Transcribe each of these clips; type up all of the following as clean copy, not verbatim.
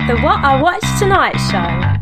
The What I Watched Tonight Show.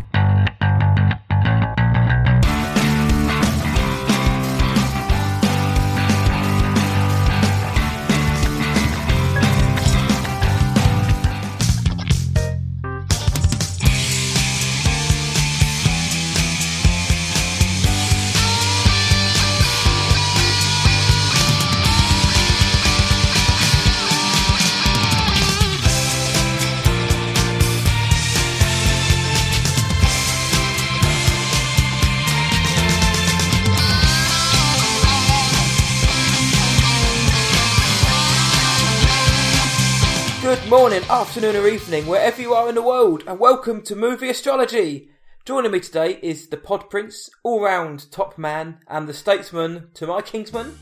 Good morning, afternoon or evening, wherever you are in the world, and welcome to Movie Astrology. Joining me today is the Pod Prince, all-round top man, and the statesman to my kingsman.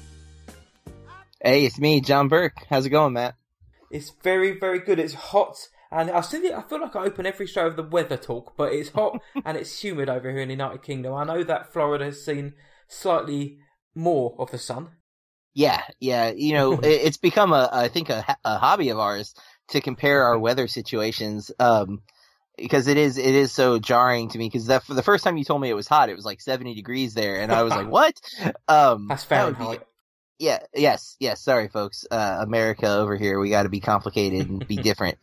Hey, it's me, John Burke. How's it going, Matt? It's very, very good. It's hot, and I feel like I open every show with the weather talk, but it's hot and it's humid over here in the United Kingdom. I know that Florida has seen slightly more of the sun. Yeah. You know, it's become I think a hobby of ours to compare our weather situations, because it is so jarring to me. Because for the first time you told me it was hot, it was like 70 degrees there, and I was like, "What?" That's Fahrenheit. Yes. Sorry, folks. America over here, we got to be complicated and be different.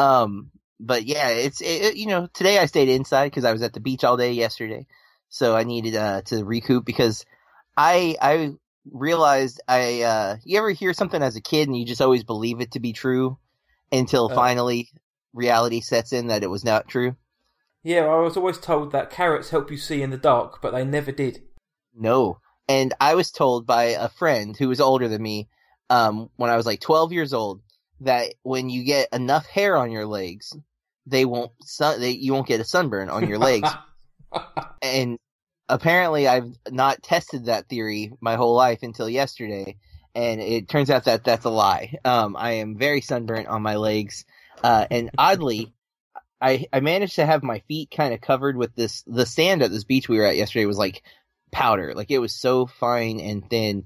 But yeah, you know, today I stayed inside because I was at the beach all day yesterday, so I needed to recoup because I realized you ever hear something as a kid and you just always believe it to be true until finally reality sets in that it was not true? Yeah, I was always told that carrots help you see in the dark, but they never did. No. And I was told by a friend who was older than me, when I was like 12 years old, that when you get enough hair on your legs, you won't get a sunburn on your legs. And apparently I've not tested that theory my whole life until yesterday, and it turns out that that's a lie. I am very sunburnt on my legs, and oddly, I managed to have my feet kind of covered with the sand at this beach we were at yesterday was like powder. Like, it was so fine and thin.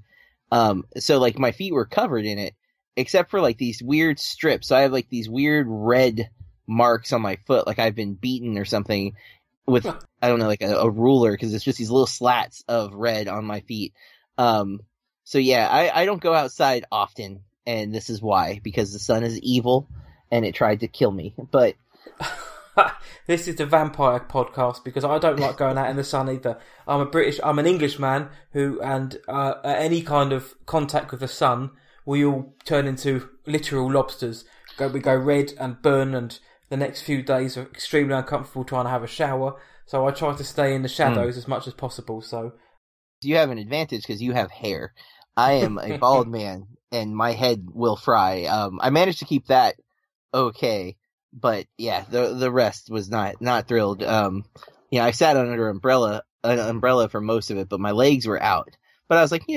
So like my feet were covered in it, except for like these weird strips. So I have like these weird red marks on my foot, like I've been beaten or something with, I don't know, like a ruler, because it's just these little slats of red on my feet. So yeah, I don't go outside often, and this is why, because the sun is evil and it tried to kill me. But this is the vampire podcast, because I don't like going out in the sun either. I'm an Englishman at any kind of contact with the sun, we all turn into literal lobsters. We go red and burn, and the next few days are extremely uncomfortable trying to have a shower. So I try to stay in the shadows as much as possible. So you have an advantage because you have hair. I am a bald man, and my head will fry. I managed to keep that okay. But yeah, the rest was not thrilled. I sat under an umbrella for most of it, but my legs were out. But I was like,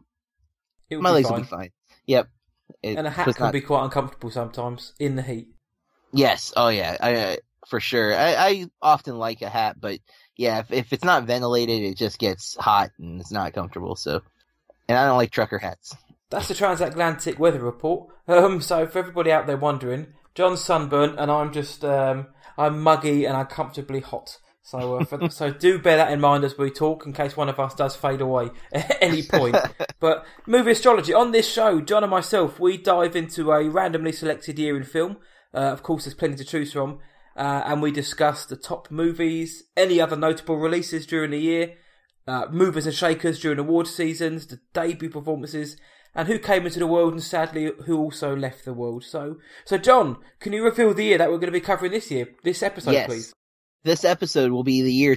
my legs will be fine. Yep. And a hat can be quite uncomfortable sometimes in the heat. Yes. Oh yeah. For sure. I often like a hat, but yeah, if it's not ventilated, it just gets hot and it's not comfortable. So, and I don't like trucker hats. That's the transatlantic weather report. So for everybody out there wondering, John's sunburnt, and I'm just I'm muggy and uncomfortably hot. So so do bear that in mind as we talk, in case one of us does fade away at any point. But movie astrology on this show, John and myself, we dive into a randomly selected year in film. Of course, there's plenty to choose from, and we discuss the top movies, any other notable releases during the year, movers and shakers during award seasons, the debut performances, and who came into the world and sadly who also left the world. So John, can you reveal the year that we're going to be covering this episode, yes. Please? This episode will be the year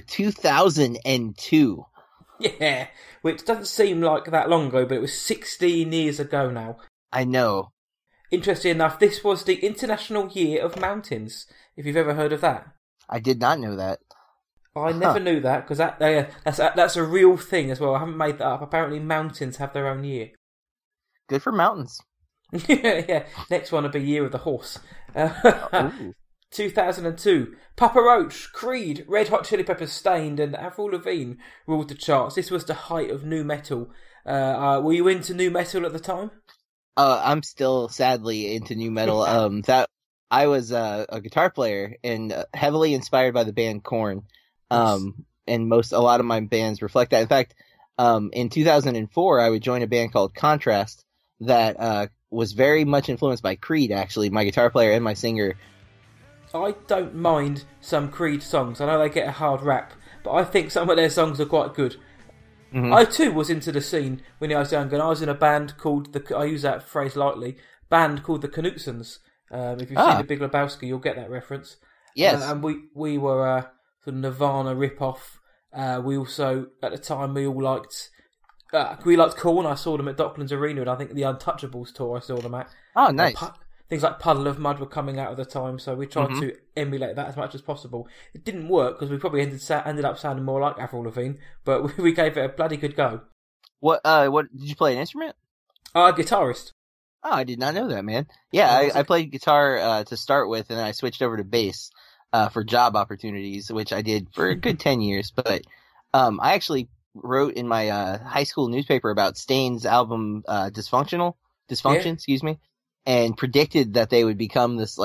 2002. Yeah, which doesn't seem like that long ago, but it was 16 years ago now. I know. Interesting enough, this was the International Year of Mountains, if you've ever heard of that. I did not know that. I never knew that, because that's a real thing as well. I haven't made that up. Apparently mountains have their own year. Good for mountains. Yeah, next one will be Year of the Horse. 2002, Papa Roach, Creed, Red Hot Chili Peppers, Stained, and Avril Lavigne ruled the charts. This was the height of nu metal. Were you into nu metal at the time? I'm still sadly into nu metal. That I was a guitar player and heavily inspired by the band Korn. And a lot of my bands reflect that. In fact, in 2004, I would join a band called Contrast that was very much influenced by Creed, actually, my guitar player and my singer. I don't mind some Creed songs. I know they get a hard rap, but I think some of their songs are quite good. Mm-hmm. I too was into the scene when I was younger, and I was in a band called I use that phrase lightly, band called the Knutsons. If you've seen The Big Lebowski, you'll get that reference. Yes. And we were sort of Nirvana rip-off. We also, at the time, we liked Korn. I saw them at Docklands Arena, and I think the Untouchables tour I saw them at. Oh, nice. Things like Puddle of Mud were coming out at the time, so we tried to emulate that as much as possible. It didn't work, because we probably ended up sounding more like Avril Lavigne, but we gave it a bloody good go. What did you play an instrument? Guitarist. Oh, I did not know that, man. Yeah, I played guitar to start with, and then I switched over to bass for job opportunities, which I did for a good 10 years. But I actually wrote in my high school newspaper about Stain's album Dysfunction, excuse me, and predicted that they would become this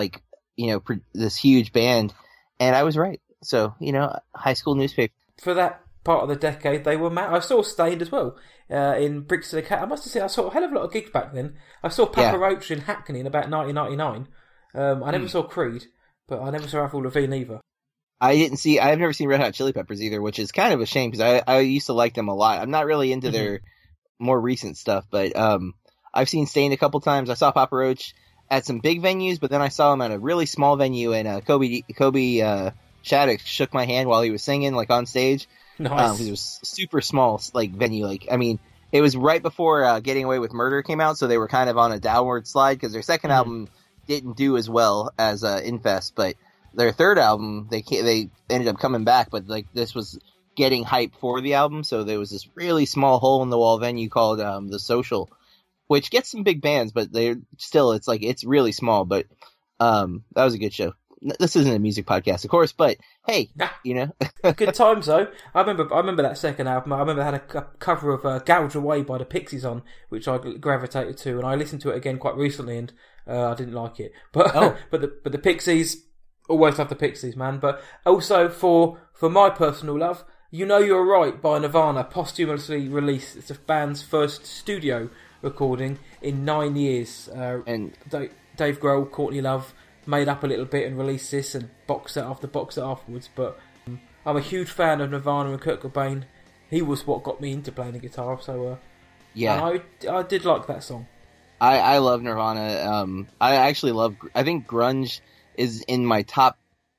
this huge band, and I was right. So, high school newspaper. For that part of the decade, they were I saw Stained as well in Brixton Academy. I must have said I saw a hell of a lot of gigs back then. I saw Papa Roach in Hackney in about 1999. I never saw Creed, but I never saw Avril Lavigne either. I've never seen Red Hot Chili Peppers either, which is kind of a shame because I used to like them a lot. I'm not really into their more recent stuff, but I've seen Stained a couple times. I saw Papa Roach at some big venues, but then I saw him at a really small venue, and Kobe Shattuck shook my hand while he was singing, on stage. Nice. It was super small, venue. It was right before Getting Away with Murder came out, so they were kind of on a downward slide because their second album didn't do as well as Infest, but their third album they ended up coming back. But this was getting hype for the album, so there was this really small hole in the wall venue called The Social, which gets some big bands, but they're still it's really small. But that was a good show. This isn't a music podcast, of course, but hey, good times though. I remember that second album. I remember it had a cover of "Gouge Away" by the Pixies on, which I gravitated to, and I listened to it again quite recently, and I didn't like it. But but the Pixies, always love the Pixies, man. But also for my personal love, "You Know You're Right" by Nirvana, posthumously released. It's the band's first studio recording in 9 years. And Dave Grohl, Courtney Love made up a little bit and released this and boxed it afterwards. But I'm a huge fan of Nirvana and Kurt Cobain. He was what got me into playing the guitar, so and I did like that song. I love Nirvana. I think grunge is in my top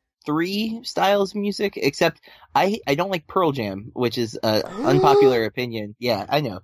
3 styles of music, except I don't like Pearl Jam, which is an unpopular opinion. Yeah, I know.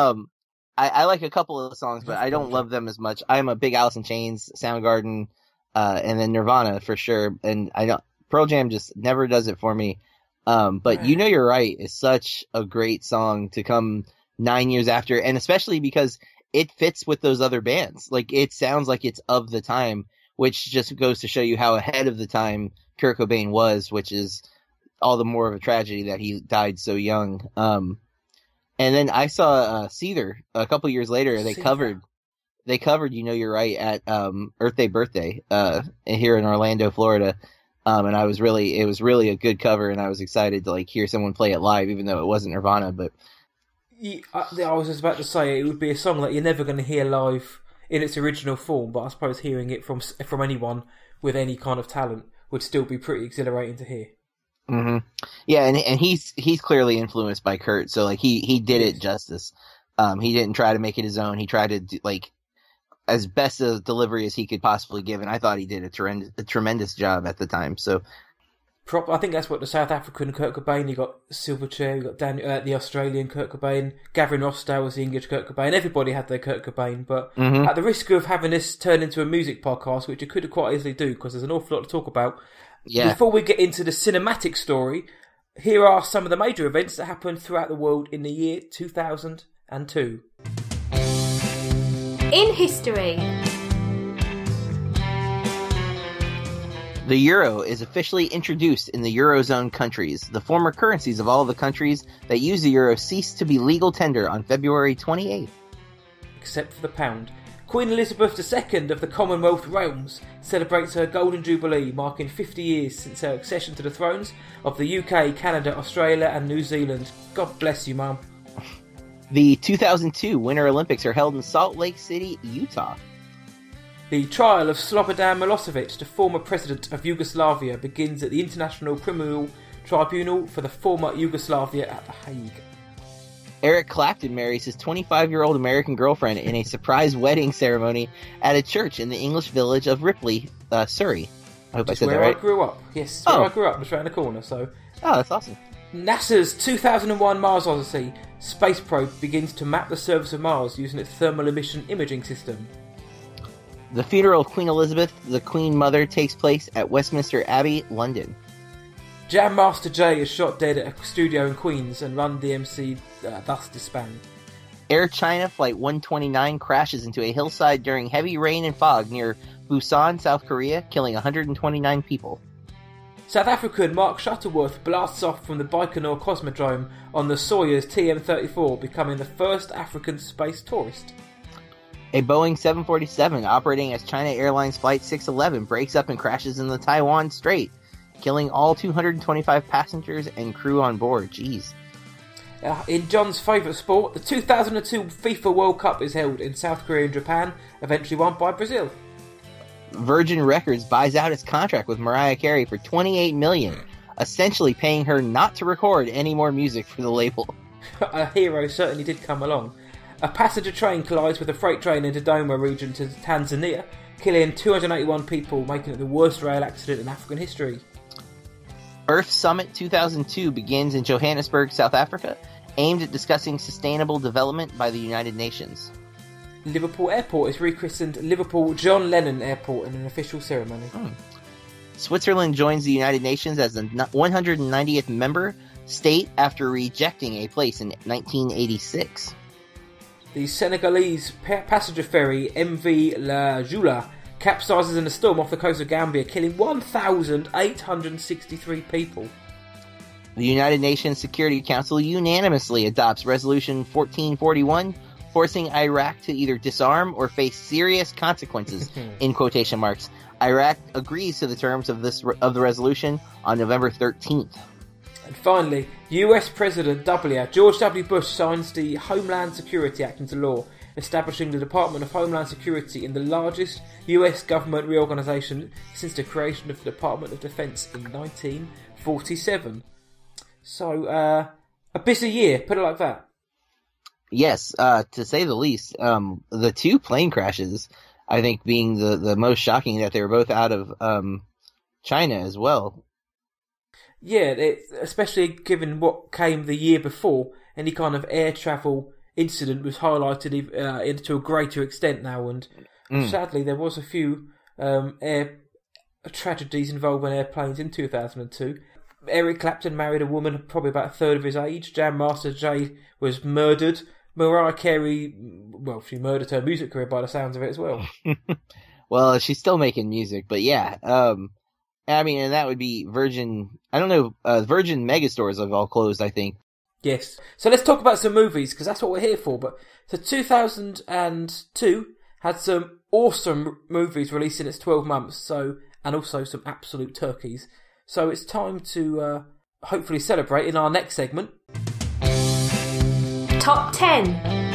I like a couple of the songs, but I don't love them as much. I'm a big Alice in Chains, Soundgarden, and then Nirvana for sure. And Pearl Jam just never does it for me. But You Know You're Right is such a great song to come 9 years after, and especially because it fits with those other bands. It sounds like it's of the time, which just goes to show you how ahead of the time Kurt Cobain was, which is all the more of a tragedy that he died so young. And then I saw Seether a couple years later. They covered You Know You're Right at Earth Day Birthday here in Orlando, Florida. And it was really a good cover, and I was excited to hear someone play it live, even though it wasn't Nirvana. But I was just about to say it would be a song that you're never going to hear live in its original form, but I suppose hearing it from anyone with any kind of talent would still be pretty exhilarating to hear. Mm-hmm. Yeah, and he's clearly influenced by Kurt, so he did it justice. He didn't try to make it his own. He tried to do, as best a delivery as he could possibly give, and I thought he did a tremendous job at the time. So, I think that's what the South African Kurt Cobain. You got Silverchair, you got the Australian Kurt Cobain, Gavin Rossdale was the English Kurt Cobain. Everybody had their Kurt Cobain, but at the risk of having this turn into a music podcast, which it could quite easily do because there's an awful lot to talk about. Yeah. Before we get into the cinematic story, here are some of the major events that happened throughout the world in the year 2002. In history. The euro is officially introduced in the Eurozone countries. The former currencies of all the countries that use the euro ceased to be legal tender on February 28th. Except for the pound. Queen Elizabeth II of the Commonwealth Realms celebrates her Golden Jubilee, marking 50 years since her accession to the thrones of the UK, Canada, Australia and New Zealand. God bless you, Mum. The 2002 Winter Olympics are held in Salt Lake City, Utah. The trial of Slobodan Milosevic, the former president of Yugoslavia, begins at the International Criminal Tribunal for the former Yugoslavia at The Hague. Eric Clapton marries his 25-year-old American girlfriend in a surprise wedding ceremony at a church in the English village of Ripley, Surrey. I hope I said that right. Where I grew up. Yes, where I grew up, just around the corner. So, that's awesome. NASA's 2001 Mars Odyssey space probe begins to map the surface of Mars using its thermal emission imaging system. The funeral of Queen Elizabeth, the Queen Mother, takes place at Westminster Abbey, London. Jam Master Jay is shot dead at a studio in Queens and Run DMC thus disbanded. Air China Flight 129 crashes into a hillside during heavy rain and fog near Busan, South Korea, killing 129 people. South African Mark Shuttleworth blasts off from the Baikonur Cosmodrome on the Soyuz TM-34, becoming the first African space tourist. A Boeing 747 operating as China Airlines Flight 611 breaks up and crashes in the Taiwan Strait, killing all 225 passengers and crew on board. Jeez. In John's favourite sport, the 2002 FIFA World Cup is held in South Korea and Japan, eventually won by Brazil. Virgin Records buys out its contract with Mariah Carey for $28 million, essentially paying her not to record any more music for the label. A hero certainly did come along. A passenger train collides with a freight train in Dodoma region to Tanzania, killing 281 people, making it the worst rail accident in African history. Earth Summit 2002 begins in Johannesburg, South Africa, aimed at discussing sustainable development by the United Nations. Liverpool Airport is rechristened Liverpool John Lennon Airport in an official ceremony. Switzerland joins the United Nations as the 190th member state after rejecting a place in 1986. The Senegalese passenger ferry MV La Jula capsizes in a storm off the coast of Gambia, killing 1,863 people. The United Nations Security Council unanimously adopts Resolution 1441, forcing Iraq to either disarm or face serious consequences, in quotation marks. Iraq agrees to the terms of the resolution on November 13th. And finally, US President George W. Bush signs the Homeland Security Act into law, establishing the Department of Homeland Security in the largest US government reorganization since the creation of the Department of Defense in 1947. So, a busy year, put it like that. Yes, to say the least. The two plane crashes, I think, being the most shocking, that they were both out of China as well. Yeah, especially given what came the year before, any kind of air travel incident was highlighted to a greater extent now, and sadly there was a few air tragedies involving airplanes in 2002. Eric Clapton married a woman probably about a third of his age. Jam Master Jay was murdered. Mariah Carey, well, she murdered her music career by the sounds of it as well. Well, she's still making music, but yeah. I mean, and that would be Virgin. I don't know. Virgin megastores have all closed, I think. Yes. So let's talk about some movies, because that's what we're here for. But so 2002 had some awesome movies released in its 12 months. So, and also some absolute turkeys. So it's time to hopefully celebrate in our next segment. Top 10.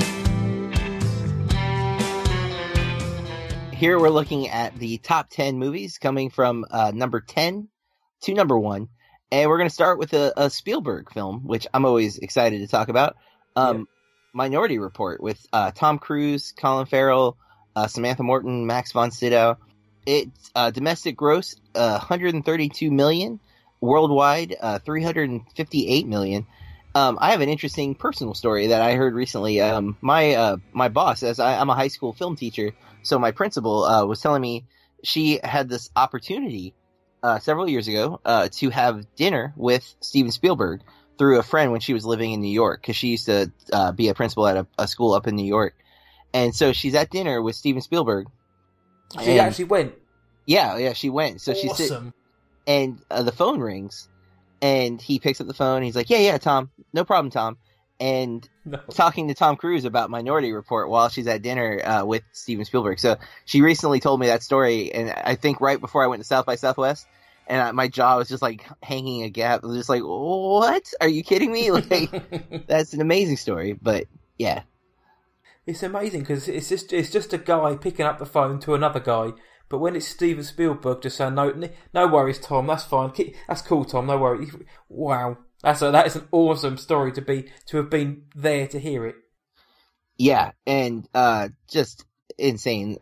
Here we're looking at the top 10 movies coming from number 10 to number 1. And we're going to start with a Spielberg film, which I'm always excited to talk about. Minority Report with Tom Cruise, Colin Farrell, Samantha Morton, Max von Sydow. It's domestic gross, $132 million. Worldwide, $358 million. I have an interesting personal story that I heard recently. My boss, as I'm a high school film teacher, so my principal was telling me she had this opportunity several years ago to have dinner with Steven Spielberg through a friend when she was living in New York, because she used to be a principal at a school up in New York. And so she's at dinner with Steven Spielberg. She actually went? Yeah, she went. So awesome. She's and the phone rings, and he picks up the phone. And he's like, yeah, Tom. No problem, Tom. and No. talking to Tom Cruise about Minority Report while she's at dinner with Steven Spielberg. So she recently told me that story, and I think right before I went to South by Southwest, and my jaw was just like hanging a gap. I was just like, what? Are you kidding me? Like, that's an amazing story. But yeah. It's amazing because it's just a guy picking up the phone to another guy. But when it's Steven Spielberg just saying, no worries, Tom, that's fine. That's cool, Tom, no worries. Wow. That is an awesome story to have been there to hear it. Yeah, and just insane.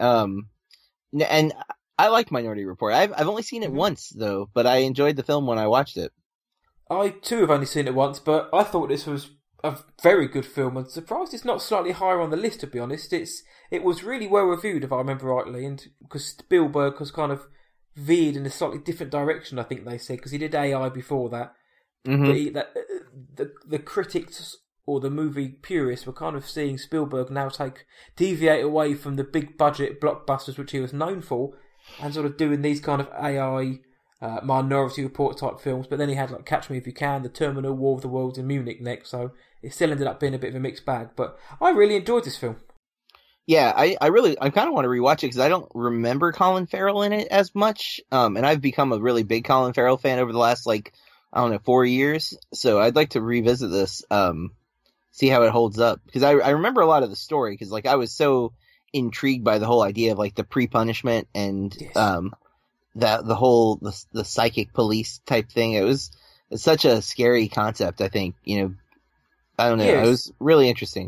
And I like Minority Report. I've only seen it once though, but I enjoyed the film when I watched it. I too have only seen it once, but I thought this was a very good film, and surprised it's not slightly higher on the list. To be honest, it was really well reviewed, if I remember rightly, and because Spielberg has kind of veered in a slightly different direction, I think they said, because he did AI before that. Mm-hmm. The critics or the movie purists were kind of seeing Spielberg now deviate away from the big budget blockbusters which he was known for, and sort of doing these kind of AI Minority Report type films. But then he had like Catch Me If You Can, The Terminal, War of the Worlds, and Munich next, so it still ended up being a bit of a mixed bag. But I really enjoyed this film. Yeah, I kind of want to rewatch it because I don't remember Colin Farrell in it as much, and I've become a really big Colin Farrell fan over the last 4 years. So I'd like to revisit this, see how it holds up, because I remember a lot of the story, because I was so intrigued by the whole idea of the pre-punishment and Yes. the whole the psychic police type thing. It's such a scary concept. I think I don't know. Yes. It was really interesting.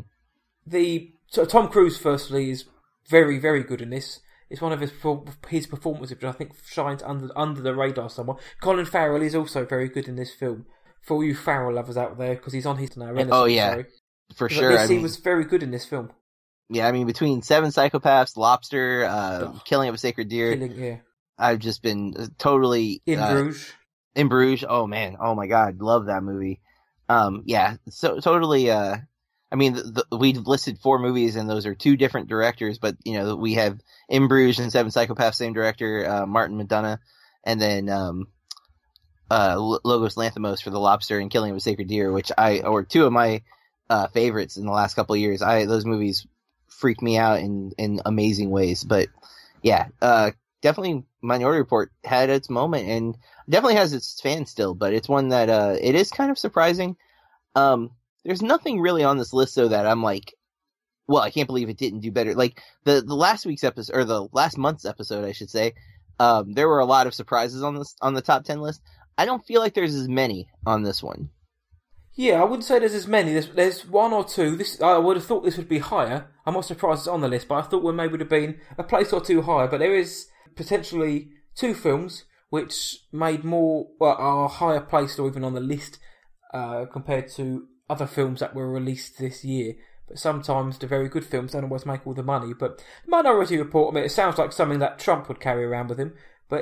So Tom Cruise, firstly, is very, very good in this. It's one of his performances, which I think shines under the radar somewhat. Colin Farrell is also very good in this film. For all you Farrell lovers out there, because he's on his now. Oh yeah, sorry. for sure. Yes, he was very good in this film. Yeah, I mean, between Seven Psychopaths, Lobster, Killing of a Sacred Deer, I've just been totally In Bruges. In Bruges. Oh man, oh my god, love that movie. Yeah, so totally. I mean, we've listed 4 movies, and those are 2 different directors, but we have In Bruges and Seven Psychopaths, same director, Martin McDonagh, and then Logos Lanthimos for The Lobster and Killing of a Sacred Deer, which or 2 of my favorites in the last couple of years. Those movies freak me out in amazing ways. But yeah, definitely Minority Report had its moment and definitely has its fans still, but it's one that it is kind of surprising. There's nothing really on this list though that I'm like, well, I can't believe it didn't do better. Like the last week's episode, or the last month's episode, I should say, there were a lot of surprises on the top 10 list. I don't feel like there's as many on this one. Yeah, I wouldn't say there's as many. There's 1 or 2. I would have thought this would be higher. I'm not surprised it's on the list, but I thought we maybe would have been a place or 2 higher. But there is potentially 2 films which made are higher placed or even on the list compared to other films that were released this year. But sometimes the very good films don't always make all the money. But Minority Report, I mean, it sounds like something that Trump would carry around with him. But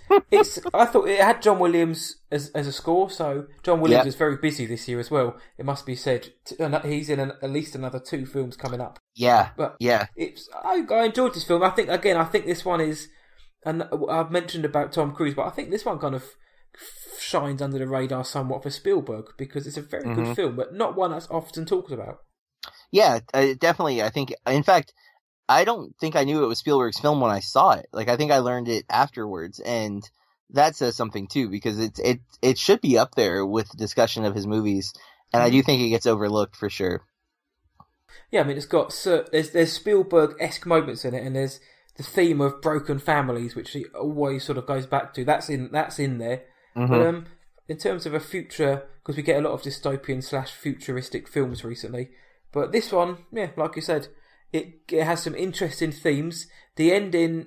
I thought it had John Williams as a score, so John Williams is very busy this year as well. It must be said. He's in at least another 2 films coming up. Yeah, but yeah. I enjoyed this film. I think this one is, and I've mentioned about Tom Cruise, but I think this one kind of shines under the radar somewhat for Spielberg because it's a very good film, but not one that's often talked about. Yeah, definitely. I think, in fact, I don't think I knew it was Spielberg's film when I saw it. I think I learned it afterwards, and that says something too, because it should be up there with discussion of his movies, and I do think it gets overlooked for sure. Yeah, I mean, it's got there's Spielberg-esque moments in it, and there's the theme of broken families, which he always sort of goes back to. That's in there. But in terms of a future, because we get a lot of dystopian/futuristic films recently, but this one, yeah, like you said, it has some interesting themes. The ending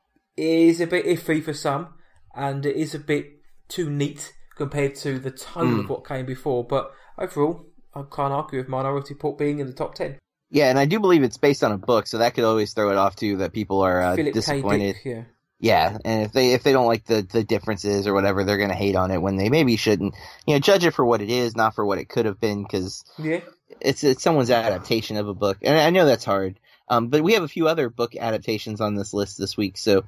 is a bit iffy for some, and it is a bit too neat compared to the tone of what came before. But overall, I can't argue with Minority Report being in the top 10. Yeah, and I do believe it's based on a book, so that could always throw it off too, that people are disappointed. K. Dick, yeah, and if they don't like the differences or whatever, they're going to hate on it when they maybe shouldn't. Judge it for what it is, not for what it could have been, because it's someone's adaptation of a book, and I know that's hard. But we have a few other book adaptations on this list this week, so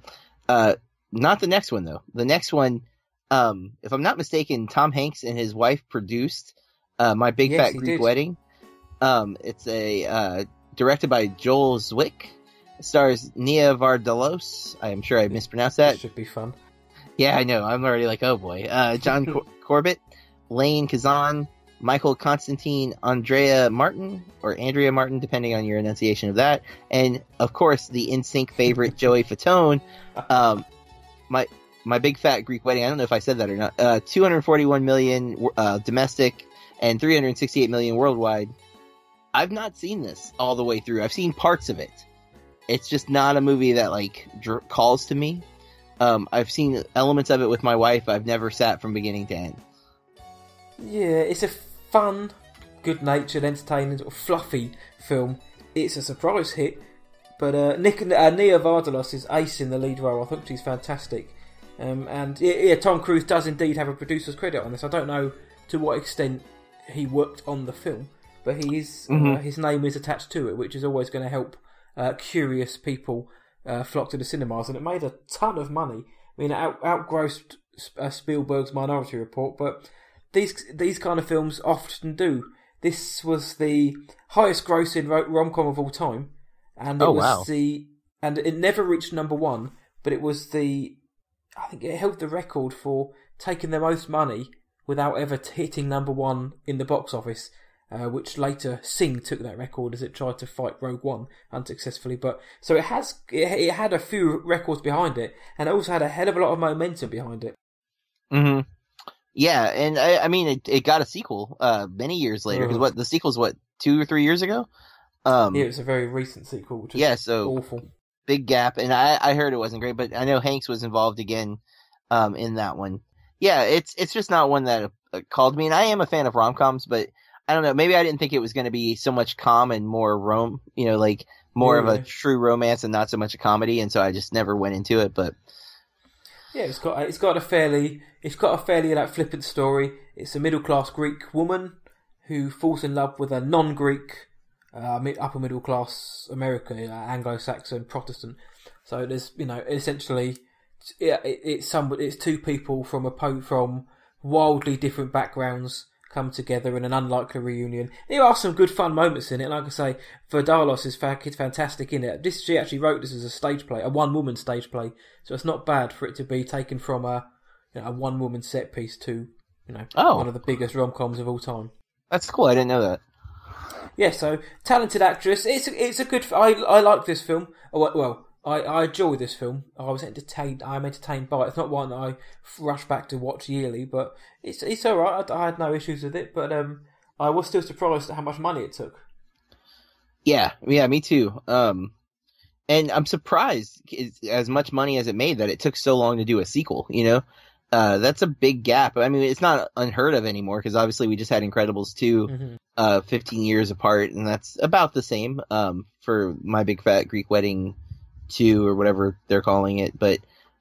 not the next one though. The next one, if I'm not mistaken, Tom Hanks and his wife produced My Big Fat Greek Wedding. It's a directed by Joel Zwick. It stars Nia Vardalos. I am sure I mispronounced that. Should be fun. Yeah, I know. I'm already like, oh boy. John Corbett, Lane Kazan, Michael Constantine, Andrea Martin, depending on your enunciation of that, and of course the NSYNC favorite Joey Fatone. My Big Fat Greek Wedding. I don't know if I said that or not. 241 million domestic and 368 million worldwide. I've not seen this all the way through. I've seen parts of it. It's just not a movie that like calls to me. I've seen elements of it with my wife. I've never sat from beginning to end. Yeah, it's a fun, good-natured, entertaining, sort of fluffy film. It's a surprise hit, but Nia Vardalos is ace in the lead role. I think she's fantastic. And Tom Cruise does indeed have a producer's credit on this. I don't know to what extent he worked on the film, but his name is attached to it, which is always going to help curious people flock to the cinemas. And it made a ton of money. I mean, it outgrossed Spielberg's Minority Report, but these kind of films often do. This was the highest grossing rom-com of all time, and and it never reached number one, but I think it held the record for taking the most money without ever hitting number one in the box office, which later Sing took that record as it tried to fight Rogue One unsuccessfully. But so it had a few records behind it, and it also had a hell of a lot of momentum behind it. Mm-hmm. Yeah, and I mean, it got a sequel many years later, because the sequel's 2 or 3 years ago? Yeah, it was a very recent sequel, which is so awful. Big gap, and I heard it wasn't great, but I know Hanks was involved again in that one. Yeah, it's just not one that called me, and I am a fan of rom-coms, but I don't know, maybe I didn't think it was going to be so much calm and more more of a true romance and not so much a comedy, and so I just never went into it, but... Yeah, it's got a fairly flippant story. It's a middle class Greek woman who falls in love with a non-Greek upper middle class American, Anglo-Saxon Protestant. So there's essentially it's two people from wildly different backgrounds come together in an unlikely reunion. There are some good fun moments in it. Like I say, Vardalos is fantastic in it. She actually wrote this as a stage play, a one-woman stage play, so it's not bad for it to be taken from a one-woman set piece to one of the biggest rom-coms of all time. That's cool. I didn't know that. Yeah, so talented actress. It's a good. I like this film. I enjoy this film. I'm entertained by it. It's not one that I rush back to watch yearly, but it's alright. I had no issues with it, but I was still surprised at how much money it took. Yeah, me too. And I'm surprised, as much money as it made, that it took so long to do a sequel. That's a big gap. I mean, it's not unheard of anymore, because obviously we just had Incredibles 2, 15 years apart, and that's about the same for My Big Fat Greek Wedding 2 or whatever they're calling it. But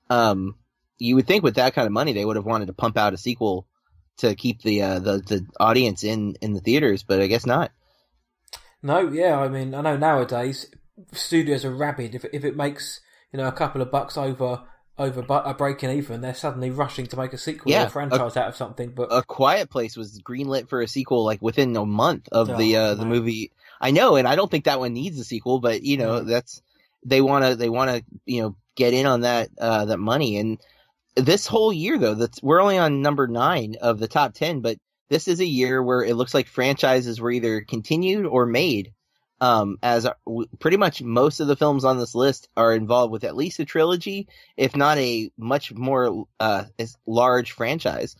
you would think with that kind of money they would have wanted to pump out a sequel to keep the audience in the theaters, but I guess not. No, yeah, I mean, I know nowadays studios are rabid if it makes a couple of bucks over a breaking even, they're suddenly rushing to make a sequel or a franchise out of something. But A Quiet Place was greenlit for a sequel like within a month of the movie. I know, and I don't think that one needs a sequel, but that's they want to get in on that money. And this whole year though, we're only on number 9 of the top 10, but this is a year where it looks like franchises were either continued or made. As pretty much most of the films on this list are involved with at least a trilogy, if not a much more large franchise.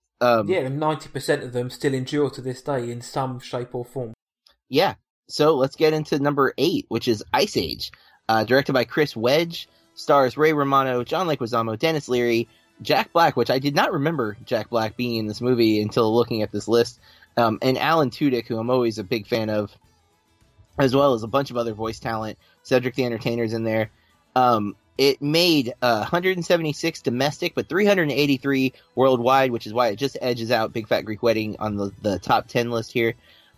90% of them still endure to this day in some shape or form. Yeah, so let's get into number 8, which is Ice Age, directed by Chris Wedge, stars Ray Romano, John Leguizamo, Dennis Leary, Jack Black, which I did not remember Jack Black being in this movie until looking at this list, and Alan Tudyk, who I'm always a big fan of, as well as a bunch of other voice talent. Cedric the Entertainer's in there. It made 176 domestic, but 383 worldwide, which is why it just edges out Big Fat Greek Wedding on the top 10 list here.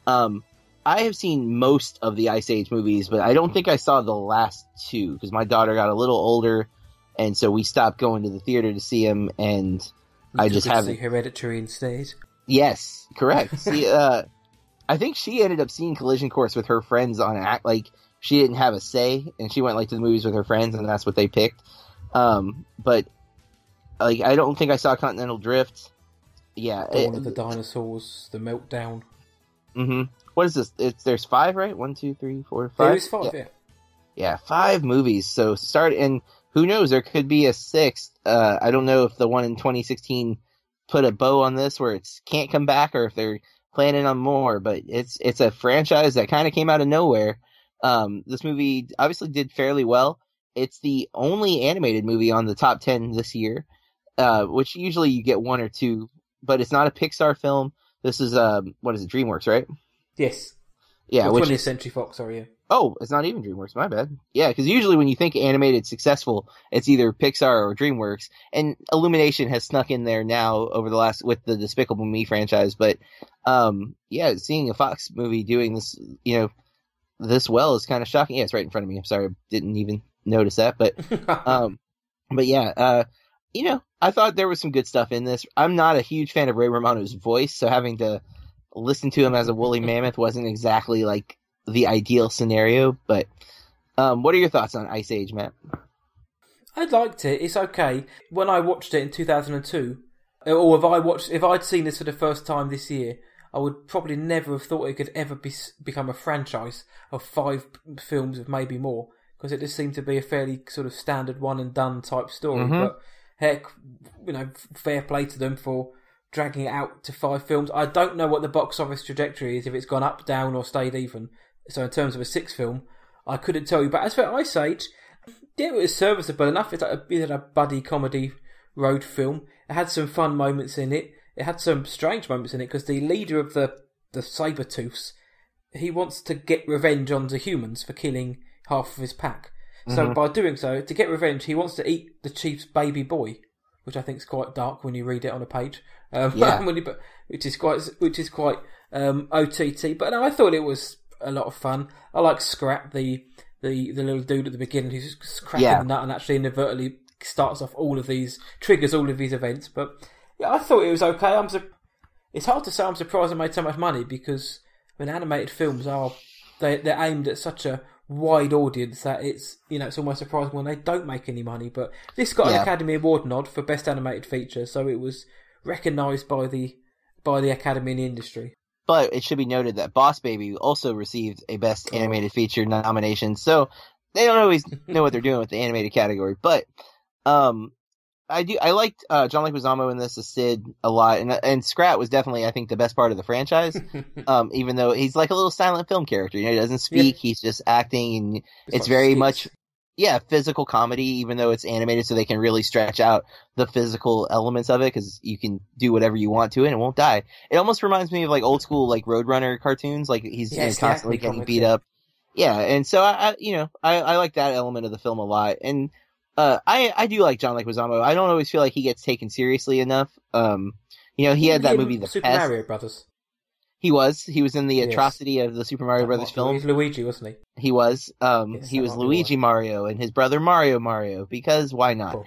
I have seen most of the Ice Age movies, but I don't think I saw the last 2, because my daughter got a little older, and so we stopped going to the theater to see them, and I just haven't. See Hereditary instead. Yes, correct. See, I think she ended up seeing Collision Course with her friends on act. Like, she didn't have a say, and she went like to the movies with her friends, and that's what they picked. But like, I don't think I saw Continental Drift. Yeah, Dawn of the Dinosaurs, The Meltdown. Mm-hmm. What is this? There's 5, right? 1, 2, 3, 4, 5. There is 5, yeah. Yeah, 5 movies. So start, and who knows? There could be a 6th. I don't know if the one in 2016 put a bow on this where it can't come back, or if they're planning on more. But it's a franchise that kind of came out of nowhere. This movie obviously did fairly well. It's the only animated movie on the top 10 this year, which usually you get 1 or 2, but it's not a Pixar film. This is, what is it, DreamWorks, right? Yes. Yeah. Or 20th Century Fox, sorry, yeah. Oh, it's not even DreamWorks, my bad. Yeah, because usually when you think animated successful, it's either Pixar or DreamWorks, and Illumination has snuck in there now over the last, with the Despicable Me franchise, but, yeah, seeing a Fox movie doing this, this well is kind of shocking. Yeah, it's right in front of me. I'm sorry, I didn't even notice that, but yeah, I thought there was some good stuff in this. I'm not a huge fan of Ray Romano's voice, so having to listen to him as a woolly mammoth wasn't exactly like the ideal scenario. But what are your thoughts on Ice Age, Matt? I liked it. It's okay. When I watched it in 2002, or if I'd seen this for the first time this year, I would probably never have thought it could ever become a franchise of 5 films, of maybe more, because it just seemed to be a fairly sort of standard one and done type story. Mm-hmm. But heck, fair play to them for dragging it out to 5 films. I don't know what the box office trajectory is, if it's gone up, down, or stayed even. So in terms of a 6th film, I couldn't tell you. But as for Ice Age, yeah, it was serviceable enough. It's like a buddy comedy road film. It had some fun moments in it. It had some strange moments in it, because the leader of the Sabertooths, he wants to get revenge on the humans for killing half of his pack. So by doing so, to get revenge, he wants to eat the chief's baby boy, which I think is quite dark when you read it on a page. Yeah. which is quite OTT. But no, I thought it was a lot of fun. I like Scrap, the little dude at the beginning who's cracking the nut and actually inadvertently starts off triggers all of these events. But yeah, I thought it was okay. It's hard to say I'm surprised I made so much money, because animated films they're aimed at such a wide audience that it's almost surprising when they don't make any money. But this got an Academy Award nod for Best Animated Feature, so it was recognised by the Academy in the industry. But it should be noted that Boss Baby also received a Best Animated Feature nomination, so they don't always know what they're doing with the animated category. But I liked John Leguizamo in this as Sid a lot, and Scrat was definitely, I think, the best part of the franchise. Even though he's like a little silent film character, he doesn't speak, he's just acting, and it's very much physical comedy, even though it's animated, so they can really stretch out the physical elements of it, because you can do whatever you want to it and it won't die. It almost reminds me of like old school like Roadrunner cartoons, like he's constantly getting beat up. Yeah, and so I like that element of the film a lot, and I do like John Leguizamo. I don't always feel like he gets taken seriously enough. He had that movie, The Super Pest. Mario Brothers. He was in the atrocity of the Super Mario Brothers film. He's Luigi, wasn't he? He was. He was Luigi Mario and his brother Mario, because why not?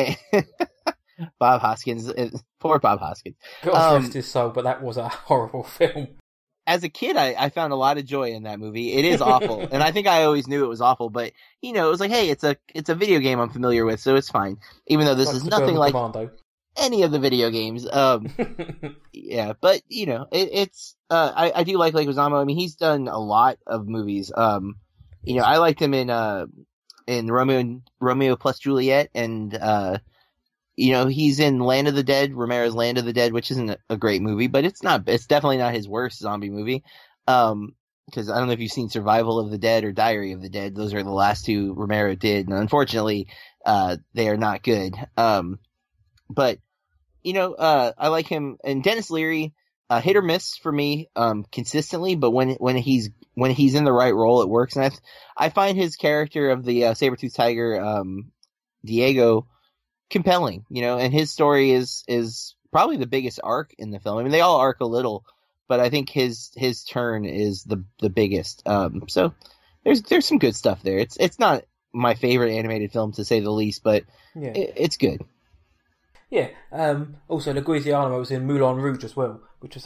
Bob Hoskins. Poor Bob Hoskins. God rest his soul, but that was a horrible film. As a kid, I found a lot of joy in that movie. It is awful, and I think I always knew it was awful, but it was like, hey, it's a video game I'm familiar with, so it's fine. Even though this is nothing like Commando. Any of the video games. Yeah, but it's I do like Leguizamo. I mean, he's done a lot of movies. I liked him in Romeo plus Juliet, and he's in Land of the Dead, Romero's Land of the Dead, which isn't a great movie, but it's definitely not his worst zombie movie. Because I don't know if you've seen Survival of the Dead or Diary of the Dead. Those are the last 2 Romero did, and unfortunately, they are not good. But I like him, and Dennis Leary, hit or miss for me, consistently, but when he's in the right role, it works. And I find his character of the saber-toothed tiger, Diego, compelling, and his story is probably the biggest arc in the film. I mean, they all arc a little, but I think his turn is the biggest. So there's some good stuff there. It's not my favorite animated film, to say the least, but it's good. Yeah. Also, Leguizamo was in Moulin Rouge as well, which was a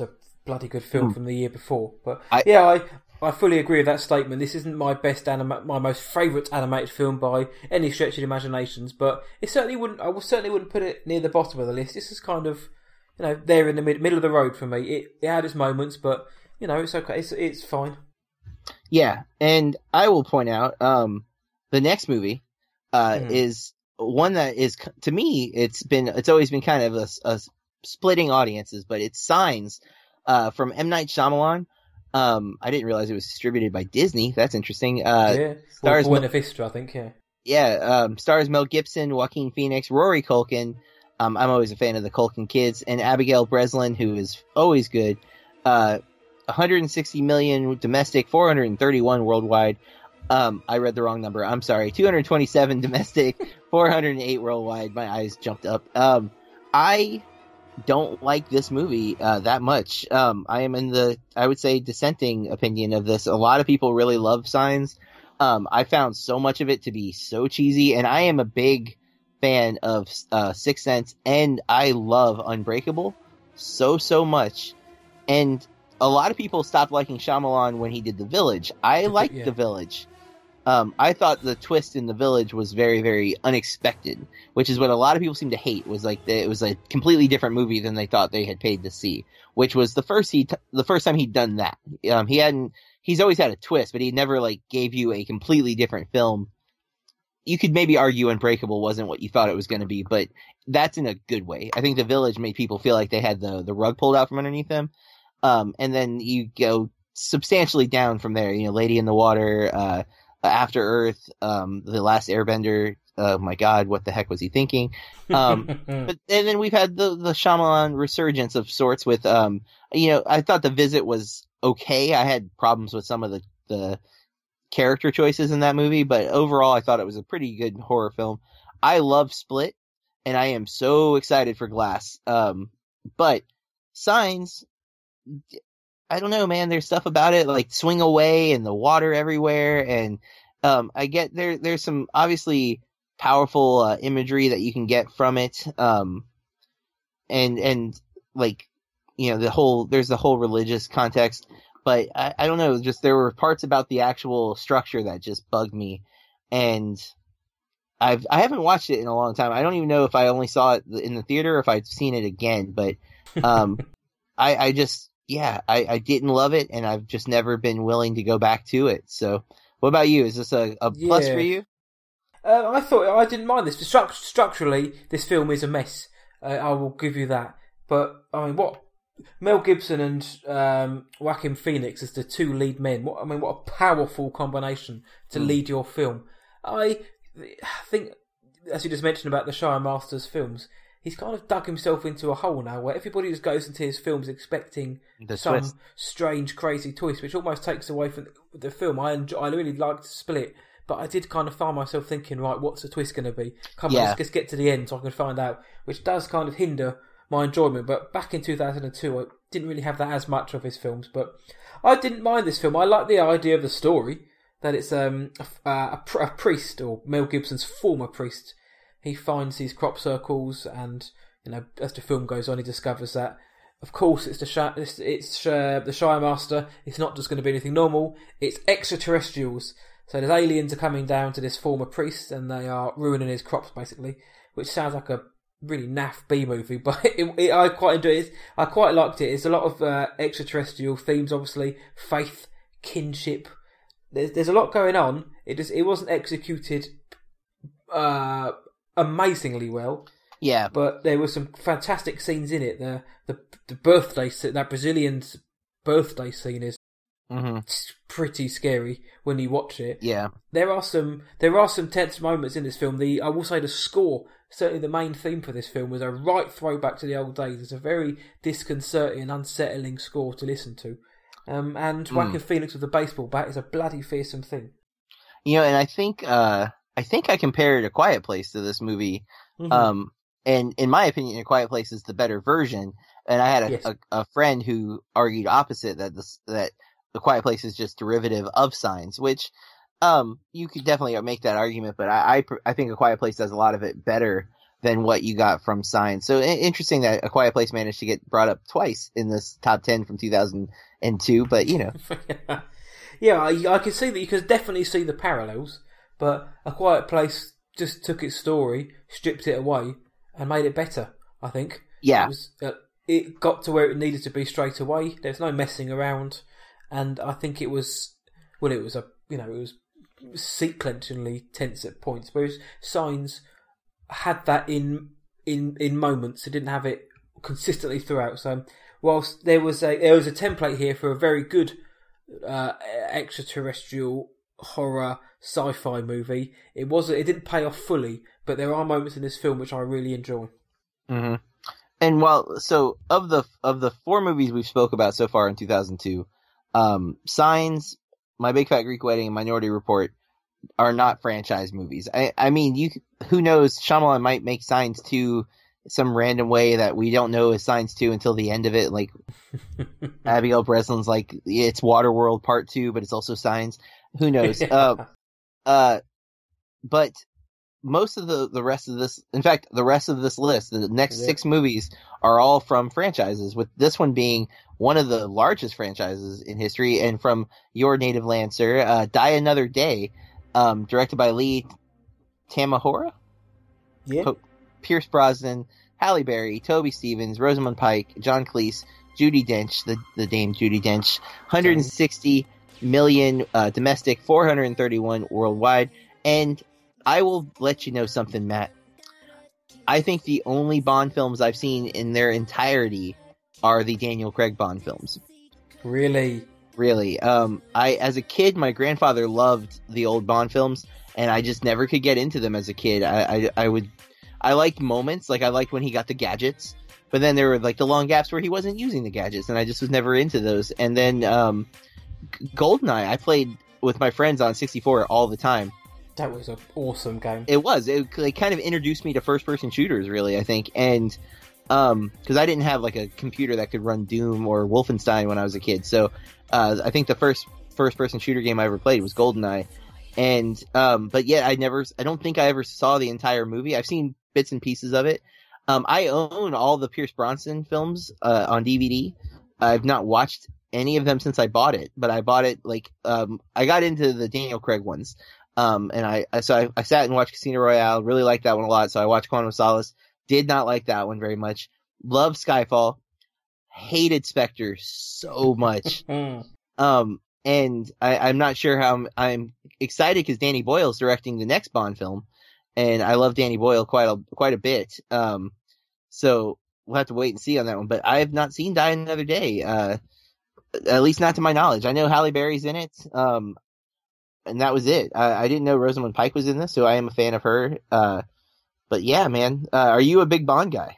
bloody good film from the year before. But I fully agree with that statement. This isn't my best my most favourite animated film by any stretch of the imaginations, but I certainly wouldn't put it near the bottom of the list. This is kind of, there in the middle of the road for me. It had its moments, but it's okay. It's fine. Yeah, and I will point out the next movie is one that is, to me, it's always been kind of a splitting audiences, but it's Signs from M. Night Shyamalan. I didn't realize it was distributed by Disney. That's interesting. Stars Buena Vista, I think. Yeah. Stars Mel Gibson, Joaquin Phoenix, Rory Culkin. I'm always a fan of the Culkin kids, and Abigail Breslin, who is always good. 160 million domestic, 431 worldwide. I read the wrong number. I'm sorry. 227 domestic, 408 worldwide. My eyes jumped up. I don't like this movie that much. I am in the, I would say, dissenting opinion of this. A lot of people really love Signs. I found so much of it to be so cheesy, and I am a big fan of Sixth Sense, and I love Unbreakable so much. And a lot of people stopped liking Shyamalan when he did The Village. I liked The Village. I thought the twist in The Village was very, very unexpected, which is what a lot of people seem to hate. Was like it was a completely different movie than they thought they had paid to see. Which was the first time he'd done that. He's always had a twist, but he never gave you a completely different film. You could maybe argue Unbreakable wasn't what you thought it was going to be, but that's in a good way. I think The Village made people feel like they had the rug pulled out from underneath them. And then you go substantially down from there. Lady in the Water, After Earth, The Last Airbender. Oh my God, what the heck was he thinking? And then we've had the Shyamalan resurgence of sorts with, I thought The Visit was okay. I had problems with some of the character choices in that movie, but overall I thought it was a pretty good horror film. I love Split, and I am so excited for Glass. But Signs, I don't know, man. There's stuff about it, like Swing Away and the water everywhere, and I get there's some obviously powerful imagery that you can get from it, and there's the whole religious context, but I don't know, just there were parts about the actual structure that just bugged me, and I haven't watched it in a long time. I don't even know if I only saw it in the theater or if I've seen it again, but I didn't love it, and I've just never been willing to go back to it. So, what about you? Is this a plus for you? I didn't mind this. Structurally, this film is a mess. I will give you that. But I mean, what Mel Gibson and Joaquin Phoenix as the two lead men. What a powerful combination to lead your film. I think, as you just mentioned about the Shire Masters films, he's kind of dug himself into a hole now where everybody just goes into his films expecting some strange, crazy twist, which almost takes away from the film. I really liked Split, but I did kind of find myself thinking, right, what's the twist going to be? Come on, let's just get to the end so I can find out, which does kind of hinder my enjoyment. But back in 2002, I didn't really have that as much of his films, but I didn't mind this film. I like the idea of the story, that it's a priest, or Mel Gibson's former priest. He finds these crop circles, and as the film goes on, he discovers that, of course, it's the Shire Master. It's not just going to be anything normal. It's extraterrestrials. So there's aliens are coming down to this former priest, and they are ruining his crops, basically. Which sounds like a really naff B movie, but I quite enjoy it. I quite liked it. It's a lot of extraterrestrial themes, obviously, faith, kinship. There's a lot going on. It wasn't executed amazingly well. Yeah, but there were some fantastic scenes in it. The birthday, that Brazilian's birthday scene is pretty scary when you watch it. Yeah, there are some tense moments in this film. I will say the score, certainly the main theme for this film, was a right throwback to the old days. It's a very disconcerting and unsettling score to listen to. And Joaquin Phoenix with the baseball bat is a bloody fearsome thing. And I think I compared A Quiet Place to this movie. And in my opinion, A Quiet Place is the better version. And I had a friend who argued opposite, that A Quiet Place is just derivative of Signs, which you could definitely make that argument. But I think A Quiet Place does a lot of it better than what you got from Signs. So interesting that A Quiet Place managed to get brought up twice in this top 10 from 2002, but Yeah, I can see that. You can definitely see the parallels, but A Quiet Place just took its story, stripped it away, and made it better, I think. Yeah. It got to where it needed to be straight away. There's no messing around, and I think it was sequentially tense at points, whereas Signs had that in moments. It didn't have it consistently throughout. So whilst there was a template here for a very good extraterrestrial horror sci-fi movie, it didn't pay off fully, but there are moments in this film which I really enjoy. Mm-hmm. And of the 4 movies we've spoke about so far in 2002, Signs, My Big Fat Greek Wedding, and Minority Report are not franchise movies. I mean, who knows? Shyamalan might make Signs 2 some random way that we don't know is Signs 2 until the end of it. Like Abigail Breslin's like, it's Waterworld Part 2, but it's also Signs. Who knows? But most of the rest of this, in fact, the rest of this list, the next 6 movies are all from franchises, with this one being one of the largest franchises in history, and from your native land, sir, Die Another Day, directed by Lee Tamahori? Yeah. Pierce Brosnan, Halle Berry, Toby Stevens, Rosamund Pike, John Cleese, Judi Dench, the Dame Judi Dench, 160 million domestic, 431 worldwide, and I will let you know something, Matt. I think the only Bond films I've seen in their entirety are the Daniel Craig Bond films. Really? Really. As a kid, my grandfather loved the old Bond films, and I just never could get into them as a kid. I liked moments, like I liked when he got the gadgets, but then there were like the long gaps where he wasn't using the gadgets, and I just was never into those. And then GoldenEye, I played with my friends on 64 all the time. That was an awesome game. It was. It kind of introduced me to first-person shooters, really, I think. And because I didn't have like a computer that could run Doom or Wolfenstein when I was a kid, so I think the first-person shooter game I ever played was GoldenEye. And but yeah, I don't think I ever saw the entire movie. I've seen bits and pieces of it. I own all the Pierce Brosnan films on DVD. I've not watched any of them since I bought it, but I bought it I got into the Daniel Craig ones. And I sat and watched Casino Royale, really liked that one a lot, so I watched Quantum of Solace, did not like that one very much, loved Skyfall, hated Spectre so much. And I'm not sure how I'm excited because Danny Boyle's directing the next Bond film, and I love Danny Boyle quite a bit. So we'll have to wait and see on that one, but I have not seen Die Another Day, at least not to my knowledge. I know Halle Berry's in it, and that was it. I didn't know Rosamund Pike was in this, so I am a fan of her. But yeah, man, are you a big Bond guy?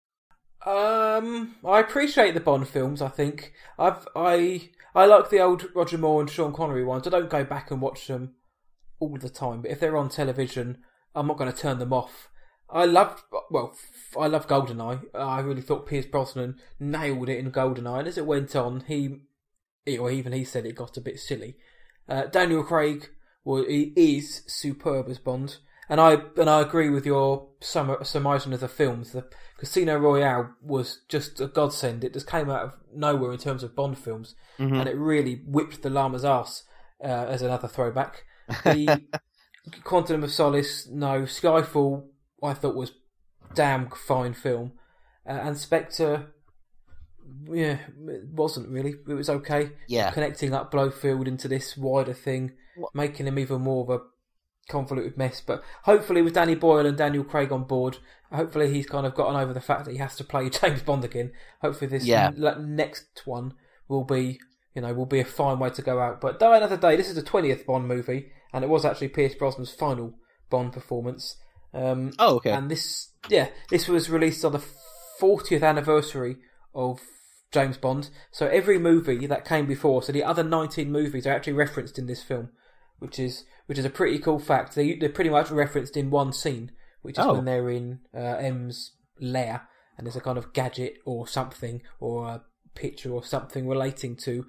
I appreciate the Bond films. I think I like the old Roger Moore and Sean Connery ones. I don't go back and watch them all the time, but if they're on television, I'm not going to turn them off. I love GoldenEye. I really thought Pierce Brosnan nailed it in GoldenEye, and as it went on, he said it got a bit silly. Daniel Craig he is superb as Bond, and I agree with your summarizing of the films. The Casino Royale was just a godsend. It just came out of nowhere in terms of Bond films, and it really whipped the llama's ass. As another throwback, the Quantum of Solace, no. Skyfall, I thought was damn fine film, and Spectre. Yeah, it wasn't really. It was okay. Yeah. Connecting up Blofeld into this wider thing, making him even more of a convoluted mess. But hopefully with Danny Boyle and Daniel Craig on board, hopefully he's kind of gotten over the fact that he has to play James Bond again. Hopefully this next one will be a fine way to go out. But Die Another Day, this is the 20th Bond movie, and it was actually Pierce Brosnan's final Bond performance. Okay. And this was released on the 40th anniversary of James Bond. So every movie that came before, so the other 19 movies are actually referenced in this film, which is a pretty cool fact. They're pretty much referenced in one scene, which is when they're in M's lair, and there's a kind of gadget or something, or a picture or something relating to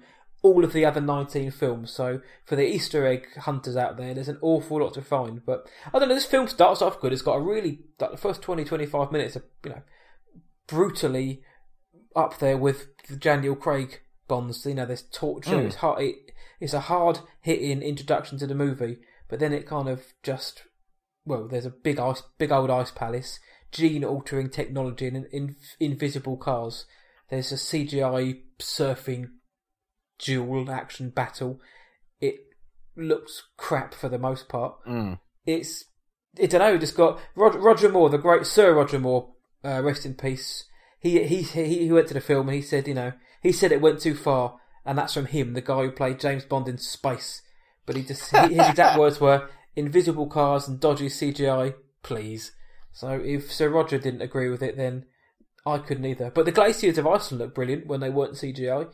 all of the other 19 films. So for the Easter egg hunters out there, there's an awful lot to find. But I don't know, this film starts off good. It's got a really, like the first 20-25 minutes are, brutally up there with the Daniel Craig Bonds. There's torture. It's a hard hitting introduction to the movie, but then it kind of just, there's a big old ice palace, gene altering technology, and invisible cars. There's a CGI surfing dual action battle. It looks crap for the most part. It's, I don't know, just got Roger Moore, the great Sir Roger Moore, rest in peace. He went to the film and he said, he said it went too far, and that's from him, the guy who played James Bond in Space. But his exact words were, invisible cars and dodgy CGI, please. So if Sir Roger didn't agree with it, then I couldn't either. But the glaciers of Iceland look brilliant when they weren't CGI.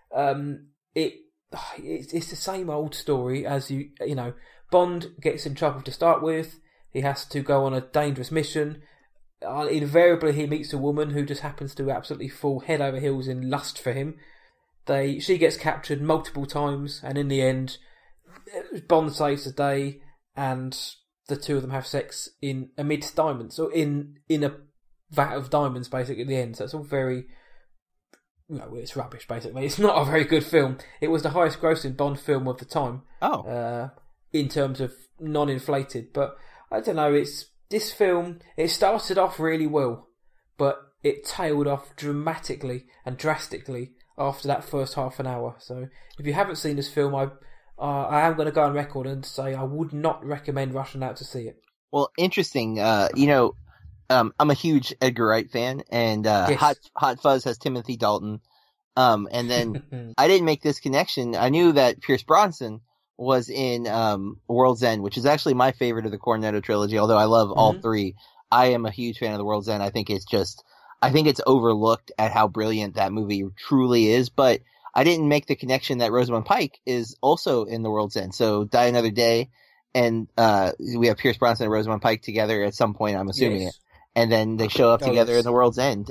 It's the same old story as Bond gets in trouble to start with. He has to go on a dangerous mission. Invariably, he meets a woman who just happens to absolutely fall head over heels in lust for him. She gets captured multiple times, and in the end, Bond saves the day, and the two of them have sex amidst diamonds, or in a vat of diamonds, basically, at the end. So it's all very, it's rubbish, basically. It's not a very good film. It was the highest grossing Bond film of the time. In terms of non-inflated. But, I don't know, this film, it started off really well, but it tailed off dramatically and drastically after that first half an hour. So, if you haven't seen this film, I am going to go on record and say I would not recommend rushing out to see it. Well, interesting. I'm a huge Edgar Wright fan, and Yes. Hot Fuzz has Timothy Dalton. And then I didn't make this connection. I knew that Pierce Brosnan was in World's End, which is actually my favorite of the Cornetto trilogy. Although I love all three, I am a huge fan of the World's End. I think it's overlooked at how brilliant that movie truly is. But I didn't make the connection that Rosamund Pike is also in The World's End. So Die Another Day, and we have Pierce Brosnan and Rosamund Pike together at some point, I'm assuming it. And then they show up together in The World's End.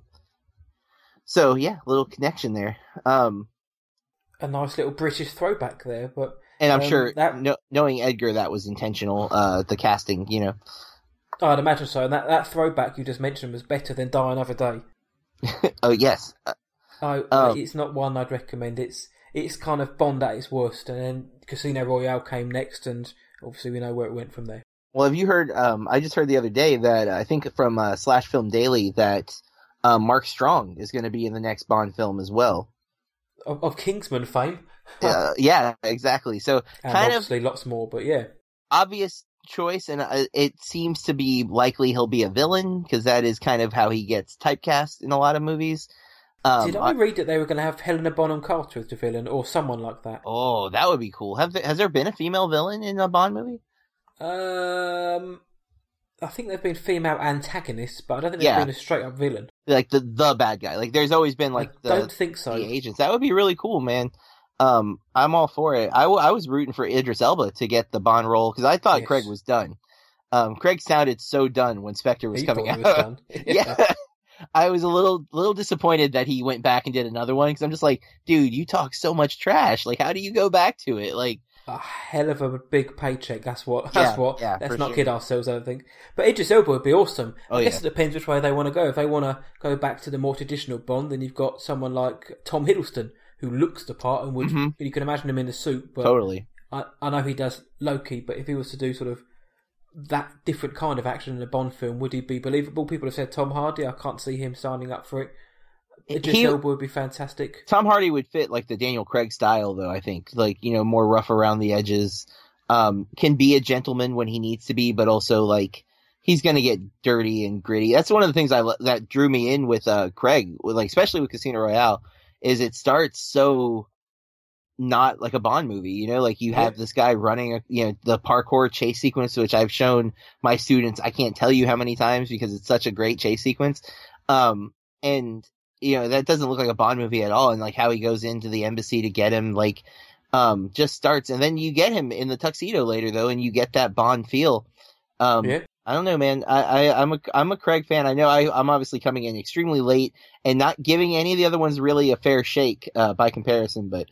So yeah, little connection there. A nice little British throwback there, but and I'm sure knowing Edgar, that was intentional. The casting, I'd imagine so. And that throwback you just mentioned was better than Die Another Day. Oh yes. It's not one I'd recommend. It's kind of Bond at its worst, and then Casino Royale came next, and obviously we know where it went from there. Well, have you heard? I just heard the other day that I think from Slash Film Daily that Mark Strong is going to be in the next Bond film as well. Of Kingsman fame. Yeah, exactly. So and kind obviously of lots more, but yeah, obvious choice, and it seems to be likely he'll be a villain because that is kind of how he gets typecast in a lot of movies. Did I read that they were going to have Helena Bonham Carter as the villain, or someone like that? Oh, that would be cool. Has there been a female villain in a Bond movie? I think there've been female antagonists, but I don't think there's been a straight up villain. Like the bad guy. Like there's always been like don't think so. The agents. That would be really cool, man. I'm all for it. I was rooting for Idris Elba to get the Bond role because I thought Craig was done. Craig sounded so done when Spectre was coming out. He was done. Yeah. I was a little disappointed that he went back and did another one because I'm just like, dude, you talk so much trash. Like, how do you go back to it? Like, a hell of a big paycheck. That's what. Yeah, let's not kid ourselves, I don't think. But Idris Elba would be awesome. I guess it depends which way they want to go. If they want to go back to the more traditional Bond, then you've got someone like Tom Hiddleston who looks the part and would you can imagine him in a suit. But totally. I know he does Loki, but if he was to do sort of that different kind of action in a Bond film, would he be believable? People have said Tom Hardy. I can't see him signing up for it. Idris Elba would be fantastic. Tom Hardy would fit like the Daniel Craig style, though. I think more rough around the edges. Can be a gentleman when he needs to be, but also like he's going to get dirty and gritty. That's one of the things that drew me in with Craig, especially with Casino Royale, is it starts so not like a Bond movie. Like you have this guy running the parkour chase sequence, which I've shown my students. I can't tell you how many times because it's such a great chase sequence. And that doesn't look like a Bond movie at all. And like how he goes into the embassy to get him, just starts. And then you get him in the tuxedo later though, and you get that Bond feel. I don't know, man. I'm a Craig fan. I know I'm obviously coming in extremely late and not giving any of the other ones really a fair shake, by comparison, but,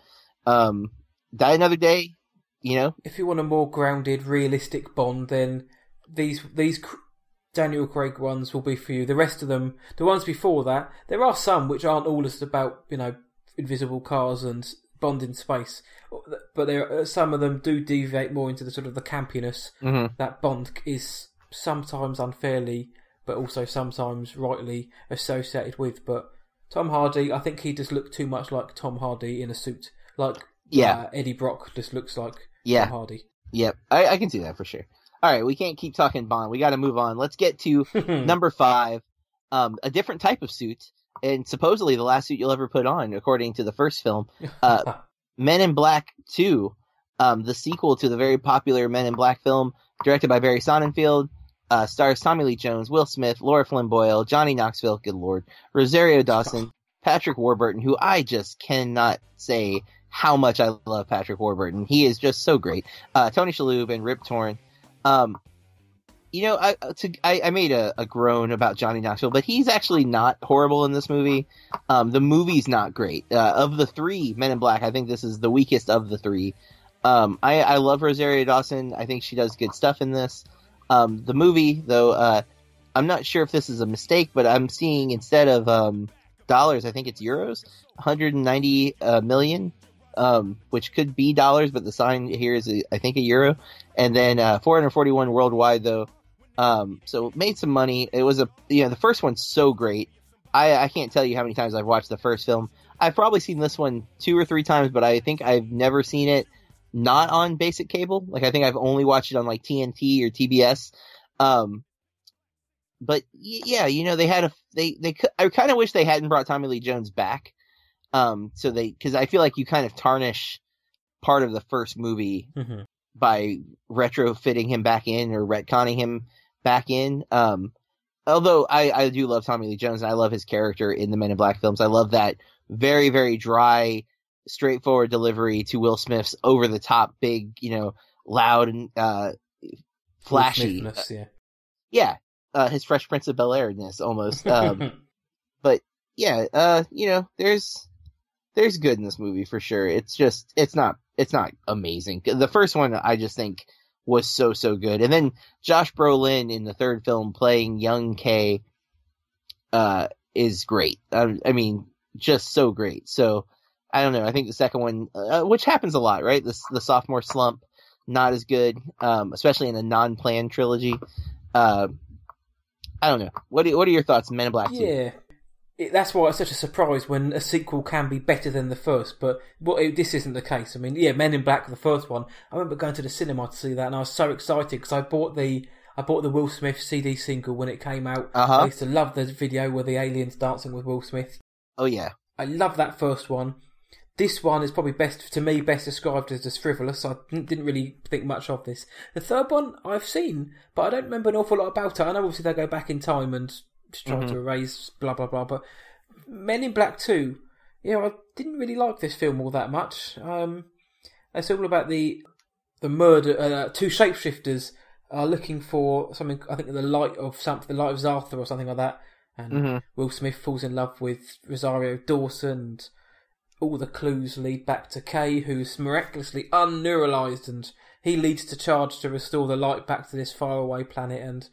Die Another Day, If you want a more grounded, realistic Bond, then these Daniel Craig ones will be for you. The rest of them, the ones before that, there are some which aren't all just about, invisible cars and Bond in space, but some of them do deviate more into the sort of the campiness that Bond is sometimes unfairly, but also sometimes rightly associated with. But Tom Hardy, I think he just looked too much like Tom Hardy in a suit. Eddie Brock just looks like Tom Hardy. Yep, I can see that for sure. All right, we can't keep talking Bond. We got to move on. Let's get to number 5, a different type of suit, and supposedly the last suit you'll ever put on, according to the first film. Men in Black 2, the sequel to the very popular Men in Black film, directed by Barry Sonnenfeld, stars Tommy Lee Jones, Will Smith, Laura Flynn Boyle, Johnny Knoxville, good lord, Rosario Dawson, Patrick Warburton, who I just cannot say how much I love Patrick Warburton. He is just so great. Tony Shalhoub and Rip Torn. I made a groan about Johnny Knoxville, but he's actually not horrible in this movie. The movie's not great. Of the 3 Men in Black, I think this is the weakest of the 3. I love Rosario Dawson. I think she does good stuff in this. The movie, though, I'm not sure if this is a mistake, but I'm seeing instead of dollars, I think it's euros, 190 million. Which could be dollars, but the sign here is, I think, a euro. And then 441 worldwide, though. So made some money. It was the first one's so great. I can't tell you how many times I've watched the first film. I've probably seen this one 2 or 3 times, but I think I've never seen it not on basic cable. I think I've only watched it on TNT or TBS. But yeah, they had I kind of wish they hadn't brought Tommy Lee Jones back. Because I feel like you kind of tarnish part of the first movie by retrofitting him back in or retconning him back in. Although I do love Tommy Lee Jones and I love his character in the Men in Black films. I love that very, very dry, straightforward delivery to Will Smith's over the top, big, loud and flashy. His Fresh Prince of Bel-Air-ness almost. But yeah, there's good in this movie for sure. It's not amazing. The first one I just think was so good. And then Josh Brolin in the third film playing young Kay is great. I mean, just so great. So I don't know. I think the second one, which happens a lot, right? The sophomore slump, not as good, especially in a non-planned trilogy. I don't know. What are your thoughts, Men in Black 2? Yeah. That's why it's such a surprise when a sequel can be better than the first, but this isn't the case. I mean, yeah, Men in Black, the first one, I remember going to the cinema to see that, and I was so excited because I bought the Will Smith CD single when it came out. I used to love the video where the aliens dancing with Will Smith. Oh yeah, I love that first one. This one is probably best described as frivolous. I didn't really think much of this. The third one I've seen, but I don't remember an awful lot about it. I know obviously they go back in time and try to erase blah blah blah, but Men in Black 2, I didn't really like this film all that much. It's all about the murder. 2 shapeshifters are looking for something. I think the light of Zartha or something like that. And Will Smith falls in love with Rosario Dawson. And all the clues lead back to Kay, who's miraculously unneuralized, and he leads to charge to restore the light back to this faraway planet. And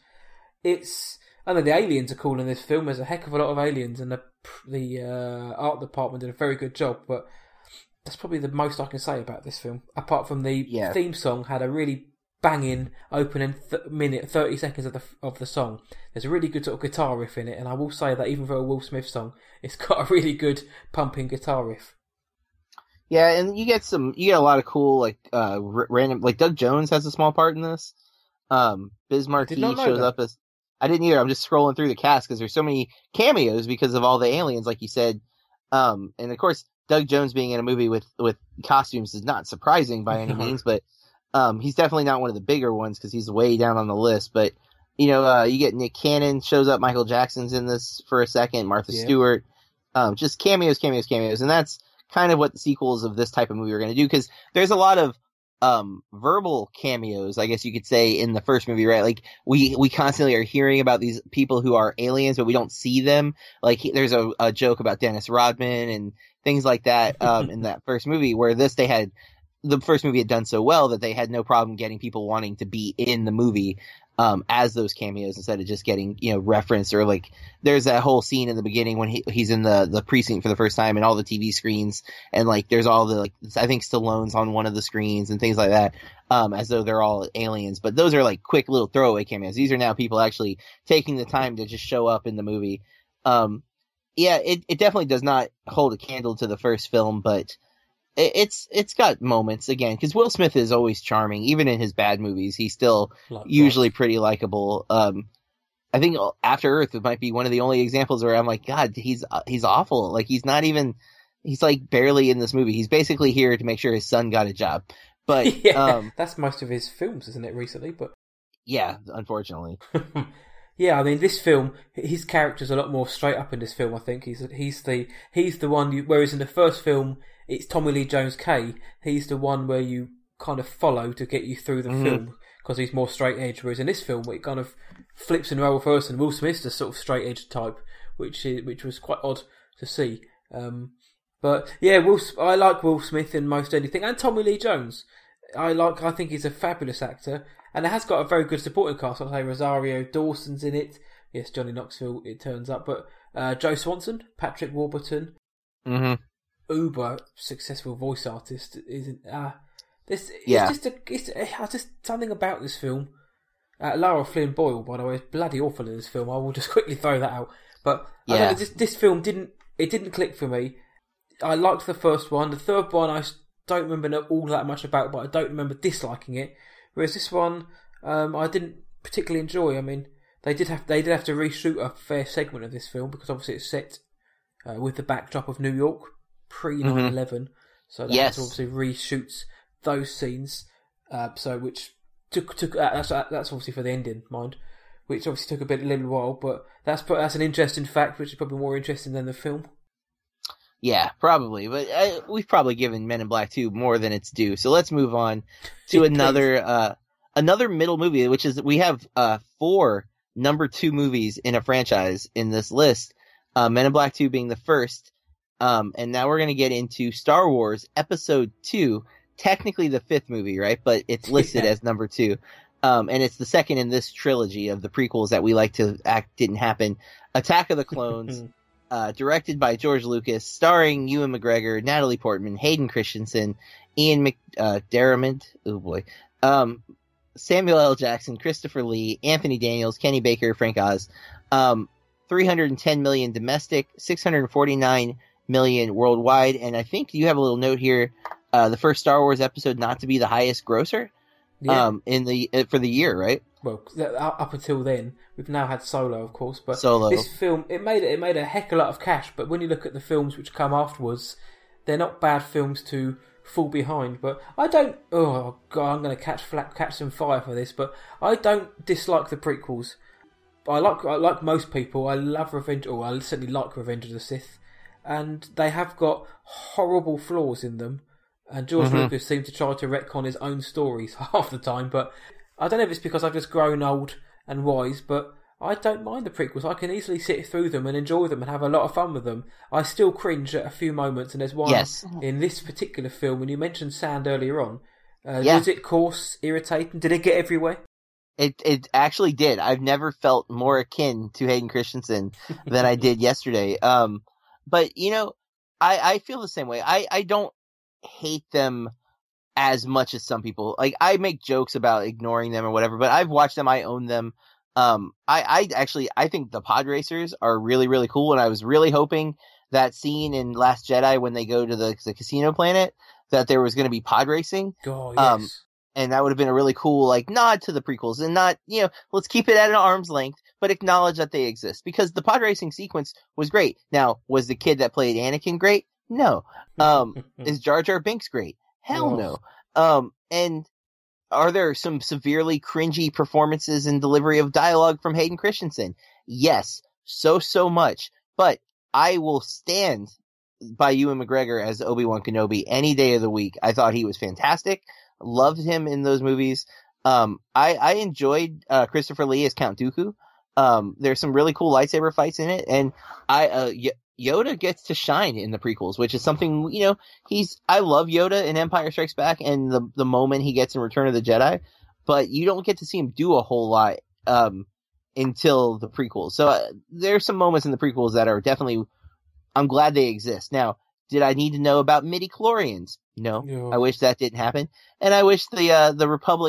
I know the aliens are cool in this film. There's a heck of a lot of aliens, and the art department did a very good job. But that's probably the most I can say about this film. Apart from the theme song had a really banging opening 30 seconds of the song. There's a really good sort of guitar riff in it, and I will say that even for a Will Smith song, it's got a really good pumping guitar riff. Yeah, and you get a lot of cool random, Doug Jones has a small part in this. Biz Markie shows up as. I didn't either. I'm just scrolling through the cast because there's so many cameos because of all the aliens, like you said. And of course, Doug Jones being in a movie with costumes is not surprising by any means, but he's definitely not one of the bigger ones because he's way down on the list. But you get Nick Cannon shows up, Michael Jackson's in this for a second, Martha Stewart, just cameos, and that's kind of what the sequels of this type of movie are going to do because there's a lot of verbal cameos, I guess you could say, in the first movie, right? Like we constantly are hearing about these people who are aliens, but we don't see them. Like there's a joke about Dennis Rodman and things like that in that first movie, where the first movie had done so well that they had no problem getting people wanting to be in the movie as those cameos instead of just getting, referenced. Or like there's that whole scene in the beginning when he's in the precinct for the first time and all the TV screens, and like there's all the, like, I think Stallone's on one of the screens and things like that, as though they're all aliens. But those are like quick little throwaway cameos. These are now people actually taking the time to just show up in the movie. Yeah, it definitely does not hold a candle to the first film, but it's got moments, again, because Will Smith is always charming. Even in his bad movies, he's still usually pretty likable. I think After Earth might be one of the only examples where I'm like, God, he's awful. Like he's like barely in this movie. He's basically here to make sure his son got a job. But yeah, that's most of his films, isn't it, recently? But yeah, unfortunately. Yeah, I mean, this film, his character's a lot more straight up in this film. I think he's the one. Whereas in the first film, it's Tommy Lee Jones K. He's the one where you kind of follow to get you through the film because he's more straight edge. Whereas in this film, it kind of flips in role first, and Will Smith's the sort of straight edge type, which was quite odd to see. But yeah, I like Will Smith in most anything, and Tommy Lee Jones. I think he's a fabulous actor. And it has got a very good supporting cast. I'll say Rosario Dawson's in it. Yes, Johnny Knoxville, it turns up. But Joe Swanson, Patrick Warburton, uber successful voice artist. Isn't this? Yeah. It's just something about this film. Lara Flynn Boyle, by the way, is bloody awful in this film. I will just quickly throw that out. But yeah. I don't know, this film didn't click for me. I liked the first one. The third one I don't remember all that much about, but I don't remember disliking it. Whereas this one, I didn't particularly enjoy. I mean, they did have to reshoot a fair segment of this film because obviously it's set with the backdrop of New York pre 9/11, so they had to obviously reshoot those scenes. So which took that's obviously for the ending, mind, which obviously took a little while. But that's an interesting fact, which is probably more interesting than the film. Yeah, probably. But we've probably given Men in Black 2 more than it's due. So let's move on to another middle movie, which is, we have 4 number 2 movies in a franchise in this list. Men in Black 2 being the first. And now we're going to get into Star Wars Episode 2, technically the 5th movie, right? But it's listed as number 2. And it's the second in this trilogy of the prequels that we like to act didn't happen. Attack of the Clones. Directed by George Lucas, starring Ewan McGregor, Natalie Portman, Hayden Christensen, Ian McDiarmid, oh boy, Samuel L. Jackson, Christopher Lee, Anthony Daniels, Kenny Baker, Frank Oz. 310 million domestic, 649 million worldwide, and I think you have a little note here. The first Star Wars episode not to be the highest grosser, for the year, right? Well, up until then, we've now had Solo, of course, but Solo. This film it made a heck of a lot of cash. But when you look at the films which come afterwards, they're not bad films to fall behind. But I don't. Oh God, I'm going to catch some fire for this. But I don't dislike the prequels. I like most people. I love Revenge. Or I certainly like Revenge of the Sith, and they have got horrible flaws in them. And George Lucas seemed to try to retcon his own stories half the time, but I don't know if it's because I've just grown old and wise, but I don't mind the prequels. I can easily sit through them and enjoy them and have a lot of fun with them. I still cringe at a few moments, and there's one in this particular film, when you mentioned sand earlier on. Was it coarse, irritating? Did it get everywhere? It actually did. I've never felt more akin to Hayden Christensen than I did yesterday. But, I feel the same way. I don't hate them as much as some people. Like, I make jokes about ignoring them or whatever, but I've watched them. I own them. I think the pod racers are really, really cool. And I was really hoping that scene in Last Jedi when they go to the casino planet, that there was going to be pod racing. Oh, yes. And that would have been a really cool, like, nod to the prequels, and not, let's keep it at an arm's length, but acknowledge that they exist, because the pod racing sequence was great. Now, was the kid that played Anakin great? No. Is Jar Jar Binks great? Hell no. And are there some severely cringy performances and delivery of dialogue from Hayden Christensen? Yes. So much. But I will stand by Ewan McGregor as Obi-Wan Kenobi any day of the week. I thought he was fantastic. Loved him in those movies. I enjoyed Christopher Lee as Count Dooku. There's some really cool lightsaber fights in it, and Yoda gets to shine in the prequels, which is something, I love Yoda in Empire Strikes Back and the moment he gets in Return of the Jedi, but you don't get to see him do a whole lot until the prequels. So there's some moments in the prequels that are definitely, I'm glad they exist. Now, did I need to know about midi-chlorians? No. I wish that didn't happen. And I wish the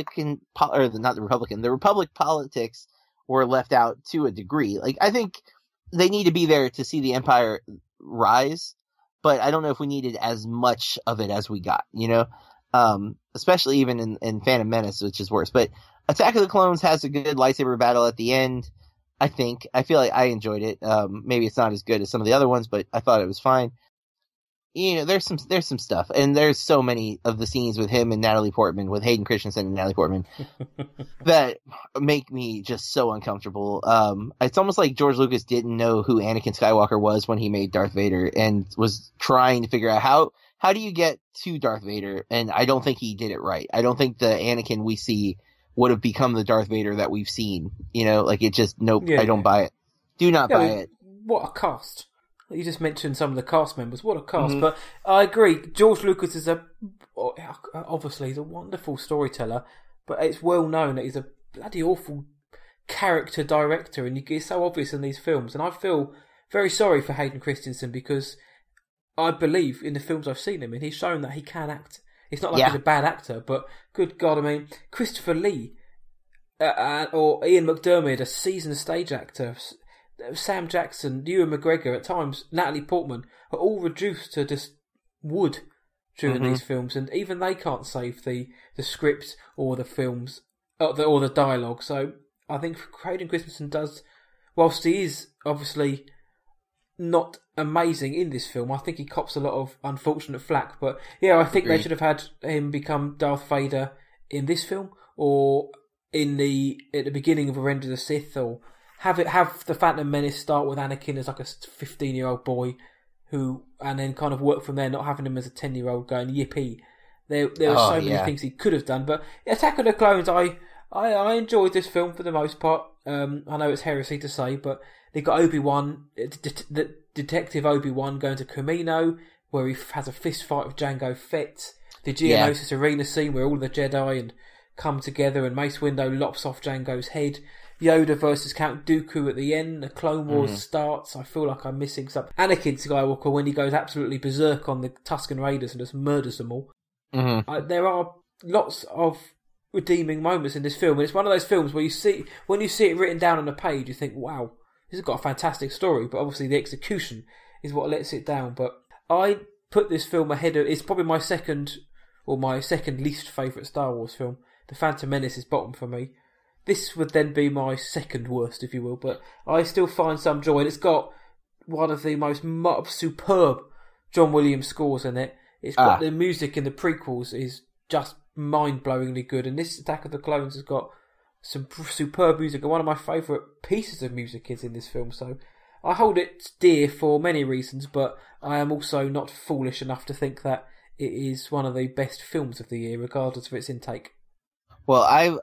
Republic politics were left out to a degree. Like, I think they need to be there to see the Empire rise, but I don't know if we needed as much of it as we got, especially even in Phantom Menace, which is worse. But Attack of the Clones has a good lightsaber battle at the end, I think. I feel like I enjoyed it. Maybe it's not as good as some of the other ones, but I thought it was fine. There's some stuff, and there's so many of the scenes with him and Natalie Portman, with Hayden Christensen and Natalie Portman, that make me just so uncomfortable. It's almost like George Lucas didn't know who Anakin Skywalker was when he made Darth Vader, and was trying to figure out how do you get to Darth Vader, and I don't think he did it right. I don't think the Anakin we see would have become the Darth Vader that we've seen. Nope, I don't buy it. Do not buy it. What a cast. You just mentioned some of the cast members. What a cast. Mm-hmm. But I agree. George Lucas is obviously he's a wonderful storyteller, but it's well known that he's a bloody awful character director, and it's so obvious in these films. And I feel very sorry for Hayden Christensen, because I believe in the films I've seen him in, he's shown that he can act. It's not like he's a bad actor, but good God, I mean, Christopher Lee or Ian McDiarmid, a seasoned stage actor, Sam Jackson, Ewan McGregor, at times Natalie Portman, are all reduced to just wood during these films, and even they can't save the script or the films or the dialogue. So I think Hayden Christensen does, whilst he is obviously not amazing in this film, I think he cops a lot of unfortunate flack. But yeah, I think they should have had him become Darth Vader in this film, or at the beginning of Revenge of the Sith, or have the Phantom Menace start with Anakin as like a 15-year-old boy, and then kind of work from there, not having him as a 10-year-old going yippee. There are so many things he could have done. But Attack of the Clones, I enjoyed this film for the most part. I know it's heresy to say, but they got Obi-Wan, Detective Obi-Wan, going to Kamino, where he has a fist fight with Jango Fett. The Geonosis arena scene where all the Jedi come together, and Mace Windu lops off Jango's head. Yoda versus Count Dooku at the end. The Clone Wars starts. I feel like I'm missing something. Anakin Skywalker, when he goes absolutely berserk on the Tusken Raiders and just murders them all. There are lots of redeeming moments in this film, and it's one of those films where when you see it written down on a page, you think, wow, this has got a fantastic story, but obviously the execution is what lets it down. But I put this film ahead of, it's probably my second least favourite Star Wars film. The Phantom Menace is bottom for me. This would then be my second worst, if you will, but I still find some joy, and it's got one of the most superb John Williams scores in it. It's got the music in the prequels is just mind-blowingly good, and this Attack of the Clones has got some superb music, and one of my favourite pieces of music is in this film, so I hold it dear for many reasons, but I am also not foolish enough to think that it is one of the best films of the year, regardless of its intake. Well, I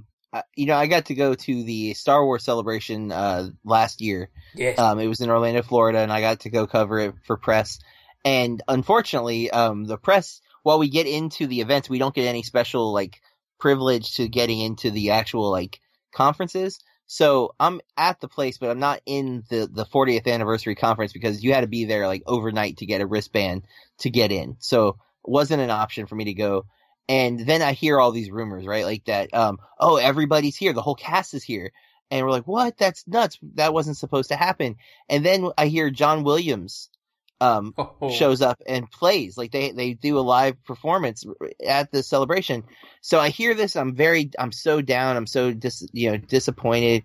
got to go to the Star Wars celebration last year. Yes. It was in Orlando, Florida, and I got to go cover it for press. And unfortunately, the press, while we get into the events, we don't get any special privilege to getting into the actual conferences. So I'm at the place, but I'm not in the 40th anniversary conference, because you had to be there overnight to get a wristband to get in. So it wasn't an option for me to go. And then I hear all these rumors, right? That, everybody's here. The whole cast is here. And we're like, what? That's nuts. That wasn't supposed to happen. And then I hear John Williams shows up and plays. They do a live performance at the celebration. So I hear this. I'm so down. I'm so disappointed.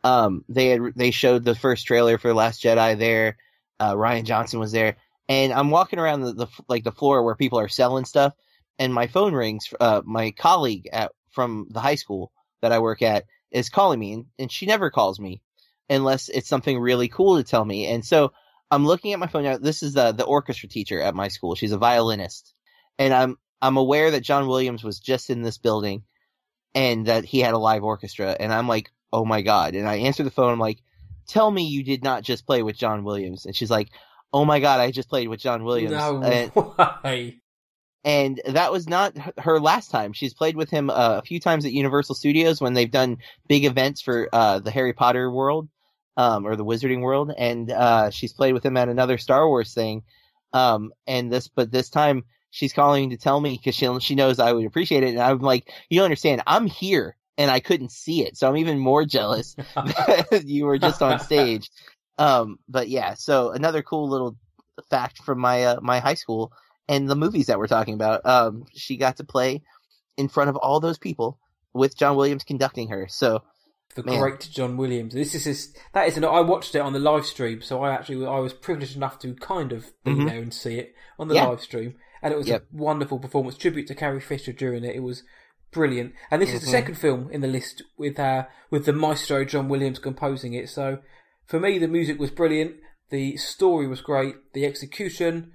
They showed the first trailer for Last Jedi there. Rian Johnson was there. And I'm walking around the floor where people are selling stuff. And my phone rings. My colleague from the high school that I work at is calling me, and she never calls me unless it's something really cool to tell me. And so I'm looking at my phone now. This is the orchestra teacher at my school. She's a violinist, and I'm aware that John Williams was just in this building and that he had a live orchestra. And I'm like, oh my God. And I answer the phone. I'm like, tell me you did not just play with John Williams. And she's like, oh my God, I just played with John Williams. No way. And that was not her last time. She's played with him a few times at Universal Studios when they've done big events for the Harry Potter world, or the Wizarding World. And she's played with him at another Star Wars thing. But this time she's calling to tell me because she knows I would appreciate it. And I'm like, you don't understand. I'm here and I couldn't see it. So I'm even more jealous that you were just on stage. But yeah, so another cool little fact from my high school and the movies that we're talking about. She got to play in front of all those people with John Williams conducting her. So the great John Williams. I watched it on the live stream, so I was privileged enough to kind of be there and see it on the live stream, and it was a wonderful performance. Tribute to Carrie Fisher during it. It was brilliant, and this is the second film in the list with the maestro John Williams composing it. So for me, the music was brilliant, the story was great, the execution,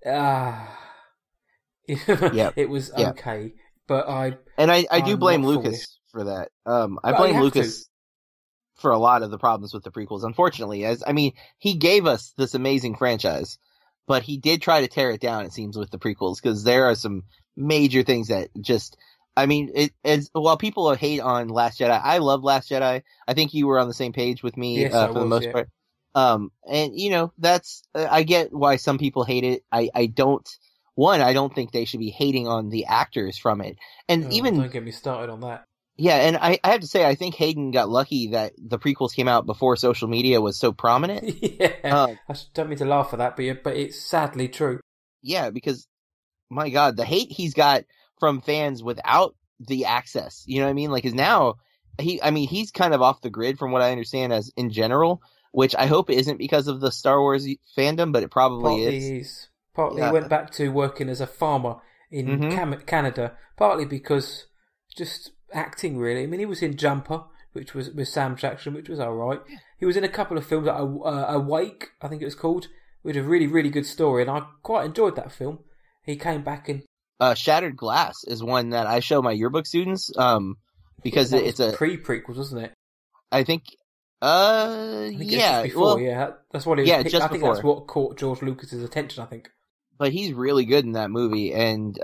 it was okay, but I do blame Lucas for that. I blame Lucas for a lot of the problems with the prequels, unfortunately. He gave us this amazing franchise, but he did try to tear it down, it seems, with the prequels, because there are some major things that just, while people hate on Last Jedi, I love Last Jedi. I think you were on the same page with me for the most part. And that's, I get why some people hate it. I don't think they should be hating on the actors from it. And don't get me started on that. Yeah, and I have to say, I think Hayden got lucky that the prequels came out before social media was so prominent. I don't mean to laugh at that, but it's sadly true. Yeah, because, my God, the hate he's got from fans without the access, you know what I mean? Like, is now, he's kind of off the grid from what I understand as in general, which I hope isn't because of the Star Wars fandom, but it probably is. Partly he went back to working as a farmer in Canada, partly because just acting, really. He was in Jumper, which was with Sam Jackson, which was alright. He was in a couple of films, like Awake, I think it was called, with a really, really good story, and I quite enjoyed that film. He came back and... Shattered Glass is one that I show my yearbook students, because it's a... pre-prequels, wasn't it? I think... before, that's what he was. Yeah, I think that's what caught George Lucas's attention, I think. But he's really good in that movie, and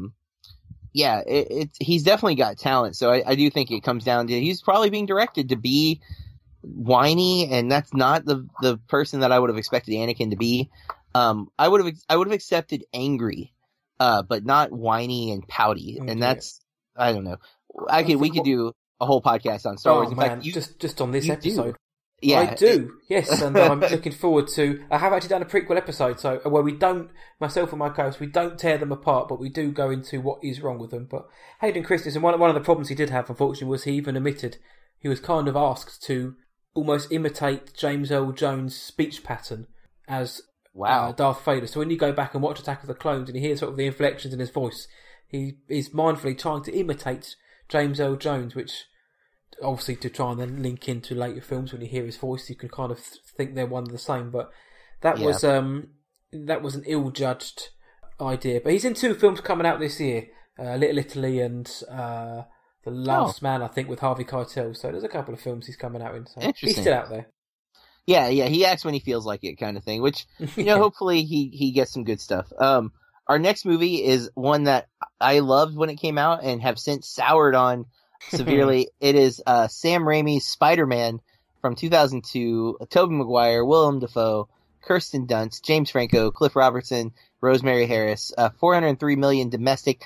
he's definitely got talent. So I do think it comes down to he's probably being directed to be whiny, and that's not the person that I would have expected Anakin to be. I would have accepted angry, but not whiny and pouty, and that's, I don't know. We could do a whole podcast on Star Wars. In fact, just on this episode. Yeah, I do. Yes, and I'm looking forward to. I have actually done a prequel episode, so where we don't, myself and my co-host, we don't tear them apart, but we do go into what is wrong with them. But Hayden Christensen, one of the problems he did have, unfortunately, was he even admitted he was kind of asked to almost imitate James Earl Jones' speech pattern as Darth Vader. So when you go back and watch Attack of the Clones and you hear sort of the inflections in his voice, he is mindfully trying to imitate James Earl Jones, which obviously to try and then link into later films. When you hear his voice, you can kind of think they're one and the same. But that was an ill-judged idea. But he's in 2 films coming out this year, Little Italy and The Last Man, I think, with Harvey Keitel. So there's a couple of films he's coming out in. So he's still out there. Yeah, he acts when he feels like it, kind of thing. Which hopefully he gets some good stuff. Our next movie is one that I loved when it came out and have since soured on severely. It is Sam Raimi's Spider-Man from 2002. Tobey Maguire, Willem Dafoe, Kirsten Dunst, James Franco, Cliff Robertson, Rosemary Harris. 403 million domestic,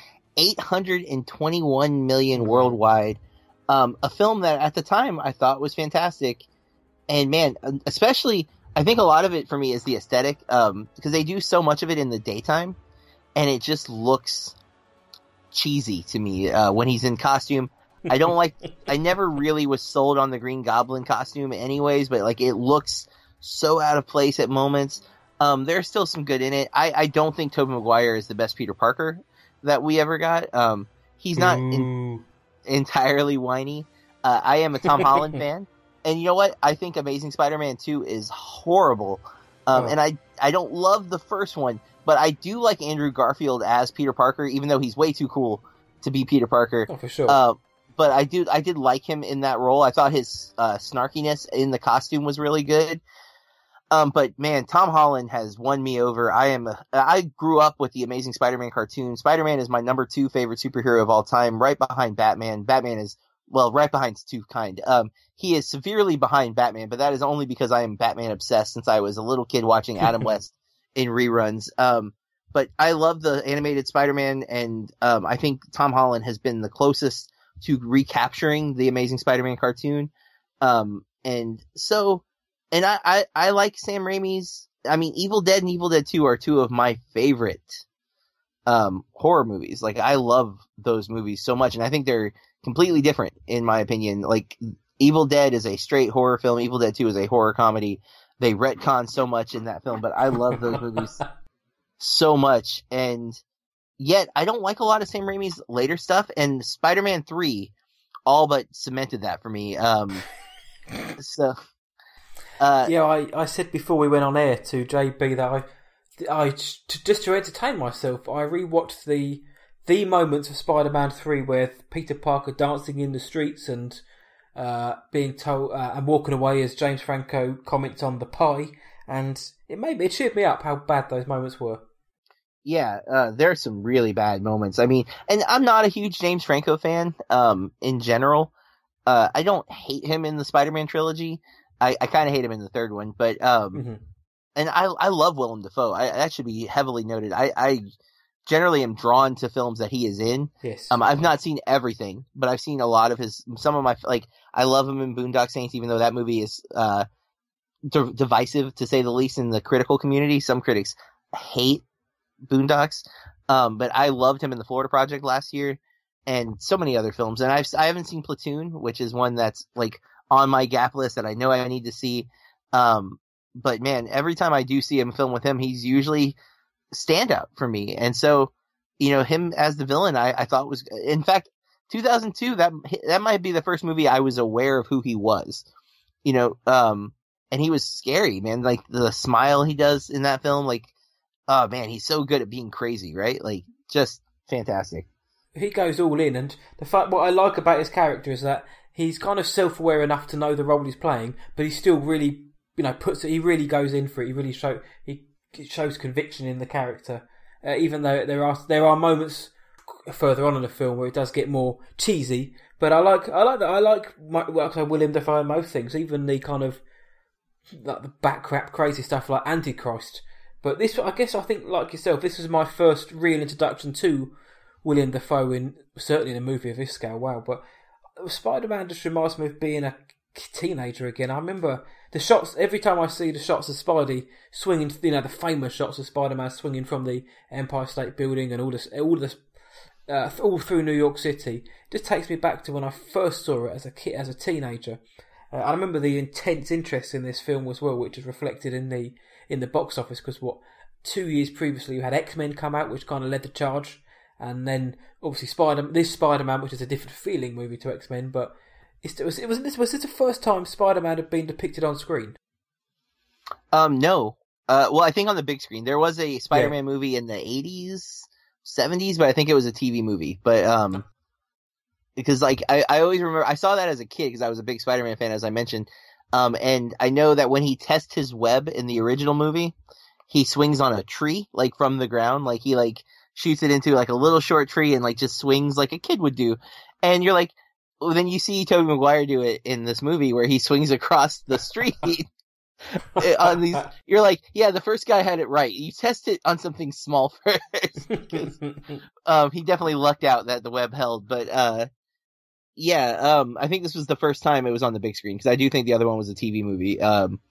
821 million worldwide. A film that at the time I thought was fantastic. And man, especially, I think a lot of it for me is the aesthetic, because they do so much of it in the daytime, and it just looks cheesy to me when he's in costume. I never really was sold on the Green Goblin costume anyways, but like it looks so out of place at moments. There's still some good in it. I don't think Tobey Maguire is the best Peter Parker that we ever got. He's not entirely whiny. I am a Tom Holland fan. And you know what? I think Amazing Spider-Man 2 is horrible. And I don't love the first one, but I do like Andrew Garfield as Peter Parker, even though he's way too cool to be Peter Parker. Oh, for sure. But I did like him in that role. I thought his snarkiness in the costume was really good. But man, Tom Holland has won me over. I grew up with the Amazing Spider-Man cartoon. Spider-Man is my number 2 favorite superhero of all time, right behind Batman. Batman is, well, right behind Stu Kind. He is severely behind Batman, but that is only because I am Batman obsessed since I was a little kid watching Adam West in reruns. But I love the animated Spider-Man, and I think Tom Holland has been the closest to recapturing the Amazing Spider-Man cartoon. And I like Sam Raimi's. I mean, Evil Dead and Evil Dead 2 are 2 of my favorite horror movies. Like, I love those movies so much, and I think they're completely different in my opinion. Like, Evil Dead is a straight horror film. Evil Dead 2 is a horror comedy. They retcon so much in that film, but I love those movies so much. And yet, I don't like a lot of Sam Raimi's later stuff, and Spider-Man 3 all but cemented that for me. I said before we went on air to JB that I just to entertain myself, I rewatched the moments of Spider-Man 3 with Peter Parker dancing in the streets and being told and walking away as James Franco comments on the pie, and it cheered me up how bad those moments were. Yeah, there are some really bad moments. I mean, and I'm not a huge James Franco fan in general. I don't hate him in the Spider-Man trilogy. I kind of hate him in the third one, but and I love Willem Dafoe. That should be heavily noted. I generally am drawn to films that he is in. Yes. I've not seen everything, but I've seen a lot of some of my, like, I love him in Boondock Saints, even though that movie is divisive, to say the least, in the critical community. Some critics hate Boondocks, but I loved him in the Florida Project last year, and so many other films. And I haven't seen Platoon, which is one that's like on my gap list that I know I need to see. But man, every time I do see a film with him, he's usually standout for me. And so, you know, him as the villain, I thought was, in fact, 2002, that might be the first movie I was aware of who he was, you know, and he was scary, man. Like, the smile he does in that film, like, oh man, he's so good at being crazy, right? Like, just fantastic. He goes all in, and what I like about his character is that he's kind of self-aware enough to know the role he's playing, but he still really, you know, he really goes in for it. He really shows conviction in the character, even though there are moments further on in the film where it does get more cheesy. But I like William Dafoe in most things, even the kind of like the backcrap crazy stuff like Antichrist. But this, I think, like yourself, this was my first real introduction to William Dafoe certainly in a movie of this scale. Wow, but Spider-Man just reminds me of being a teenager again. I remember the shots, every time I see the shots of Spidey swinging, you know, the famous shots of Spider-Man swinging from the Empire State Building and all through New York City, it just takes me back to when I first saw it as a teenager. I remember the intense interest in this film as well, which is reflected in the box office, because 2 years previously you had X-Men come out, which kind of led the charge, and then obviously Spider-Man, which is a different feeling movie to X-Men, but was this the first time Spider-Man had been depicted on screen? No. Well, I think on the big screen. There was a Spider-Man movie in the 80s, 70s, but I think it was a TV movie. But because like I always remember, I saw that as a kid because I was a big Spider-Man fan, as I mentioned. And I know that when he tests his web in the original movie, he swings on a tree, like from the ground, like he like shoots it into like a little short tree and like just swings like a kid would do. And you're like, well, then you see Tobey Maguire do it in this movie where he swings across the street on these. You're like, yeah, the first guy had it right. You test it on something small first. Because, he definitely lucked out that the web held. But I think this was the first time it was on the big screen, because I do think the other one was a TV movie.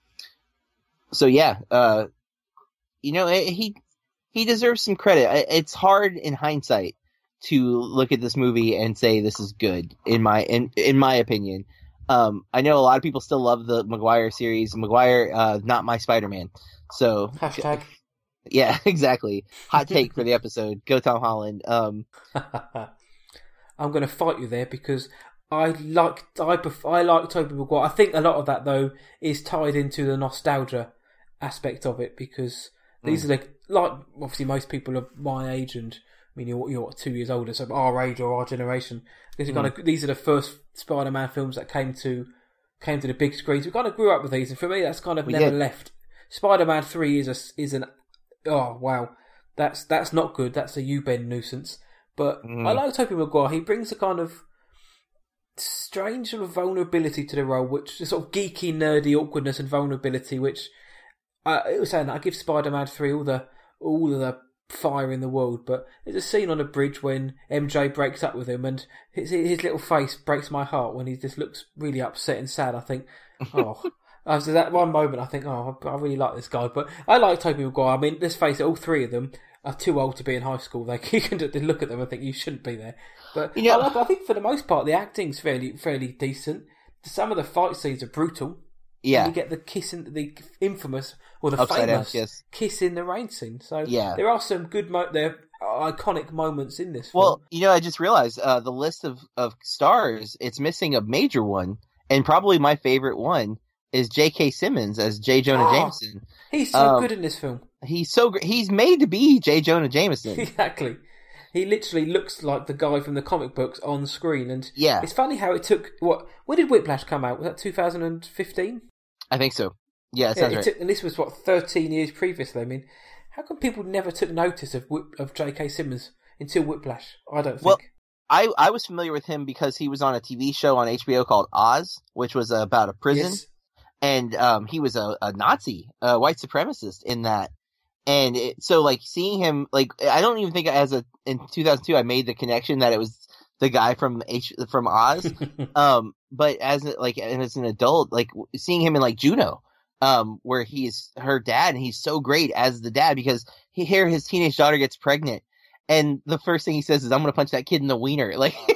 You know, he deserves some credit. It's hard in hindsight to look at this movie and say this is good, in my opinion. I know a lot of people still love the Maguire series. Maguire, not my Spider-Man. So hashtag. Yeah, exactly. Hot take for the episode. Go Tom Holland. I'm going to fight you there because I like Tobey Maguire. I think a lot of that though is tied into the nostalgia aspect of it, because these are like obviously most people are my age, and I mean you're what, 2 years older, so our age or our generation. These are the first Spider-Man films that came to the big screens. We kind of grew up with these, and for me that's kind of never left. Spider-Man 3 is an oh wow, that's not good. That's a U-bend nuisance. But I like Tobey Maguire. He brings a kind of strange sort of vulnerability to the role, which is sort of geeky, nerdy awkwardness and vulnerability, which it was saying that I give Spider-Man 3 all of the fire in the world. But there's a scene on a bridge when MJ breaks up with him, and his little face breaks my heart when he just looks really upset and sad. I think, after that one moment, I think, I really like this guy. But I like Tobey Maguire. I mean, let's face it, all three of them are too old to be in high school. You can look at them and think you shouldn't be there. But I think for the most part, the acting's fairly decent. Some of the fight scenes are brutal. Yeah, and you get the kiss in the infamous or the famous kiss in the rain scene. So there are some good, there are iconic moments in this film. Well, I just realized the list of stars, it's missing a major one, and probably my favorite one is J.K. Simmons as J. Jonah Jameson. He's so good in this film. He's so great. He's made to be J. Jonah Jameson. Exactly. He literally looks like the guy from the comic books on screen. And it's funny how it took... When did Whiplash come out? Was that 2015? I think so. Yeah, it sounds right. And this was, 13 years previously. I mean, how come people never took notice of J.K. Simmons until Whiplash? I don't think. Well, I was familiar with him because he was on a TV show on HBO called Oz, which was about a prison. Yes. And he was a Nazi, a white supremacist in that. And so seeing him, I don't even think in 2002 I made the connection that it was the guy from Oz. But as an adult, seeing him in Juno, where he's her dad, and he's so great as the dad because his teenage daughter gets pregnant, and the first thing he says is, "I'm going to punch that kid in the wiener."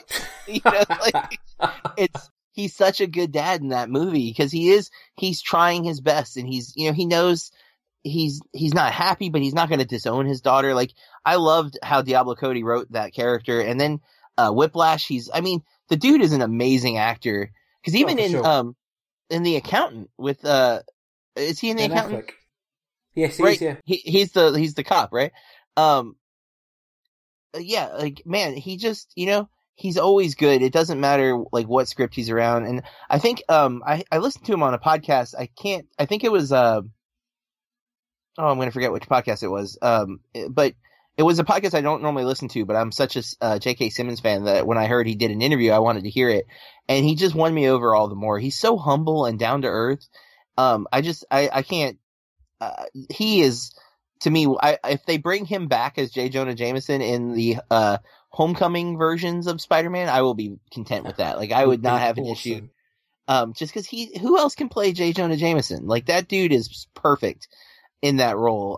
He's such a good dad in that movie because he's trying his best, and he knows he's not happy, but he's not going to disown his daughter. I loved how Diablo Cody wrote that character. And then Whiplash, the dude is an amazing actor because even in The Accountant with is he in The Accountant? Affleck. Yes, he right? is. Yeah, he's the cop, right? Man, he just he's always good. It doesn't matter what script he's around. And I think I listened to him on a podcast. I think it was I'm going to forget which podcast it was. But it was a podcast I don't normally listen to, but I'm such a J.K. Simmons fan that when I heard he did an interview, I wanted to hear it. And he just won me over all the more. He's so humble and down to earth. I can't, he is, to me, if they bring him back as J. Jonah Jameson in the, Homecoming versions of Spider-Man, I will be content with that. I would not have an issue. Just cause who else can play J. Jonah Jameson? That dude is perfect in that role.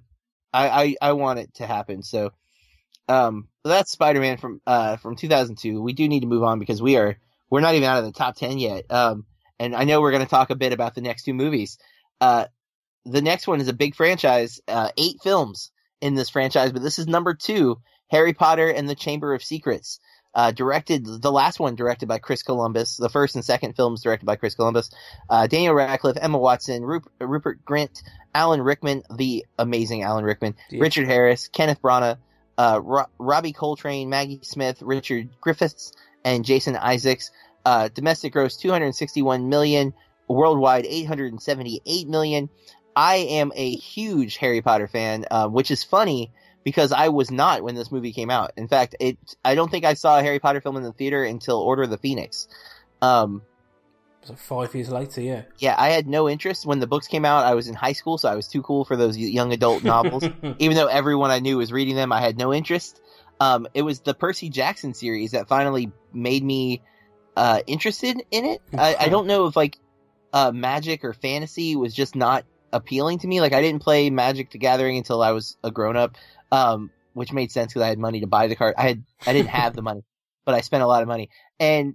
I want it to happen. So, that's Spider-Man from 2002. We do need to move on because we're not even out of the top 10 yet. And I know we're going to talk a bit about the next two movies. The next one is a big franchise, 8 films in this franchise, but this is number 2, Harry Potter and the Chamber of Secrets. The last one directed by Chris Columbus. The first and second films directed by Chris Columbus. Daniel Radcliffe, Emma Watson, Rupert Grint, Alan Rickman, the amazing Alan Rickman, Richard Harris, Kenneth Branagh, Robbie Coltrane, Maggie Smith, Richard Griffiths, and Jason Isaacs. Domestic gross $261 million, worldwide $878 million. I am a huge Harry Potter fan, which is funny because I was not when this movie came out. In fact, I don't think I saw a Harry Potter film in the theater until Order of the Phoenix. So 5 years later, yeah. Yeah, I had no interest. When the books came out, I was in high school, so I was too cool for those young adult novels. Even though everyone I knew was reading them, I had no interest. It was the Percy Jackson series that finally made me interested in it. I don't know if magic or fantasy was just not appealing to me. I didn't play Magic the Gathering until I was a grown-up. Which made sense because I had money to buy the card. I didn't have the money, but I spent a lot of money. And,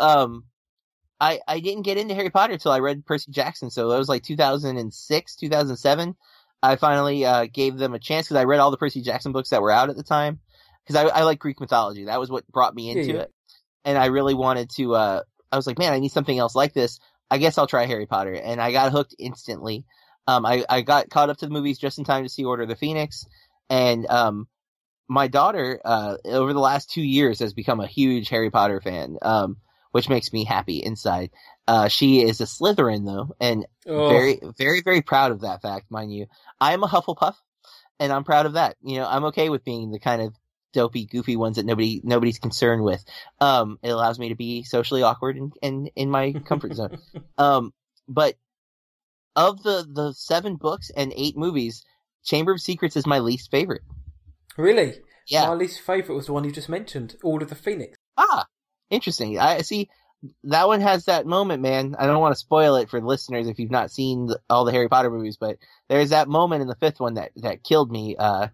I didn't get into Harry Potter until I read Percy Jackson. So that was 2006, 2007. I finally, gave them a chance because I read all the Percy Jackson books that were out at the time. Because I like Greek mythology. That was what brought me into it. And I really wanted to, I was like, man, I need something else like this. I guess I'll try Harry Potter. And I got hooked instantly. I got caught up to the movies just in time to see Order of the Phoenix, and my daughter over the last 2 years has become a huge Harry Potter fan, which makes me happy inside. She is a Slytherin though, and very, very, very proud of that fact, mind you. I am a Hufflepuff, and I'm proud of that. I'm okay with being the kind of dopey, goofy ones that nobody's concerned with. It allows me to be socially awkward and in my comfort zone. But of the 7 books and 8 movies, Chamber of Secrets is my least favorite. Really? Yeah. My least favourite was the one you just mentioned, Order of the Phoenix. Ah, interesting. I see. That one has that moment, man. I don't want to spoil it for listeners if you've not seen all the Harry Potter movies, but there's that moment in the 5th one that killed me. I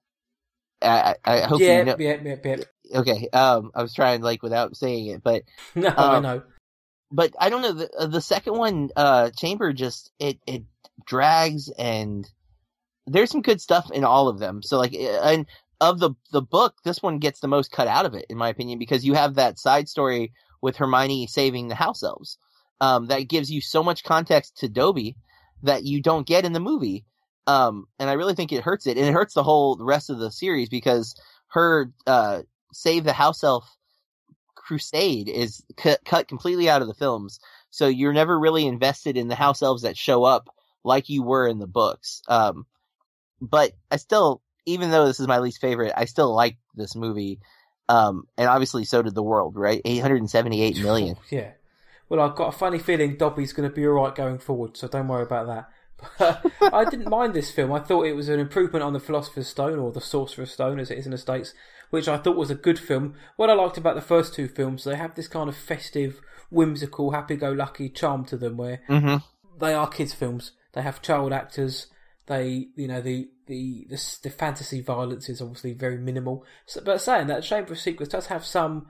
hope you know. Yeah. Okay. I was trying without saying it, but No, I know. But I don't know. The second one, Chamber, just it drags, and there's some good stuff in all of them. So and of the book, this one gets the most cut out of it, in my opinion, because you have that side story with Hermione saving the house elves. That gives you so much context to Dobby that you don't get in the movie. And I really think it hurts it. And it hurts the rest of the series because her save the house elf crusade is cut completely out of the films. So you're never really invested in the house elves that show up like you were in the books. But I still, even though this is my least favorite, I still like this movie. And obviously so did the world, right? 878 million. Yeah. Well, I've got a funny feeling Dobby's going to be alright going forward, so don't worry about that. But I didn't mind this film. I thought it was an improvement on the Philosopher's Stone, or the Sorcerer's Stone as it is in the States, which I thought was a good film. What I liked about the first 2 films, they have this kind of festive, whimsical, happy-go-lucky charm to them where they are kids' films. They have child actors. They, the fantasy violence is obviously very minimal. So, but saying that, Chamber of Secrets does have some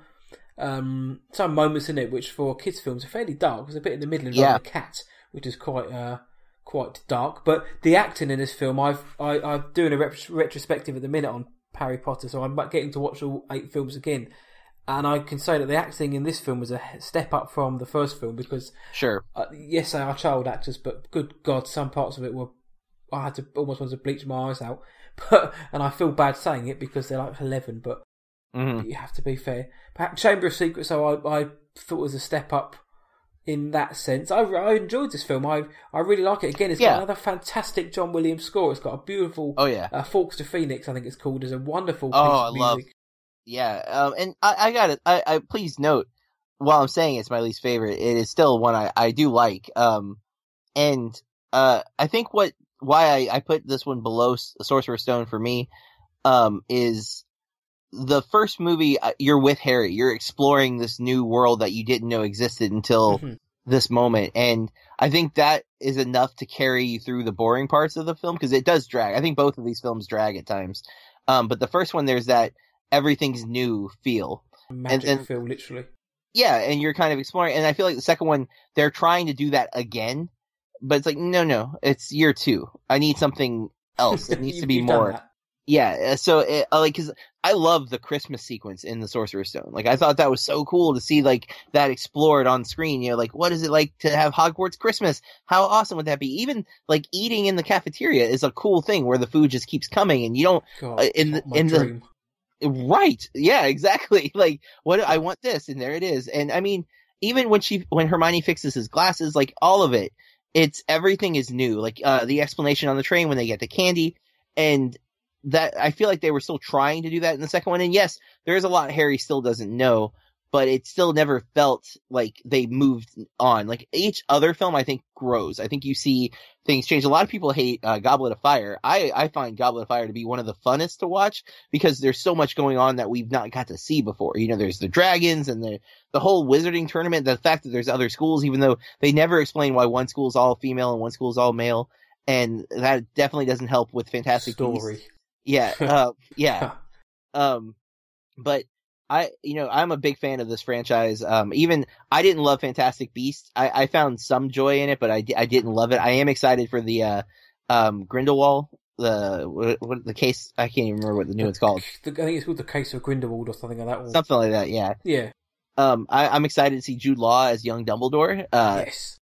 moments in it which for kids' films are fairly dark. There's a bit in the middle involving a cat, which is quite dark. But the acting in this film, I'm doing a retrospective at the minute on Harry Potter, so I'm getting to watch all 8 films again. And I can say that the acting in this film was a step up from the first film because, sure, yes, they are child actors, but good God, some parts of it were, I had to almost want to bleach my eyes out. And I feel bad saying it because they're like 11, but you have to be fair. But Chamber of Secrets, so I thought was a step up in that sense. I enjoyed this film. I really like it. Again, it's got another fantastic John Williams score. It's got a beautiful Forks to Phoenix, I think it's called. It's a wonderful piece of music. And I got it. I please note, while I'm saying it's my least favorite, it is still one I do like. And I think why I put this one below Sorcerer's Stone for me is the first movie. You're with Harry. You're exploring this new world that you didn't know existed until this moment, and I think that is enough to carry you through the boring parts of the film because it does drag. I think both of these films drag at times, but the first one, there's that everything's new feel. Magic feel, literally. Yeah, and you're kind of exploring, and I feel like the second one, they're trying to do that again, but it's like, no, it's year 2. I need something else. It needs to be more. Yeah, so because I love the Christmas sequence in the Sorcerer's Stone. I thought that was so cool to see that explored on screen. What is it like to have Hogwarts Christmas? How awesome would that be? Even eating in the cafeteria is a cool thing where the food just keeps coming and you don't dream. Right. Yeah, exactly. What I want this, and there it is. And I mean, even when Hermione fixes his glasses, all of it, everything is new. The explanation on the train when they get the candy, and that I feel like they were still trying to do that in the second one. And yes, there is a lot Harry still doesn't know, but it still never felt like they moved on. Each other film, I think, grows. I think you see things change. A lot of people hate Goblet of Fire. I find Goblet of Fire to be one of the funnest to watch because there's so much going on that we've not got to see before. There's the dragons and the whole wizarding tournament, the fact that there's other schools, even though they never explain why one school's all female and one school's all male. And that definitely doesn't help with Fantastic Story. Beasts. Yeah. But I'm a big fan of this franchise. Even I didn't love Fantastic Beasts. I found some joy in it, but I didn't love it. I am excited for the Grindelwald, the case. I can't even remember what the new one's called. I think it's called The Case of Grindelwald or something like that. Something like that. Yeah. Yeah. I'm excited to see Jude Law as young Dumbledore. Yes.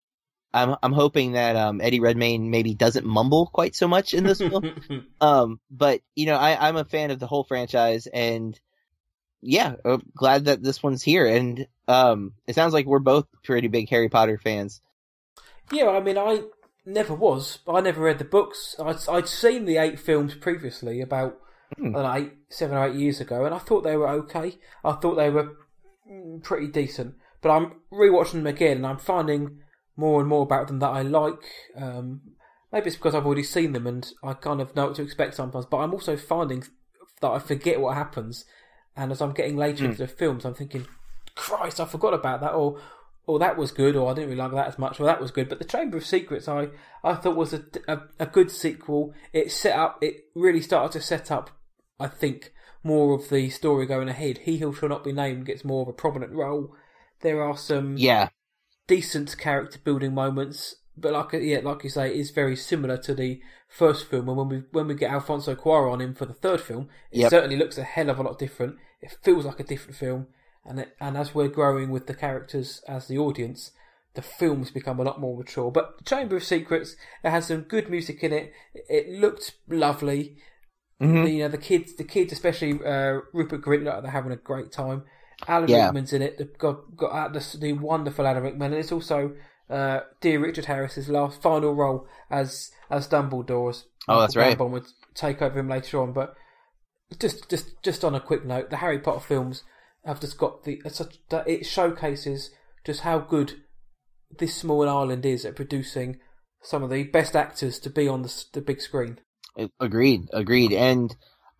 I'm hoping that Eddie Redmayne maybe doesn't mumble quite so much in this film. But I'm a fan of the whole franchise, and yeah, I'm glad that this one's here. And it sounds like we're both pretty big Harry Potter fans. Yeah, I mean, I never was. I never read the books. I'd seen the 8 films previously, about 7 or 8 years ago, and I thought they were okay. I thought they were pretty decent. But I'm rewatching them again, and I'm finding more and more about them that I like. Maybe it's because I've already seen them and I kind of know what to expect sometimes. But I'm also finding that I forget what happens, and as I'm getting later into the films, I'm thinking, Christ, I forgot about that, or that was good, or I didn't really like that as much, or that was good. But the Chamber of Secrets, I thought was a good sequel. It really started to set up, I think, more of the story going ahead. He Who Shall Not Be Named gets more of a prominent role. There are some decent character building moments, but like you say, it is very similar to the first film. And when we get Alfonso Cuarón in for the third film, it certainly looks a hell of a lot different. It feels like a different film, and as we're growing with the characters as the audience, the films become a lot more mature. But Chamber of Secrets, it has some good music in it. It looked lovely. Mm-hmm. The kids, especially Rupert Grint, look like they're having a great time. Alan Rickman's in it. They've got the wonderful Alan Rickman, and it's also dear Richard Harris's final role as Dumbledore. Oh, that's right. Gambon would take over him later on. But just on a quick note, the Harry Potter films have just got it showcases just how good this small island is at producing some of the best actors to be on the big screen. Agreed. And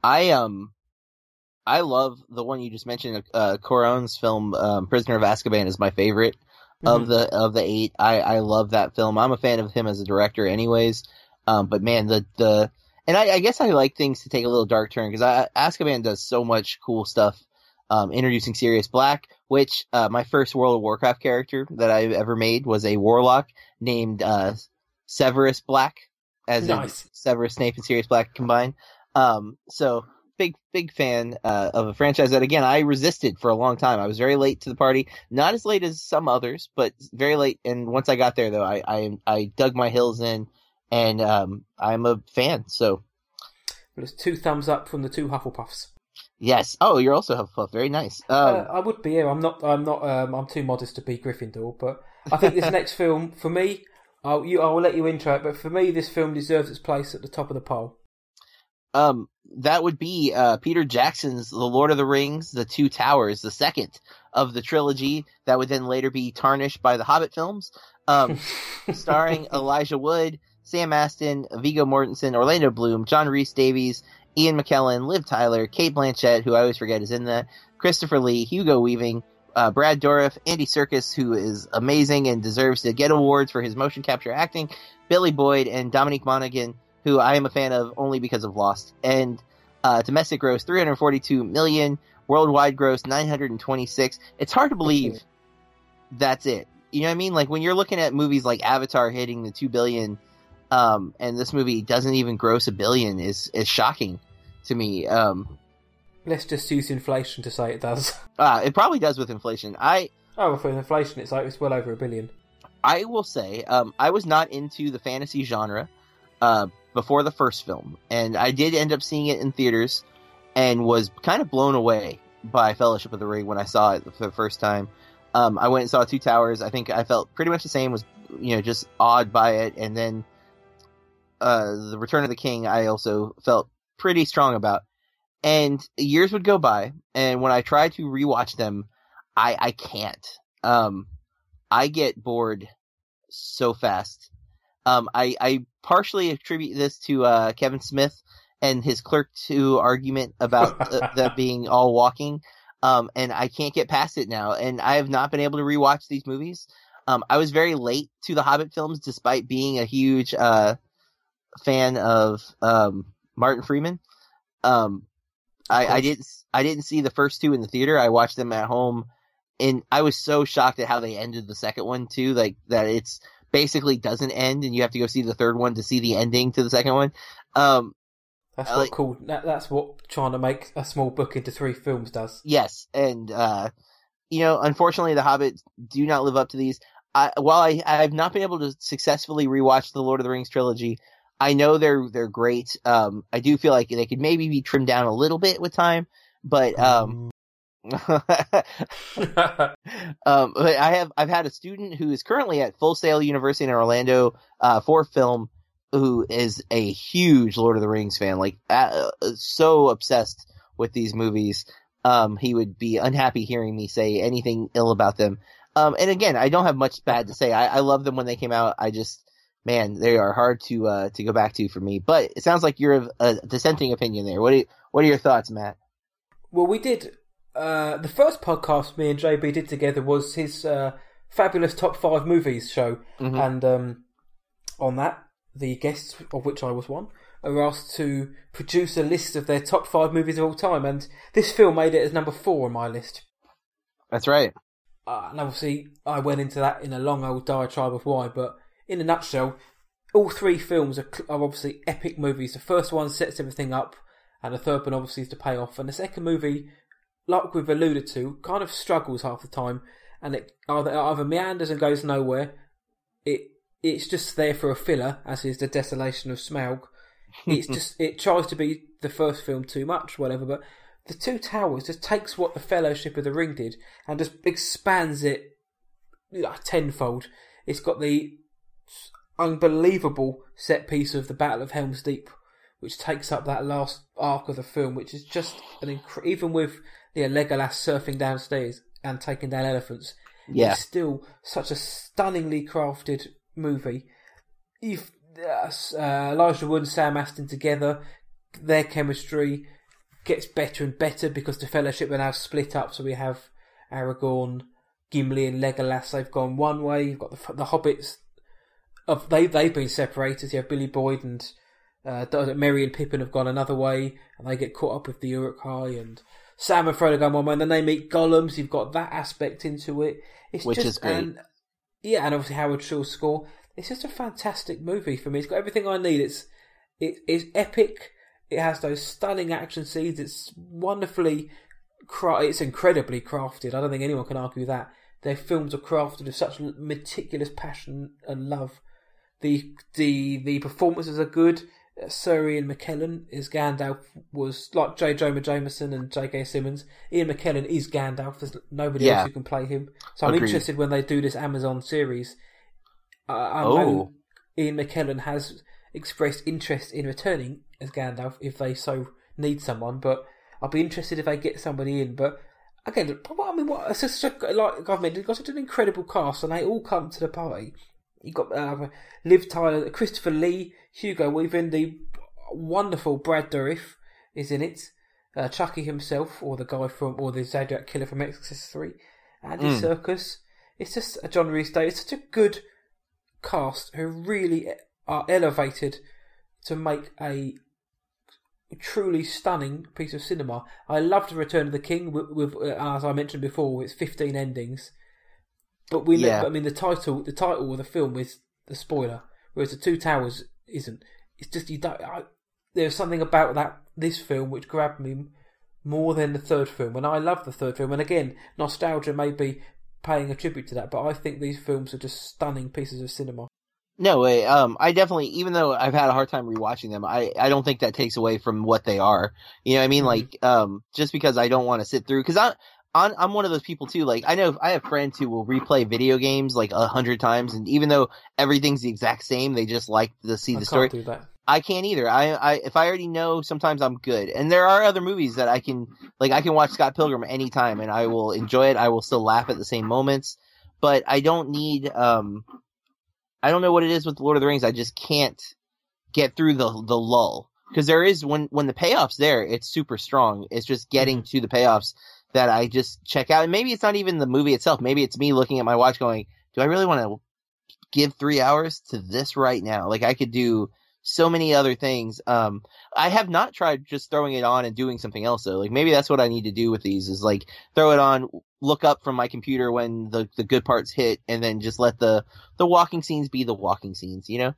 I love the one you just mentioned. Cuarón's film, Prisoner of Azkaban, is my favorite of the 8. I love that film. I'm a fan of him as a director, anyways. But man, and I guess I like things to take a little dark turn, because Azkaban does so much cool stuff. Introducing Sirius Black, which my first World of Warcraft character that I ever made was a warlock named Severus Black, as in Severus Snape and Sirius Black combined. So big fan of a franchise that, again, I resisted for a long time. I was very late to the party, not as late as some others, but very late. And once I got there, though, I dug my heels in, and I'm a fan. So, but it's 2 thumbs up from the 2 Hufflepuffs. Yes. Oh, you're also Hufflepuff. Very nice. I would be. Yeah, I'm not. I'm too modest to be Gryffindor. But I think this next film, for me, I will let you intro it. But for me, this film deserves its place at the top of the poll. That would be Peter Jackson's The Lord of the Rings, The Two Towers, the second of the trilogy that would then later be tarnished by the Hobbit films, starring Elijah Wood, Sam Astin, Viggo Mortensen, Orlando Bloom, John Rhys-Davies, Ian McKellen, Liv Tyler, Cate Blanchett, who I always forget is in that, Christopher Lee, Hugo Weaving, Brad Dourif, Andy Serkis, who is amazing and deserves to get awards for his motion capture acting, Billy Boyd, and Dominique Monaghan, who I am a fan of only because of Lost. And domestic gross $342 million, worldwide gross $926. It's hard to believe that's it. You know what I mean? Like, when you're looking at movies like Avatar hitting the $2 billion, and this movie doesn't even gross $1 billion is shocking to me. Let's just use inflation to say it does. It probably does with inflation. For inflation, it's well over $1 billion. I will say, I was not into the fantasy genre before the first film, and I did end up seeing it in theaters and was kind of blown away by Fellowship of the Ring when I saw it for the first time. I went and saw Two Towers. I think I felt pretty much the same, was just awed by it, and then the Return of the King I also felt pretty strong about. And years would go by, and when I try to rewatch them, I can't. I get bored so fast. I partially attribute this to Kevin Smith and his Clerk 2 argument about them being all walking, and I can't get past it now, and I have not been able to rewatch these movies. I was very late to the Hobbit films, despite being a huge fan of Martin Freeman. I didn't see the first 2 in the theater. I watched them at home, and I was so shocked at how they ended the second one too. Like, that it's basically doesn't end, and you have to go see the third one to see the ending to the second one. That's what cool. That's what trying to make a small book into 3 films does. Yes, and unfortunately, the Hobbits do not live up to these. while I've not been able to successfully rewatch the Lord of the Rings trilogy, I know they're great. I do feel like they could maybe be trimmed down a little bit with time, but but I've had a student who is currently at Full Sail University in Orlando for film, who is a huge Lord of the Rings fan, like so obsessed with these movies. He would be unhappy hearing me say anything ill about them. And again, I don't have much bad to say. I love them when they came out. Man, they are hard to go back to for me. But it sounds like you're of a dissenting opinion there. What are your thoughts, Matt? Well, we did the first podcast me and JB did together was his fabulous top 5 movies show, and on that, the guests, of which I was one, are asked to produce a list of their top 5 movies of all time, and this film made it as number 4 on my list. That's right. And obviously, I went into that in a long old diatribe of why, but in a nutshell, all 3 films are obviously epic movies. The first one sets everything up, and the third one obviously is the payoff. And the second movie, like we've alluded to, kind of struggles half the time, and it either meanders and goes nowhere. It's just there for a filler, as is The Desolation of Smaug. It tries to be the first film too much, whatever, but The Two Towers just takes what the Fellowship of the Ring did and just expands it tenfold. It's got the unbelievable set piece of the Battle of Helm's Deep, which takes up that last arc of the film, which is just even with Legolas surfing downstairs and taking down elephants, it's still such a stunningly crafted movie. Elijah Wood and Sam Astin together, their chemistry gets better and better because the Fellowship are now split up. So we have Aragorn, Gimli, and Legolas. They've gone one way. You've got the Hobbits. They've been separated. You have Billy Boyd and Merry and Pippin have gone another way, and they get caught up with the Uruk-hai, and Sam and Frodo go one way, and then they meet Gollum. So you've got that aspect into it, which is great. And obviously Howard Shore's score. It's just a fantastic movie for me. It's got everything I need. It's epic. It has those stunning action scenes. It's wonderfully it's incredibly crafted. I don't think anyone can argue that. Their films are crafted with such meticulous passion and love. The performances are good. Sir Ian McKellen as Gandalf was like J. Jonah Jameson and J.K. Simmons. Ian McKellen is Gandalf. There's nobody else who can play him. So I'm interested when they do this Amazon series. I know Ian McKellen has expressed interest in returning as Gandalf if they so need someone, but I'll be interested if they get somebody in. But again, it's just like I've mentioned, you've got such an incredible cast, and they all come to the party. You've got Liv Tyler, Christopher Lee, Hugo Weaving, the wonderful Brad Dourif is in it, Chucky himself, or the Zodiac Killer from Exorcist 3, Andy Serkis. It's just a John Rhys Davies. It's such a good cast who really are elevated to make a truly stunning piece of cinema. I loved Return of the King with as I mentioned before, it's 15 endings. But the title of the film is the spoiler, whereas The Two Towers isn't. It's just there's something about this film which grabbed me more than the third film, and I love the third film. And again, nostalgia may be paying a tribute to that, but I think these films are just stunning pieces of cinema. No way. I definitely, even though I've had a hard time rewatching them, I don't think that takes away from what they are. You know what I mean? Mm-hmm. Like, just because I don't want to sit through, because I'm one of those people too. Like, I know I have friends who will replay video games like 100 times, and even though everything's the exact same, they just like to see the story. I can't do that. I can't either. If I already know, sometimes I'm good. And there are other movies that I can watch Scott Pilgrim anytime and I will enjoy it. I will still laugh at the same moments, but I don't need, I don't know what it is with Lord of the Rings. I just can't get through the lull. Cause there is, when the payoff's there, it's super strong. It's just getting to the payoffs that I just check out. And maybe it's not even the movie itself. Maybe it's me looking at my watch going, do I really want to give 3 hours to this right now? Like, I could do so many other things. I have not tried just throwing it on and doing something else though. Like, maybe that's what I need to do with these, is like throw it on, look up from my computer when the good parts hit, and then just let the walking scenes be the walking scenes, you know?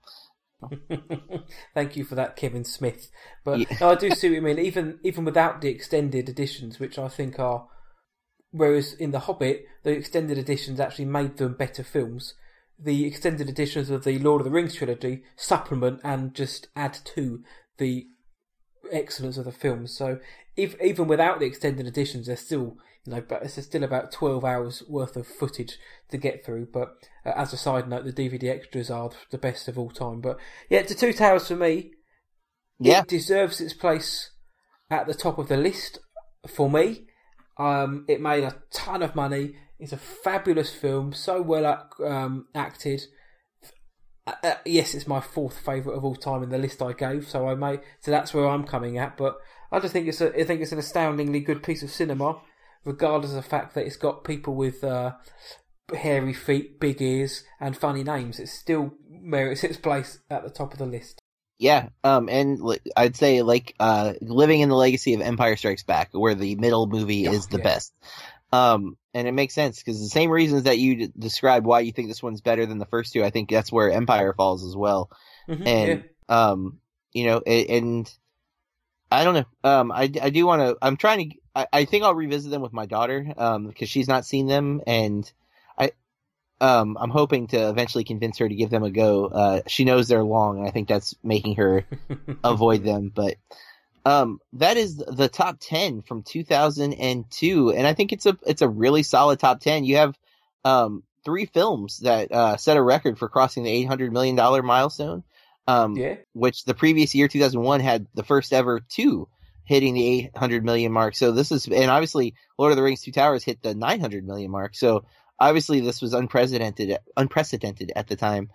Thank you for that, Kevin Smith. But no, I do see what you mean. Even without the extended editions, which I think are whereas in The Hobbit, the extended editions actually made them better films. The extended editions of the Lord of the Rings trilogy supplement and just add to the excellence of the films. So even without the extended editions, there's still it's still about 12 hours worth of footage to get through. But as a side note, the DVD extras are the best of all time. But yeah, The Two Towers for me, it deserves its place at the top of the list for me. It made a ton of money. It's a fabulous film, so well acted. Yes, it's my fourth favourite of all time in the list I gave, so that's where I'm coming at. But I just think it's an astoundingly good piece of cinema, regardless of the fact that it's got people with hairy feet, big ears, and funny names. It still merits its place at the top of the list. Yeah, and I'd say living in the legacy of Empire Strikes Back, where the middle movie is the best. And it makes sense because the same reasons that you described why you think this one's better than the first two, I think that's where Empire falls as well. Mm-hmm, and and I don't know. I do want to. I'm trying to. I think I'll revisit them with my daughter because she's not seen them, and I'm hoping to eventually convince her to give them a go. She knows they're long, and I think that's making her avoid them. But that is the top 10 from 2002, and I think it's a really solid top 10. You have 3 films that set a record for crossing the $800 million milestone. Which the previous year, 2001, had the first ever 2 hitting the 800 million mark. So and obviously Lord of the Rings: Two Towers hit the 900 million mark. So obviously this was unprecedented at the time.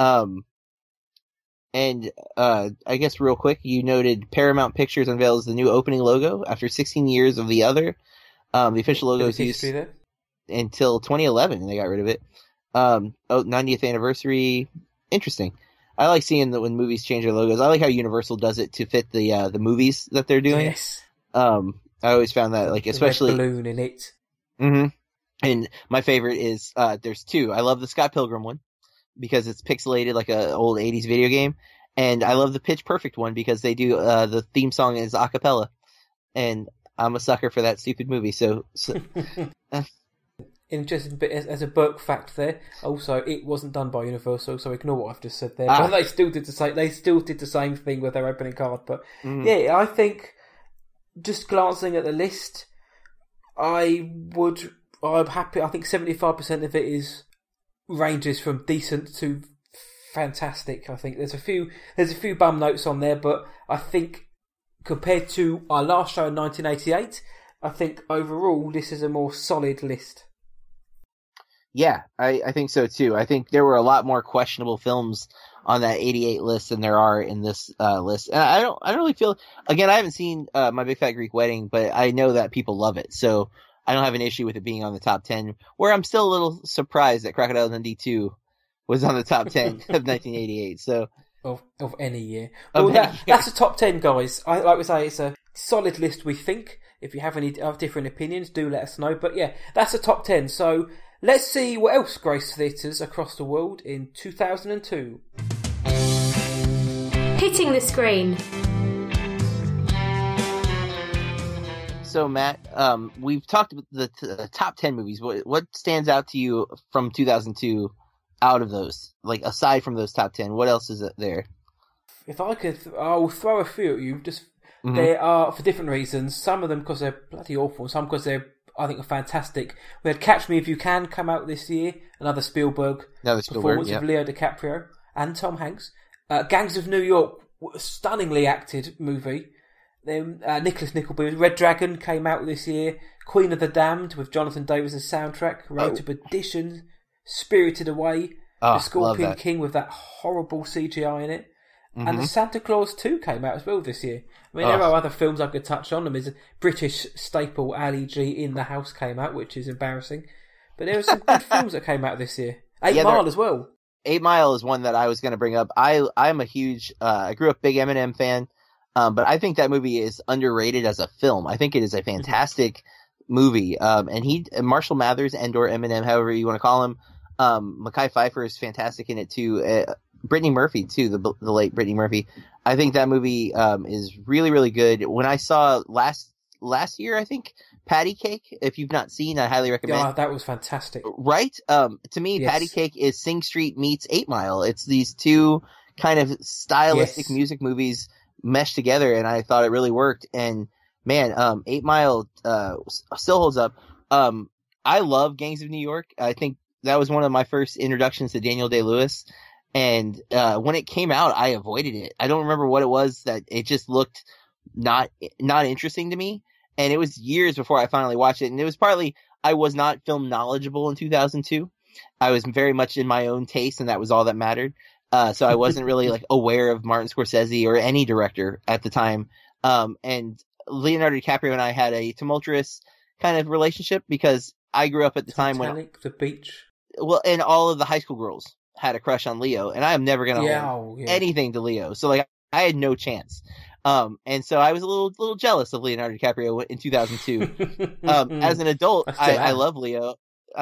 And I guess real quick, you noted Paramount Pictures unveils the new opening logo after 16 years of the other. The official logo is used until 2011, and they got rid of it. 90th anniversary. Interesting. I like seeing that when movies change their logos. I like how Universal does it to fit the movies that they're doing. Yes. I always found that, especially the balloon in it. Mm-hmm. And my favorite is there's 2. I love the Scott Pilgrim one because it's pixelated like a old 80s video game, and I love the Pitch Perfect one because they do the theme song is a cappella, and I'm a sucker for that stupid movie. So Interesting bit as a Burke fact there. Also, it wasn't done by Universal, so ignore what I've just said there. But they still did the same thing with their opening card. But yeah, I think just glancing at the list, I'm happy. I think 75% of it ranges from decent to fantastic. I think there's a few bum notes on there, but I think compared to our last show in 1988, I think overall this is a more solid list. Yeah, I think so too. I think there were a lot more questionable films on that 88 list than there are in this list. And I don't really feel, again, I haven't seen My Big Fat Greek Wedding, but I know that people love it. So I don't have an issue with it being on the top 10, where I'm still a little surprised that Crocodile Dundee 2 was on the top 10 of 1988. So of any year. Well, that's a top 10, guys. Like we say, it's a solid list, we think. If you have any different opinions, do let us know. But yeah, that's a top 10. So let's see what else graced theatres across the world in 2002. Hitting the screen. So Matt, we've talked about the top 10 movies. What stands out to you from 2002 out of those? Like, aside from those top 10, what else is there? If I could, I'll throw a few at you. Just They are for different reasons. Some of them because they're bloody awful. Some because they're, I think, are fantastic. We had Catch Me If You Can come out this year. Another Spielberg performance of Leo DiCaprio and Tom Hanks. Gangs of New York, stunningly acted movie. Then Nicholas Nickleby, Red Dragon came out this year. Queen of the Damned with Jonathan Davis' soundtrack. Road to Perdition, Spirited Away, The Scorpion King with that horrible CGI in it. And the Santa Claus 2 came out as well this year. I mean, there are other films I could touch on. There's a British staple, Ali G In the House came out, which is embarrassing. But there are some good films that came out this year. 8 Mile as well. 8 Mile is one that I was going to bring up. I'm a huge, I grew up big Eminem fan, but I think that movie is underrated as a film. I think it is a fantastic movie. And Marshall Mathers and/or Eminem, however you want to call him, Mekhi Phifer is fantastic in it too. Brittany Murphy too, the late Brittany Murphy. I think that movie is really, really good. When I saw last last year, I think. Patty Cake. If you've not seen, I highly recommend. Yeah, that was fantastic. Right? To me, Yes. Patty Cake is Sing Street meets 8 Mile. It's these two kind of stylistic music movies meshed together, and I thought it really worked. And man, 8 Mile still holds up. I love Gangs of New York. I think that was one of my first introductions to Daniel Day-Lewis. And when it came out, I avoided it. I don't remember what it was that it just looked not interesting to me. And it was years before I finally watched it. And it was partly I was not film knowledgeable in 2002. I was very much in my own taste, and that was all that mattered. So I wasn't really like aware of Martin Scorsese or any director at the time. And Leonardo DiCaprio and I had a tumultuous kind of relationship because I grew up at the time when the beach. Well, and all of the high school girls had a crush on Leo, and I am never going to hold anything to Leo. So like I had no chance. And so I was a little jealous of Leonardo DiCaprio in 2002. As an adult, I love Leo.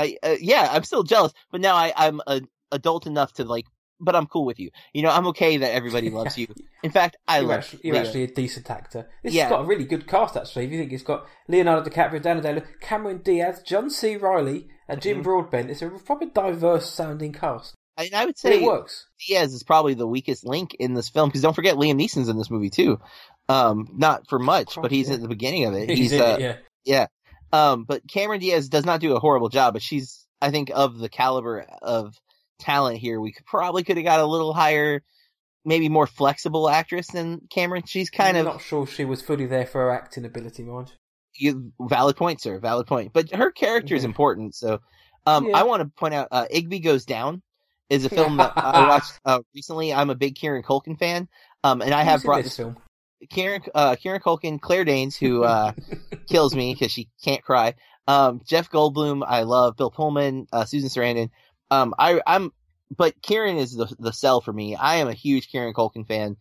I'm still jealous, but now I'm an adult enough to like, but I'm cool with you. You know, I'm okay that everybody loves you. In fact, you're actually a decent actor. This has got a really good cast, actually. If you think it's got Leonardo DiCaprio, Daniel Day-Lewis, Cameron Diaz, John C. Reilly, and Jim Broadbent. It's a proper diverse-sounding cast. And I would say it works. Diaz is probably the weakest link in this film, because don't forget Liam Neeson's in this movie too. Not for much, but he's at the beginning of it. He's in it, yeah. But Cameron Diaz does not do a horrible job, but she's, I think, of the caliber of talent here. We could have got a little higher, maybe more flexible actress than Cameron. She's kind of not sure she was fully there for her acting ability, mind. Valid point, sir. Valid point. But her character is important. So, I want to point out, Igby Goes Down is a film that I watched recently. I'm a big Kieran Culkin fan, and I have brought this film. Kieran Culkin, Claire Danes, who kills me because she can't cry. Jeff Goldblum, I love. Bill Pullman, Susan Sarandon. But Kieran is the sell for me. I am a huge Kieran Culkin fan,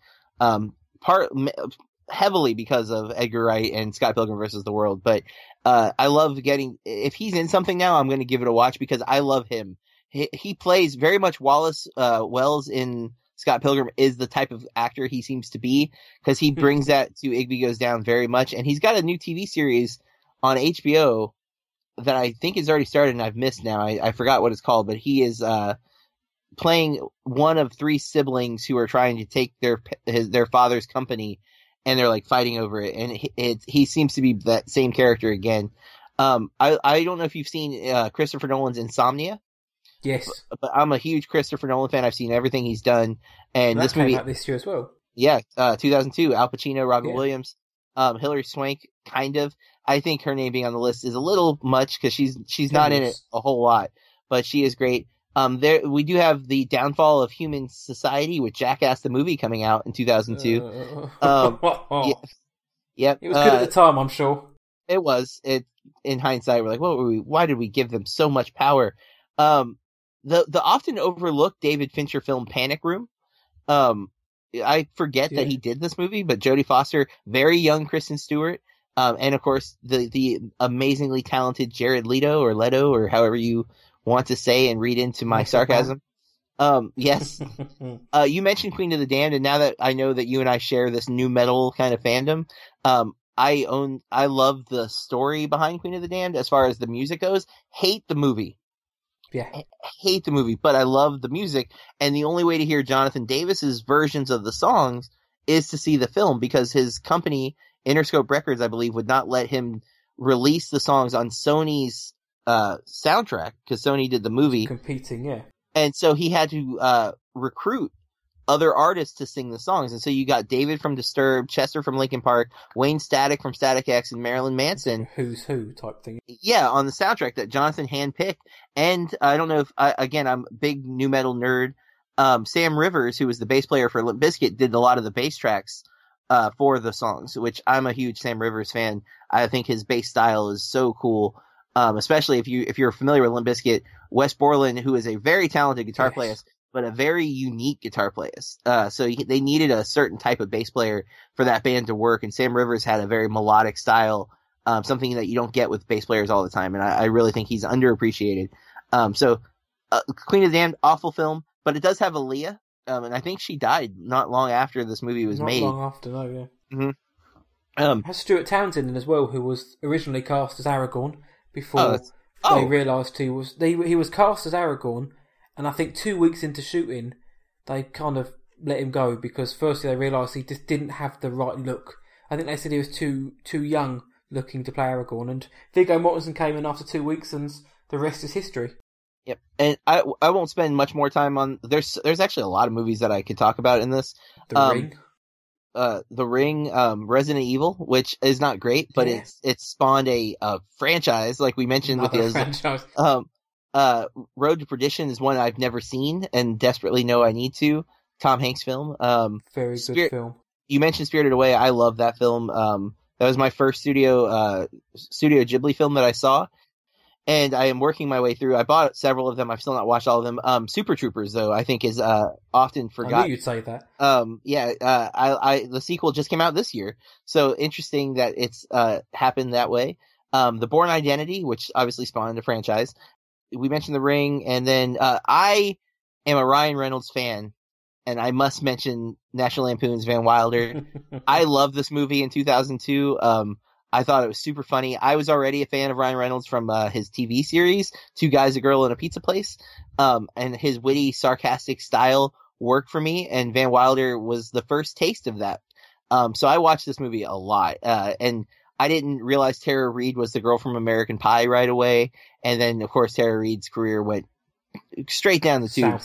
heavily because of Edgar Wright and Scott Pilgrim vs. the World. But I love if he's in something now, I'm going to give it a watch because I love him. He plays very much Wallace Wells in Scott Pilgrim is the type of actor he seems to be, because he brings that to Igby Goes Down very much. And he's got a new TV series on HBO that I think has already started and I've missed now. I forgot what it's called, but he is playing one of 3 siblings who are trying to take their father's company, and they're like fighting over it. And he seems to be that same character again. I don't know if you've seen Christopher Nolan's Insomnia. Yes, but I'm a huge Christopher Nolan fan. I've seen everything he's done, and that this movie came out this year as well. Yeah, 2002. Al Pacino, Robin Williams, Hilary Swank. Kind of. I think her name being on the list is a little much because she's not in it a whole lot, but she is great. We do have The Downfall of Human Society with Jackass the movie coming out in 2002. Yep. It was good at the time, I'm sure. It was. In hindsight, we're like, why did we give them so much power? The often overlooked David Fincher film Panic Room. I forget that he did this movie, but Jodie Foster, very young Kristen Stewart, and of course the amazingly talented Jared Leto or however you want to say and read into my sarcasm. Yes. You mentioned Queen of the Damned, and now that I know that you and I share this new metal kind of fandom, I love the story behind Queen of the Damned as far as the music goes. Hate the movie. Yeah. I hate the movie, but I love the music, and the only way to hear Jonathan Davis's versions of the songs is to see the film, because his company, Interscope Records, I believe, would not let him release the songs on Sony's soundtrack, because Sony did the movie. Competing, yeah. And so he had to recruit other artists to sing the songs. And so you got David from Disturbed, Chester from Linkin Park, Wayne Static from Static X, and Marilyn Manson. Who's who type thing. Yeah, on the soundtrack that Jonathan handpicked. And I don't know if, again, I'm a big nu metal nerd. Sam Rivers, who was the bass player for Limp Bizkit, did a lot of the bass tracks for the songs, which I'm a huge Sam Rivers fan. I think his bass style is so cool. Especially if you're familiar with Limp Bizkit, Wes Borland, who is a very talented guitar player, but a very unique guitar player. So they needed a certain type of bass player for that band to work, and Sam Rivers had a very melodic style, something that you don't get with bass players all the time, and I really think he's underappreciated. Queen of the Damned, awful film, but it does have Aaliyah, and I think she died not long after this movie was made. Not long after, no, yeah. Mm-hmm. Has Stuart Townsend in as well, who was originally cast as Aragorn before Oh, they realised he was cast as Aragorn, and I think 2 weeks into shooting, they kind of let him go because firstly they realised he just didn't have the right look. I think they said he was too young looking to play Aragorn, and Viggo Mortensen came in after 2 weeks, and the rest is history. Yep, and I won't spend much more time on. There's actually a lot of movies that I could talk about in this. Ring. The Ring, Resident Evil, which is not great, but it's spawned a franchise, like we mentioned with the franchise. Road to Perdition is one I've never seen and desperately know I need to. Tom Hanks film. Very good film. You mentioned Spirited Away. I love that film. That was my first Studio Ghibli film that I saw. And I am working my way through. I bought several of them. I've still not watched all of them. Super Troopers, though, I think is often forgotten. I knew you'd say that. The sequel just came out this year, so interesting that it's happened that way. The Bourne Identity, which obviously spawned a franchise. We mentioned The Ring, and then I am a Ryan Reynolds fan, and I must mention National Lampoon's Van Wilder. I love this movie in 2002. I thought it was super funny. I was already a fan of Ryan Reynolds from his TV series, Two Guys, a Girl, and a Pizza Place. And his witty, sarcastic style worked for me, and Van Wilder was the first taste of that. So I watched this movie a lot. And I didn't realize Tara Reid was the girl from American Pie right away. And then, of course, Tara Reid's career went straight down the tubes.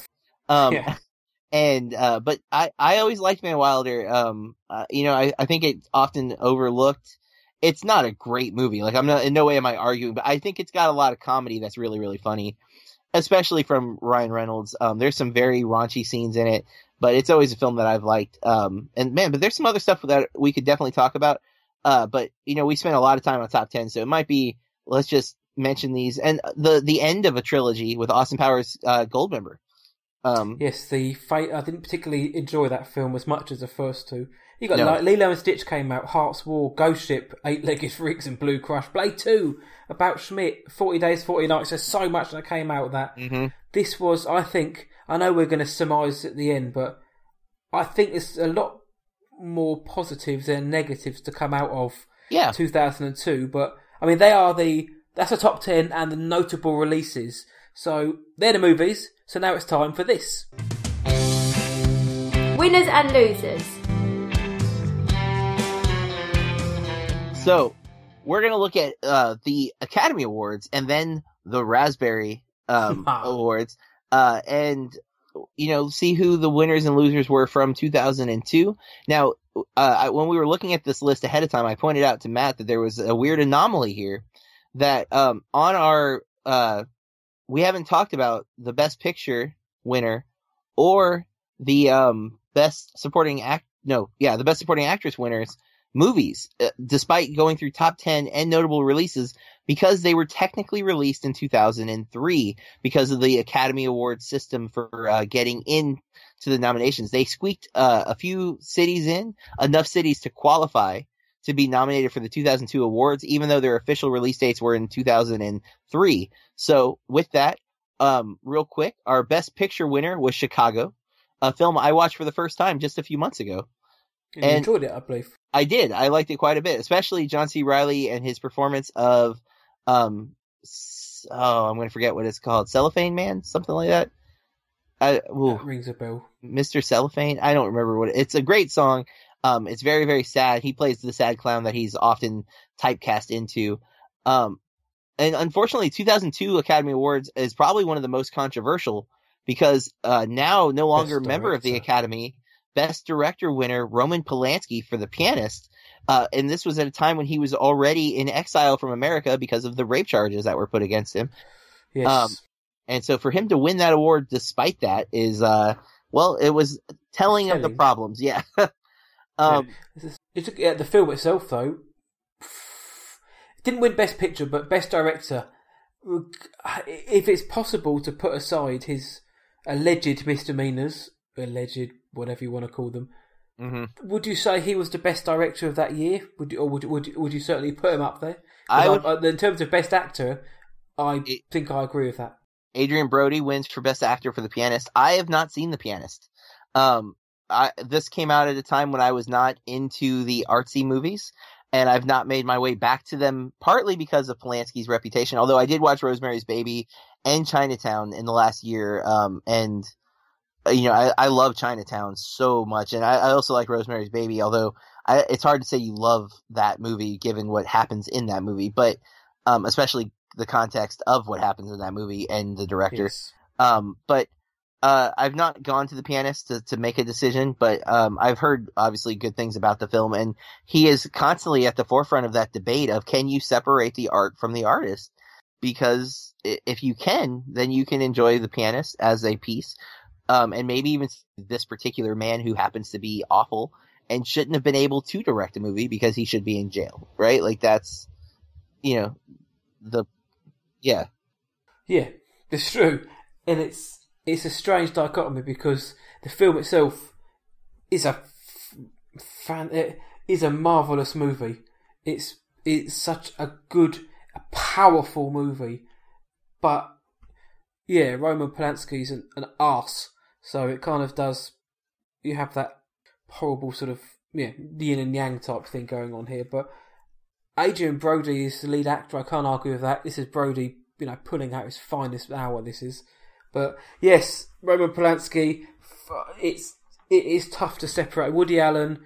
But I always liked Van Wilder. I think it's often overlooked. It's not a great movie. Like, I'm not, in no way am I arguing, but I think it's got a lot of comedy that's really, really funny, especially from Ryan Reynolds. There's some very raunchy scenes in it, but it's always a film that I've liked. But there's some other stuff that we could definitely talk about. But we spent a lot of time on top 10, so it might be, let's just mention these. And the end of a trilogy with Austin Powers, Goldmember. Yes, I didn't particularly enjoy that film as much as the first two. You got like Lilo and Stitch came out, Heart's War, Ghost Ship, Eight-Legged Freaks, and Blue Crush. Blade 2, about Schmidt, 40 Days, 40 Nights. There's so much that came out of that. Mm-hmm. This was, I think, I know we're going to surmise at the end, but I think there's a lot more positives than negatives to come out of 2002. But, I mean, that's a top 10 and the notable releases. So, they're the movies. So now it's time for this. Winners and losers. So, we're going to look at the Academy Awards and then the Raspberry Awards, and see who the winners and losers were from 2002. Now, when we were looking at this list ahead of time, I pointed out to Matt that there was a weird anomaly here, that on our we haven't talked about the Best Picture winner or the Best Supporting the Best Supporting Actress winners movies, despite going through top 10 and notable releases, because they were technically released in 2003 because of the Academy Awards system for getting in to the nominations. They squeaked a few cities in, enough cities to qualify to be nominated for the 2002 awards, even though their official release dates were in 2003. So with that, real quick, our Best Picture winner was Chicago, a film I watched for the first time just a few months ago. You enjoyed it, I believe. I did. I liked it quite a bit, especially John C. Reilly and his performance of, I'm going to forget what it's called. Cellophane Man? Something like that. That rings a bell. Mr. Cellophane? I don't remember it's a great song. It's very, very sad. He plays the sad clown that he's often typecast into. And unfortunately, 2002 Academy Awards is probably one of the most controversial because now no longer a member of the Academy. Best Director winner Roman Polanski for The Pianist. And this was at a time when he was already in exile from America because of the rape charges that were put against him. Yes. And so for him to win that award despite that is, it was telling of the problems. Yeah. The film itself, though, didn't win Best Picture, but Best Director. If it's possible to put aside his alleged misdemeanors, whatever you want to call them, would you say he was the best director of that year? Would you certainly put him up there? In terms of Best Actor, I think I agree with that. Adrian Brody wins for Best Actor for The Pianist. I have not seen The Pianist. This came out at a time when I was not into the artsy movies. and I've not made my way back to them, partly because of Polanski's reputation. Although I did watch Rosemary's Baby and Chinatown in the last year, and I love Chinatown so much, and I also like Rosemary's Baby. Although it's hard to say you love that movie given what happens in that movie, but especially the context of what happens in that movie and the director. Yes. But I've not gone to The Pianist to make a decision, but I've heard obviously good things about the film, and he is constantly at the forefront of that debate of, can you separate the art from the artist? Because if you can, then you can enjoy The Pianist as a piece, and maybe even this particular man who happens to be awful and shouldn't have been able to direct a movie because he should be in jail, right? Like that's, yeah, it's true, and it's a strange dichotomy because the film itself is a marvelous movie. It's such a good, a powerful movie, but yeah, Roman Polanski's an arse, so it kind of does. You have that horrible sort of yin and yang type thing going on here, but Adrien Brody is the lead actor. I can't argue with that. This is Brody, pulling out his finest hour. This is. But yes, Roman Polanski, it is tough to separate. Woody Allen,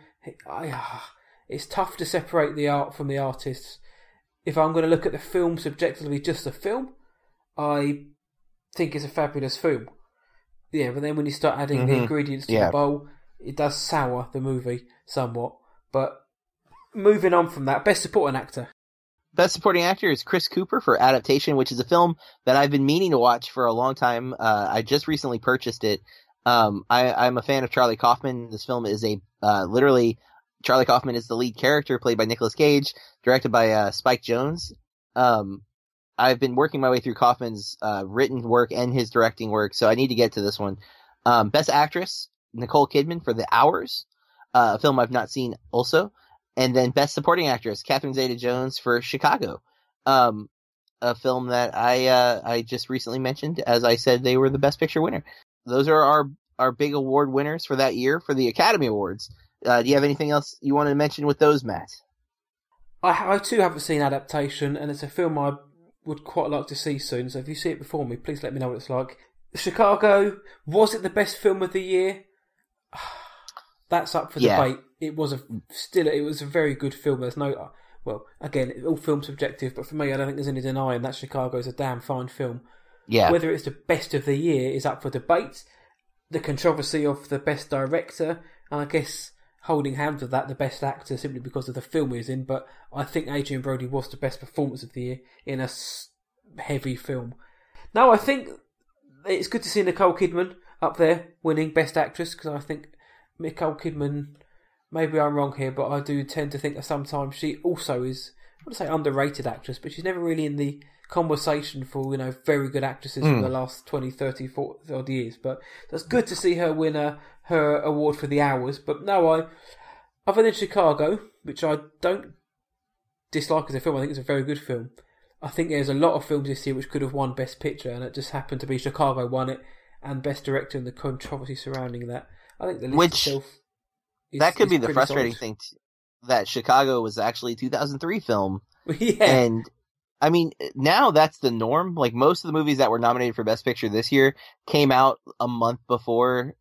it's tough to separate the art from the artists. If I'm going to look at the film subjectively, just the film, I think it's a fabulous film. Yeah, but then when you start adding the ingredients to the bowl, it does sour the movie somewhat. But moving on from that, Best Supporting Actor. Best Supporting Actor is Chris Cooper for Adaptation, which is a film that I've been meaning to watch for a long time. I just recently purchased it. I'm a fan of Charlie Kaufman. This film is literally Charlie Kaufman is the lead character, played by Nicolas Cage, directed by Spike Jonze. I've been working my way through Kaufman's written work and his directing work, so I need to get to this one. Best Actress, Nicole Kidman for The Hours, a film I've not seen also. And then Best Supporting Actress, Catherine Zeta-Jones for Chicago, a film that I just recently mentioned. As I said, they were the Best Picture winner. Those are our big award winners for that year for the Academy Awards. Do you have anything else you wanted to mention with those, Matt? I too haven't seen Adaptation, and it's a film I would quite like to see soon. So if you see it before me, please let me know what it's like. Chicago, was it the best film of the year? That's up for debate. It was a very good film. There's no, well, again, all film subjective, but for me, I don't think there's any denying that Chicago is a damn fine film. Yeah. Whether it's the best of the year is up for debate. The controversy of the best director, and I guess holding hands with that, the best actor, simply because of the film he was in. But I think Adrien Brody was the best performance of the year in a heavy film. Now, I think it's good to see Nicole Kidman up there winning Best Actress, because I think Nicole Kidman, maybe I'm wrong here, but I do tend to think that sometimes she also is, I wouldn't say underrated actress, but she's never really in the conversation for, very good actresses for the last 20, 30, 40 odd years. But it's good to see her win her award for The Hours. But no, other than Chicago, which I don't dislike as a film, I think it's a very good film. I think there's a lot of films this year which could have won Best Picture, and it just happened to be Chicago won it, and Best Director, and the controversy surrounding that. I think the list itself that could be the frustrating thing, that Chicago was actually a 2003 film. Yeah. And, I mean, now that's the norm. Like, most of the movies that were nominated for Best Picture this year came out a month before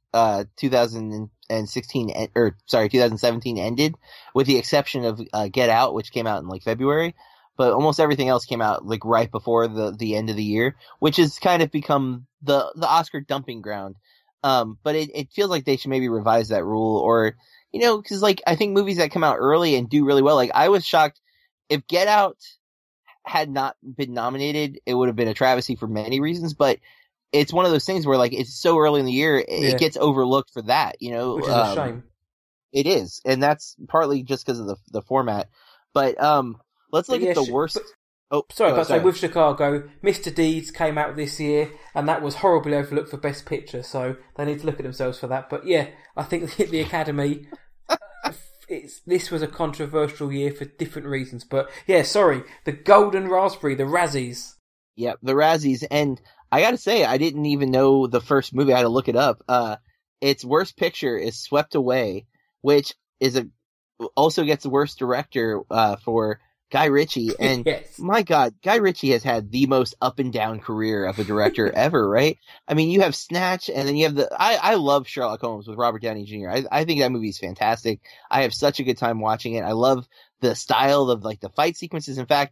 2017 ended, with the exception of Get Out, which came out in, February. But almost everything else came out, right before the end of the year, which has kind of become the Oscar dumping ground. But it feels like they should maybe revise that rule, or, because, I think movies that come out early and do really well, I was shocked if Get Out had not been nominated, it would have been a travesty for many reasons, but it's one of those things where, it's so early in the year, it gets overlooked for that, Which is a shame. It is, and that's partly just because of the format. But, let's look at the worst. Sorry, with Chicago, Mr. Deeds came out this year, and that was horribly overlooked for Best Picture, so they need to look at themselves for that. But yeah, I think the Academy, this was a controversial year for different reasons. But yeah, sorry, the Golden Raspberry, the Razzies. Yeah, the Razzies, and I gotta say, I didn't even know the first movie. I had to look it up. Its worst picture is Swept Away, which is also gets the worst director for Guy Ritchie. And Yes. my God, Guy Ritchie has had the most up and down career of a director ever, right? I mean, you have Snatch, and then you have I love Sherlock Holmes with Robert Downey Jr. I think that movie is fantastic. I have such a good time watching it. I love the style of like the fight sequences. In fact,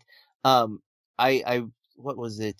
what was it?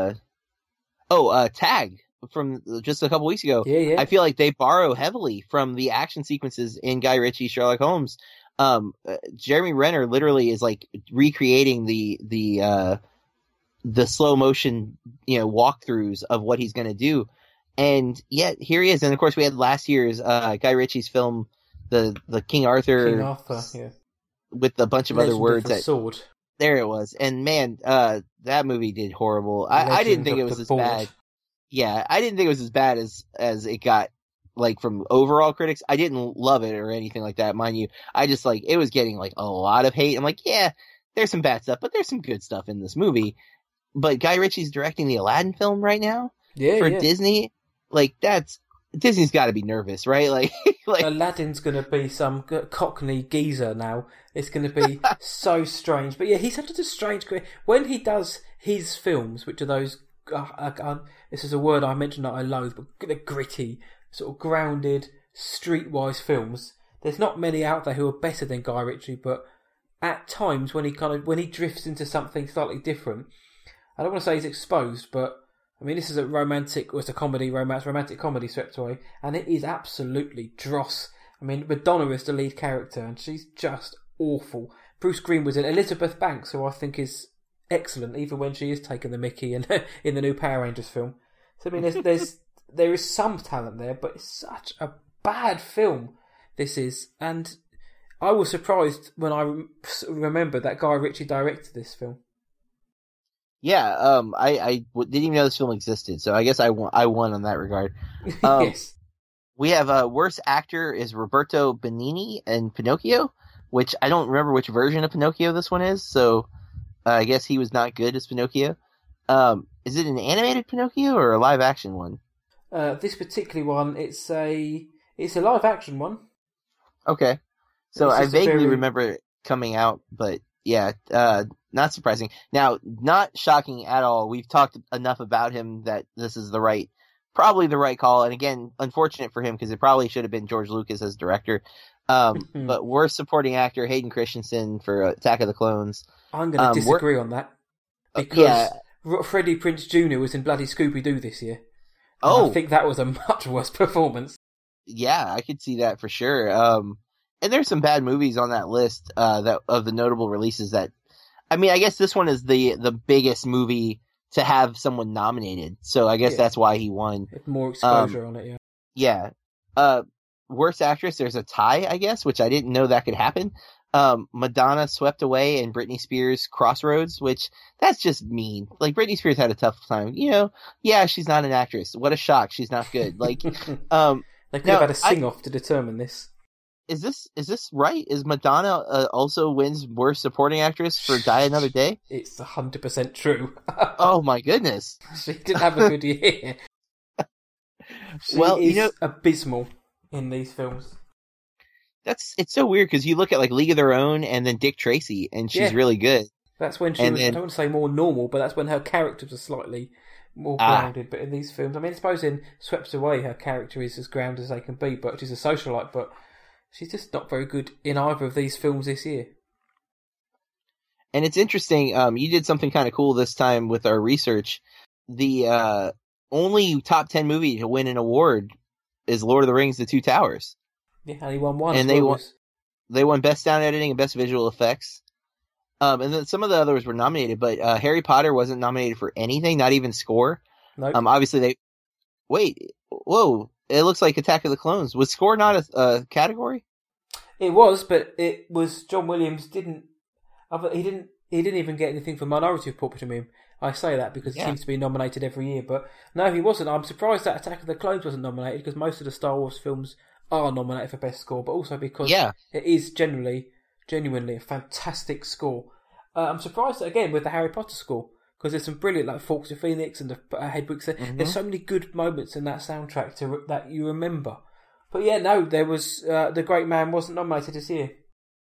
Tag from just a couple weeks ago. Yeah. I feel like they borrow heavily from the action sequences in Guy Ritchie's Sherlock Holmes. Jeremy Renner literally is like recreating the slow motion, walkthroughs of what he's going to do. And yet here he is. And of course we had last year's, Guy Ritchie's film, the King Arthur, yeah. with a bunch of other words sword. There it was. And man, that movie did horrible. I didn't think it was as bad. Yeah, I didn't think it was as bad as it got, like, from overall critics. I didn't love it or anything like that, mind you. I just, like, it was getting, like, a lot of hate. I'm like, yeah, there's some bad stuff, but there's some good stuff in this movie. But Guy Ritchie's directing the Aladdin film right now for Disney. Like, Disney's got to be nervous, right? Like Aladdin's going to be some Cockney geezer now. It's going to be so strange. But yeah, he's had such a strange career. When he does his films, which are those, this is a word I mentioned that I loathe, but they're gritty, sort of grounded, streetwise films. There's not many out there who are better than Guy Ritchie, but at times when he drifts into something slightly different, I don't want to say he's exposed, but I mean, this is it's a romantic comedy swept away, and it is absolutely dross. I mean, Madonna is the lead character, and she's just awful. Bruce Greenwood's in. Elizabeth Banks, who I think is excellent, even when she is taking the mickey in the new Power Rangers film. So I mean, there is some talent there, but it's such a bad film. This is, and I was surprised when I remembered that Guy Ritchie directed this film. Yeah, I didn't even know this film existed, so I guess I won on that regard. Yes. We have worst actor is Roberto Benigni in Pinocchio, which I don't remember which version of Pinocchio this one is, so I guess he was not good as Pinocchio. Is it an animated Pinocchio or a live action one? This particular one, it's a live action one. Okay, so I vaguely remember it coming out, but yeah, not surprising. Now, not shocking at all. We've talked enough about him that this is probably the right call. And again, unfortunate for him because it probably should have been George Lucas as director. But worst supporting actor, Hayden Christensen for Attack of the Clones. I'm going to disagree on that because Freddie Prinze Jr. was in bloody Scooby-Doo this year. I think that was a much worse performance. Yeah, I could see that for sure. And there's some bad movies on that list that of the notable releases that. I mean, I guess this one is the biggest movie to have someone nominated, so I guess that's why he won. More exposure on it, yeah. Yeah. Worst actress, there's a tie, I guess, which I didn't know that could happen. Madonna Swept Away and Britney Spears Crossroads, which that's just mean. Like, Britney Spears had a tough time. Yeah, she's not an actress. What a shock. She's not good. Like, they could have had a sing-off to determine this. Is this right? Is Madonna also wins worst supporting actress for Die Another Day? It's 100% true. Oh my goodness. She didn't have a good year. She is abysmal in these films. It's so weird because you look at like League of Their Own and then Dick Tracy and she's really good. That's when she was, I don't want to say more normal, but that's when her characters are slightly more grounded. But in these films, I mean, I suppose in Swept Away her character is as grounded as they can be, but she's a socialite, but she's just not very good in either of these films this year. And it's interesting, you did something kind of cool this time with our research. The only top 10 movie to win an award is Lord of the Rings: The Two Towers. Yeah, and he won one. And they won Best Sound Editing and Best Visual Effects. And then some of the others were nominated, but Harry Potter wasn't nominated for anything, not even score. Nope. Obviously whoa. It looks like Attack of the Clones. Was score not a category? It was, but it was John Williams didn't even get anything for Minority Report between him. I say that because he seems to be nominated every year, but no, he wasn't. I'm surprised that Attack of the Clones wasn't nominated because most of the Star Wars films are nominated for best score, but also because it is genuinely a fantastic score. I'm surprised that, again, with the Harry Potter score, because there's some brilliant, like Forks of Phoenix and the Hedwig's. There's so many good moments in that soundtrack that you remember. But yeah, no, there was The Great Man wasn't nominated this year.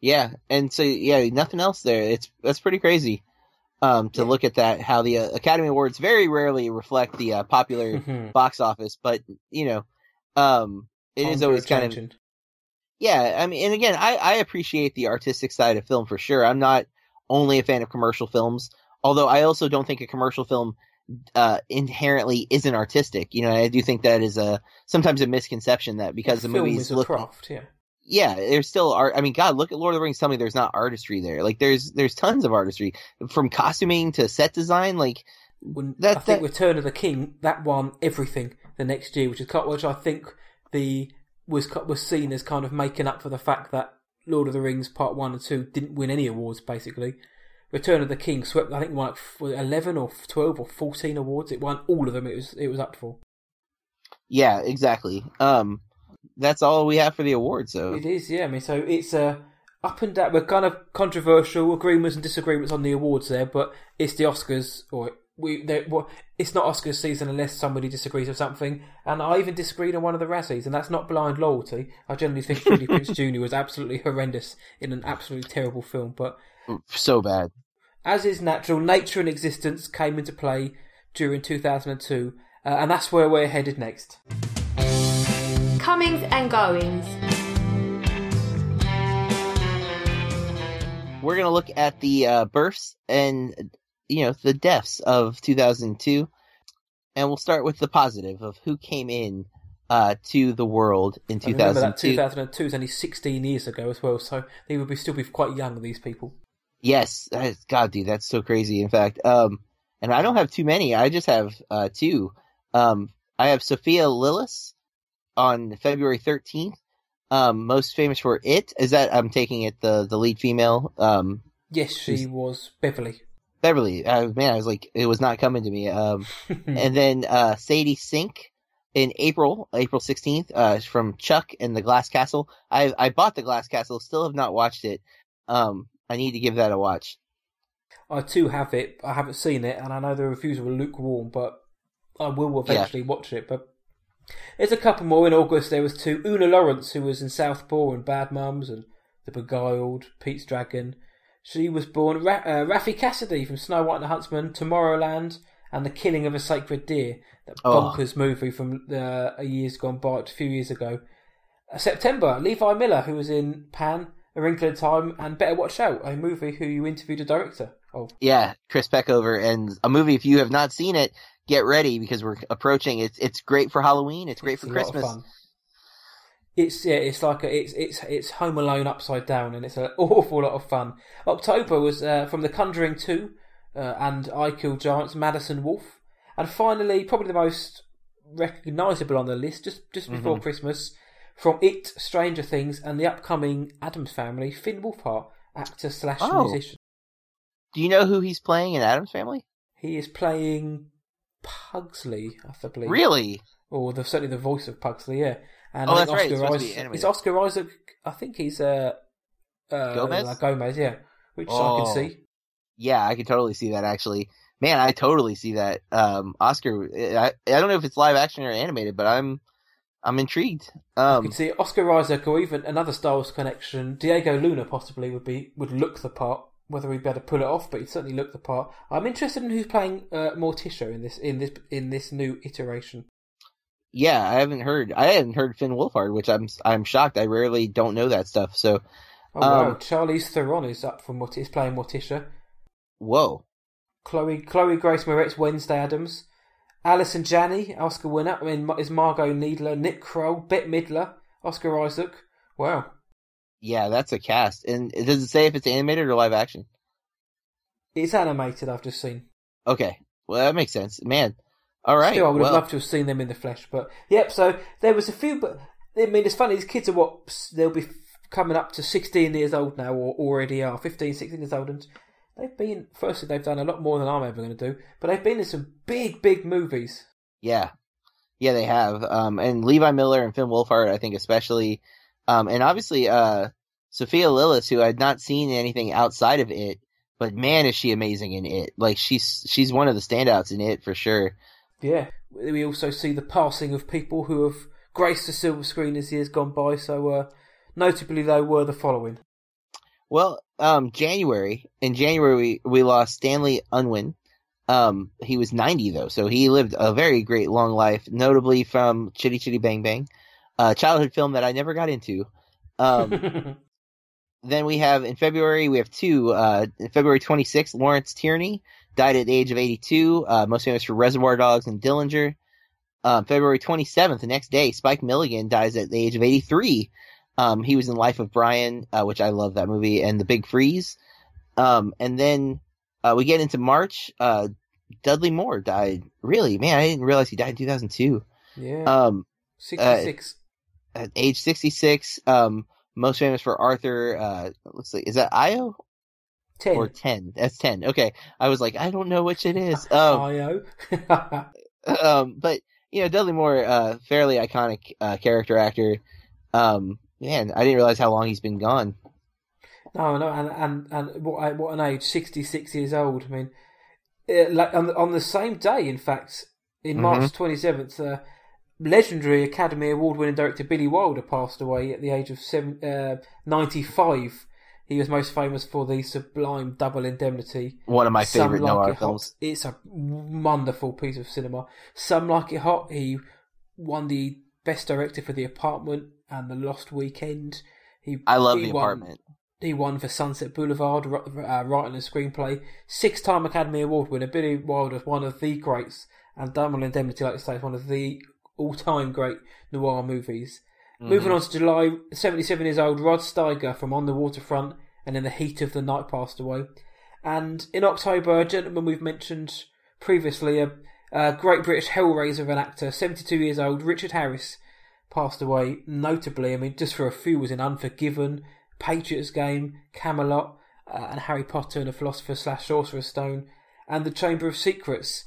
Yeah, and so nothing else there. That's pretty crazy. To look at that, how the Academy Awards very rarely reflect the popular box office, but it is always kind of. Yeah, I mean, and again, I appreciate the artistic side of film for sure. I'm not only a fan of commercial films, although I also don't think a commercial film inherently isn't artistic. I do think that is sometimes a misconception that because the movies look craft, yeah. Yeah, there's still art. I mean, God, look at Lord of the Rings. Tell me there's not artistry there. Like, there's tons of artistry from costuming to set design. Like, I think Return of the King that won everything the next year, which I think was seen as kind of making up for the fact that Lord of the Rings Part 1 and 2 didn't win any awards. Basically, Return of the King swept. I think won like 11 or 12 or 14 awards. It won all of them. It was up for. Yeah, exactly. That's all we have for the awards, though. It is, yeah. I mean, so it's up and down. We're kind of controversial agreements and disagreements on the awards there, but it's the Oscars, it's not Oscars season unless somebody disagrees with something. And I even disagreed on one of the Razzies, and that's not blind loyalty. I generally think Freddie Prinze Jr. was absolutely horrendous in an absolutely terrible film, but so bad. As is natural, Nature and Existence came into play during 2002, and that's where we're headed next. Comings and goings. We're going to look at the births and, the deaths of 2002. And we'll start with the positive of who came in to the world in 2002. Remember that 2002 is only 16 years ago as well, so they would still be quite young, these people. Yes. God, dude, that's so crazy. In fact, and I don't have too many. I just have two. I have Sophia Lillis on February 13th, most famous for It. Is that, I'm taking it, the lead female? Yes, she was Beverly. Beverly. Man, I was like, it was not coming to me. And then Sadie Sink in April 16th, from Chuck and the Glass Castle. I bought the Glass Castle, still have not watched it. I need to give that a watch. I too have it. I haven't seen it, and I know the reviews were lukewarm, but I will eventually watch it. But there's a couple more in August. There was two. Una Lawrence, who was in Southpaw and Bad Mums and The Beguiled, Pete's Dragon. She was born. Raffi Cassidy from Snow White and the Huntsman, Tomorrowland, and The Killing of a Sacred Deer. That bonkers movie from a few years ago. September, Levi Miller, who was in Pan, A Wrinkle in Time, and Better Watch Out, a movie who you interviewed a director of. Yeah, Chris Peckover, and a movie, if you have not seen it, get ready because we're approaching. It's great for Halloween. It's great for Christmas. Lot of fun. It's Home Alone upside down, and it's an awful lot of fun. October was from The Conjuring 2 and I Kill Giants, Madison Wolfe, and finally, probably the most recognisable on the list, just before Christmas, from It, Stranger Things, and the upcoming Addams Family, Finn Wolfhard, actor / musician. Do you know who he's playing in Addams Family? He is playing Pugsley, I believe. Really? Or certainly the voice of Pugsley, yeah. And that's right. It's Oscar Isaac. I think he's Gomez. Gomez, yeah. Which I can see. Yeah, I can totally see that. Actually, man, I totally see that. Oscar. I don't know if it's live action or animated, but I'm intrigued. You can see Oscar Isaac, or even another Star Wars connection. Diego Luna possibly would look the part. Whether we'd better pull it off, but he'd certainly look the part. I'm interested in who's playing Morticia in this new iteration. Yeah, I hadn't heard Finn Wolfhard, which I'm shocked. I rarely don't know that stuff. So, wow, Charlize Theron is up for is playing Morticia. Whoa, Chloe Grace Moretz, Wednesday Addams, Alison Janney, Oscar winner. I mean, is Margot Needler, Nick Kroll, Bette Midler, Oscar Isaac. Wow. Yeah, that's a cast. And does it say if it's animated or live action? It's animated. I've just seen. Okay, well that makes sense, man. All right. Still, I would have loved to have seen them in the flesh, but yep. So there was a few, but I mean, it's funny. These kids are they'll be coming up to 16 years old now, or already are 15, 16 years old, and they've done a lot more than I'm ever going to do, but they've been in some big movies. Yeah, they have. And Levi Miller and Finn Wolfhard, I think especially, and obviously Sophia Lillis, who I'd not seen anything outside of It, but man, is she amazing in It. Like she's one of the standouts in It for sure. Yeah, we also see the passing of people who have graced the silver screen as years gone by, so notably though were the following. Well, in January, we lost Stanley Unwin. He was 90 though, so he lived a very great long life, notably from Chitty Chitty Bang Bang, a childhood film that I never got into. Then we have, in February, we have two. February 26th, Lawrence Tierney died at the age of 82, most famous for Reservoir Dogs and Dillinger. February 27th, the next day, Spike Milligan dies at the age of 83. He was in Life of Brian, which I love that movie, and The Big Freeze. And then we get into March. Dudley Moore died. Really, man, I didn't realize he died in 2002. Yeah. 66. At age 66. Most famous for Arthur. Looks like, is that Io? 10. Or 10. That's 10. Okay. I was like, I don't know which it is. Io. But, Dudley Moore, fairly iconic character actor. Man, I didn't realize how long he's been gone. No, and what an age, 66 years old. I mean, like on the same day, in fact, in March 27th, legendary Academy Award-winning director Billy Wilder passed away at the age of 95. He was most famous for the sublime Double Indemnity. One of my favorite noir films. It's a wonderful piece of cinema. Some Like It Hot. He won the Best Director for The Apartment and The Lost Weekend. I love The Apartment. He won for Sunset Boulevard, writing a screenplay. 6-time Academy Award winner. Billy Wilder is one of the greats. And Double Indemnity, like I say, is one of the all-time great noir movies. Moving on to July, 77 years old, Rod Steiger from On the Waterfront and In the Heat of the Night passed away. And in October, a gentleman we've mentioned previously, a great British hellraiser of an actor, 72 years old, Richard Harris, passed away. Notably, I mean, just for a few, was in Unforgiven, Patriots Game, Camelot, and Harry Potter and the Philosopher's / Sorcerer's Stone, and The Chamber of Secrets,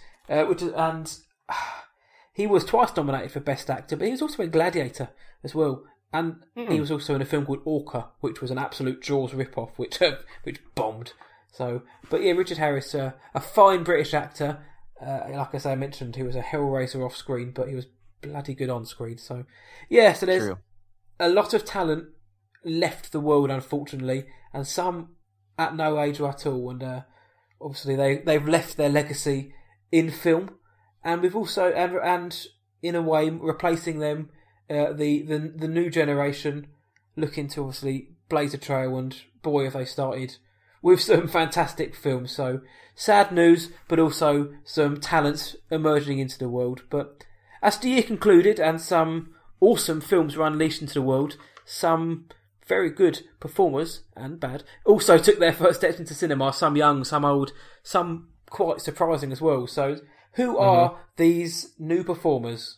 he was twice nominated for Best Actor, but he was also in Gladiator as well. And he was also in a film called Orca, which was an absolute Jaws rip-off, which bombed. So, but yeah, Richard Harris, a fine British actor. Like I say, I mentioned he was a hellraiser off screen, but he was bloody good on screen. So, yeah, so there's a lot of talent left the world, unfortunately, and some at no age at all. And obviously, they've left their legacy in film. And we've also, and in a way, replacing them, the new generation looking to obviously blaze a trail, and boy, have they started with some fantastic films. So, sad news, but also some talents emerging into the world. But as the year concluded and some awesome films were unleashed into the world, some very good performers, and bad, also took their first steps into cinema, some young, some old, some quite surprising as well. So, who are these new performers?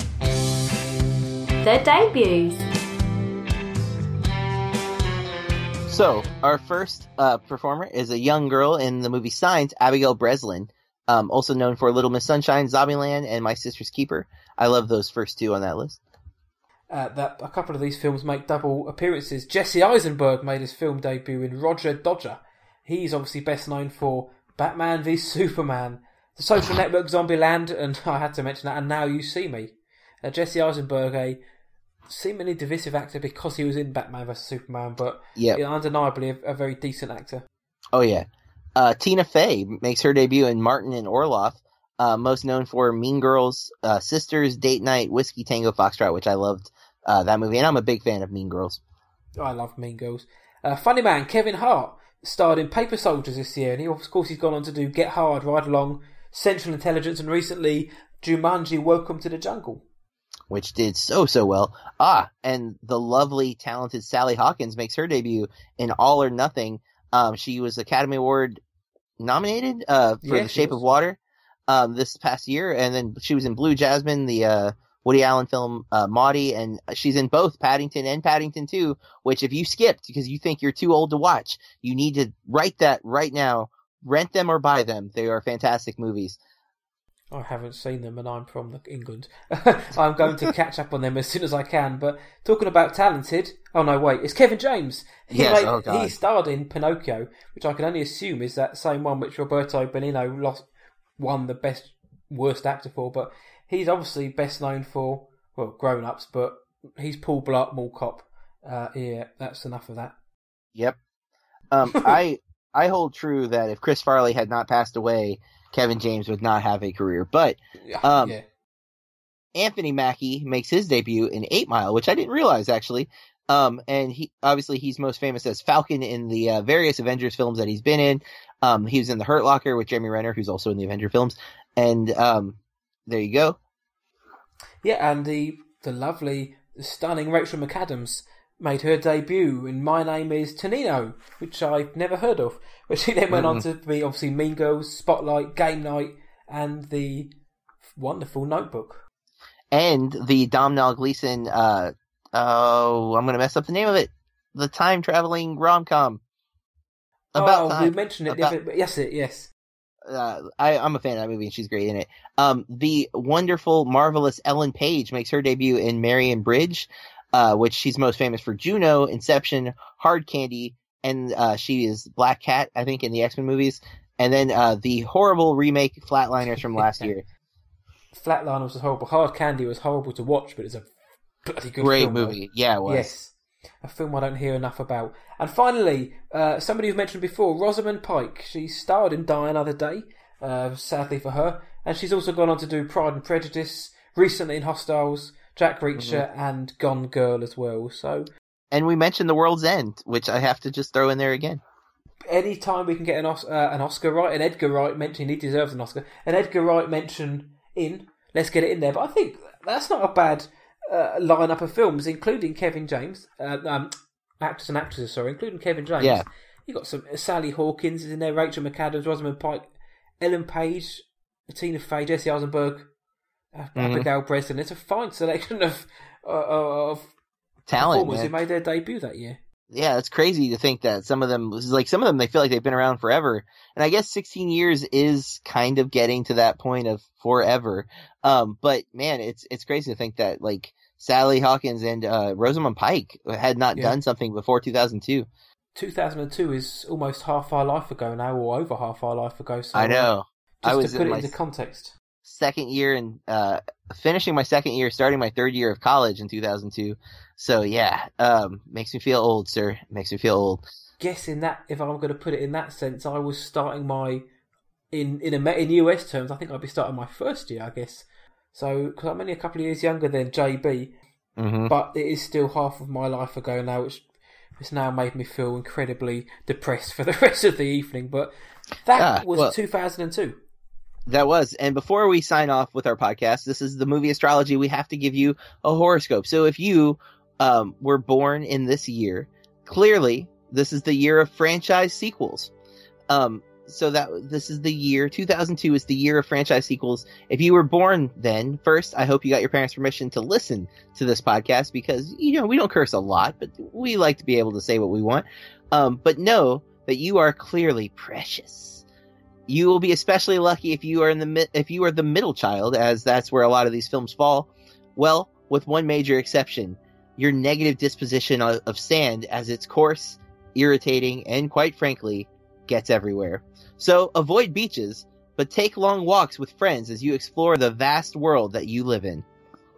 Their debuts. So, our first performer is a young girl in the movie Signs, Abigail Breslin, also known for Little Miss Sunshine, Zombieland, and My Sister's Keeper. I love those first two on that list. A couple of these films make double appearances. Jesse Eisenberg made his film debut in Roger Dodger. He's obviously best known for Batman v Superman, The Social Network, Zombieland, and I had to mention that, and Now You See Me. Jesse Eisenberg, a seemingly divisive actor because he was in Batman vs Superman, but undeniably a very decent actor. Oh yeah. Tina Fey makes her debut in Martin and Orloff, most known for Mean Girls, Sisters, Date Night, Whiskey Tango Foxtrot, which I loved that movie, and I'm a big fan of Mean Girls. I love Mean Girls. Funny man Kevin Hart starred in Paper Soldiers this year, and he's gone on to do Get Hard, Ride Along, Central Intelligence, and recently Jumanji: Welcome to the Jungle, which did so well. And the lovely, talented Sally Hawkins makes her debut in All or Nothing. She was Academy Award nominated for The Shape of Water this past year, and then she was in Blue Jasmine, the Woody Allen film Maudie, and she's in both Paddington and Paddington 2, which if you skipped because you think you're too old to watch, you need to write that right now. Rent them or buy them. They are fantastic movies. I haven't seen them, and I'm from England. I'm going to catch up on them as soon as I can. But talking about talented, oh no, wait, it's Kevin James. He starred in Pinocchio, which I can only assume is that same one which Roberto Benigno won the worst actor for. But he's obviously best known for Grown Ups, but he's Paul Blart Mall Cop. Yeah, that's enough of that. Yep. I hold true that if Chris Farley had not passed away, Kevin James would not have a career. But Yeah. Anthony Mackie makes his debut in 8 Mile, which I didn't realize actually. And he's most famous as Falcon in the various Avengers films that he's been in. He was in The Hurt Locker with Jeremy Renner, who's also in the Avenger films. And there you go. Yeah, and the lovely, stunning Rachel McAdams made her debut in My Name is Tonino, which I've never heard of. But she then went on to be obviously Mean Girls, Spotlight, Game Night, and the wonderful Notebook. And the Domhnall Gleeson, I'm going to mess up the name of it. The time-traveling rom-com. We mentioned it. Yes. I'm a fan of that movie, and she's great in it. The wonderful, marvelous Ellen Page makes her debut in Marion Bridge, which she's most famous for Juno, Inception, Hard Candy, and she is Black Cat, I think, in the X-Men movies. And then the horrible remake Flatliners from last year. Flatliners was horrible. Hard Candy was horrible to watch, but it's a bloody good great film, movie. Yeah, it was. Yes. A film I don't hear enough about. And finally, somebody who's mentioned before, Rosamund Pike. She starred in Die Another Day, sadly for her. And she's also gone on to do Pride and Prejudice, recently in Hostiles, Jack Reacher, and Gone Girl as well. So, and we mentioned The World's End, which I have to just throw in there again. Any time we can get an Oscar right, an Edgar Wright mention, he deserves an Oscar. An Edgar Wright mention in, let's get it in there. But I think that's not a bad lineup of films, including Kevin James, actors and actresses, including Kevin James. Yeah. You've got some Sally Hawkins is in there, Rachel McAdams, Rosamund Pike, Ellen Page, Tina Fey, Jesse Eisenberg, Abigail Breslin. It's a fine selection of talent, performers who made their debut that year. Yeah, it's crazy to think that some of them they feel like they've been around forever. And I guess 16 years is kind of getting to that point of forever. But man, it's crazy to think that like Sally Hawkins and Rosamund Pike had not done something before 2002. 2002 is almost half our life ago now, or over half our life ago. So I know. Just I was to put in it into context. Second year and finishing my second year, starting my third year of college in 2002. So yeah, makes me feel old, sir. Makes me feel old. Guessing that, if I'm going to put it in that sense, I was starting my in US terms. I think I'd be starting my first year, I guess. So because I'm only a couple of years younger than JB, but it is still half of my life ago now, which has now made me feel incredibly depressed for the rest of the evening. But that was 2002. That was. And before we sign off with our podcast, this is the movie astrology. We have to give you a horoscope. So if you were born in this year, clearly this is the year of franchise sequels. So this is the year 2002 is the year of franchise sequels. If you were born then, first, I hope you got your parents' permission to listen to this podcast because, we don't curse a lot, but we like to be able to say what we want. But know that you are clearly precious. You will be especially lucky if you are the middle child, as that's where a lot of these films fall. Well, with one major exception, your negative disposition of sand as it's coarse, irritating, and quite frankly, gets everywhere. So avoid beaches, but take long walks with friends as you explore the vast world that you live in.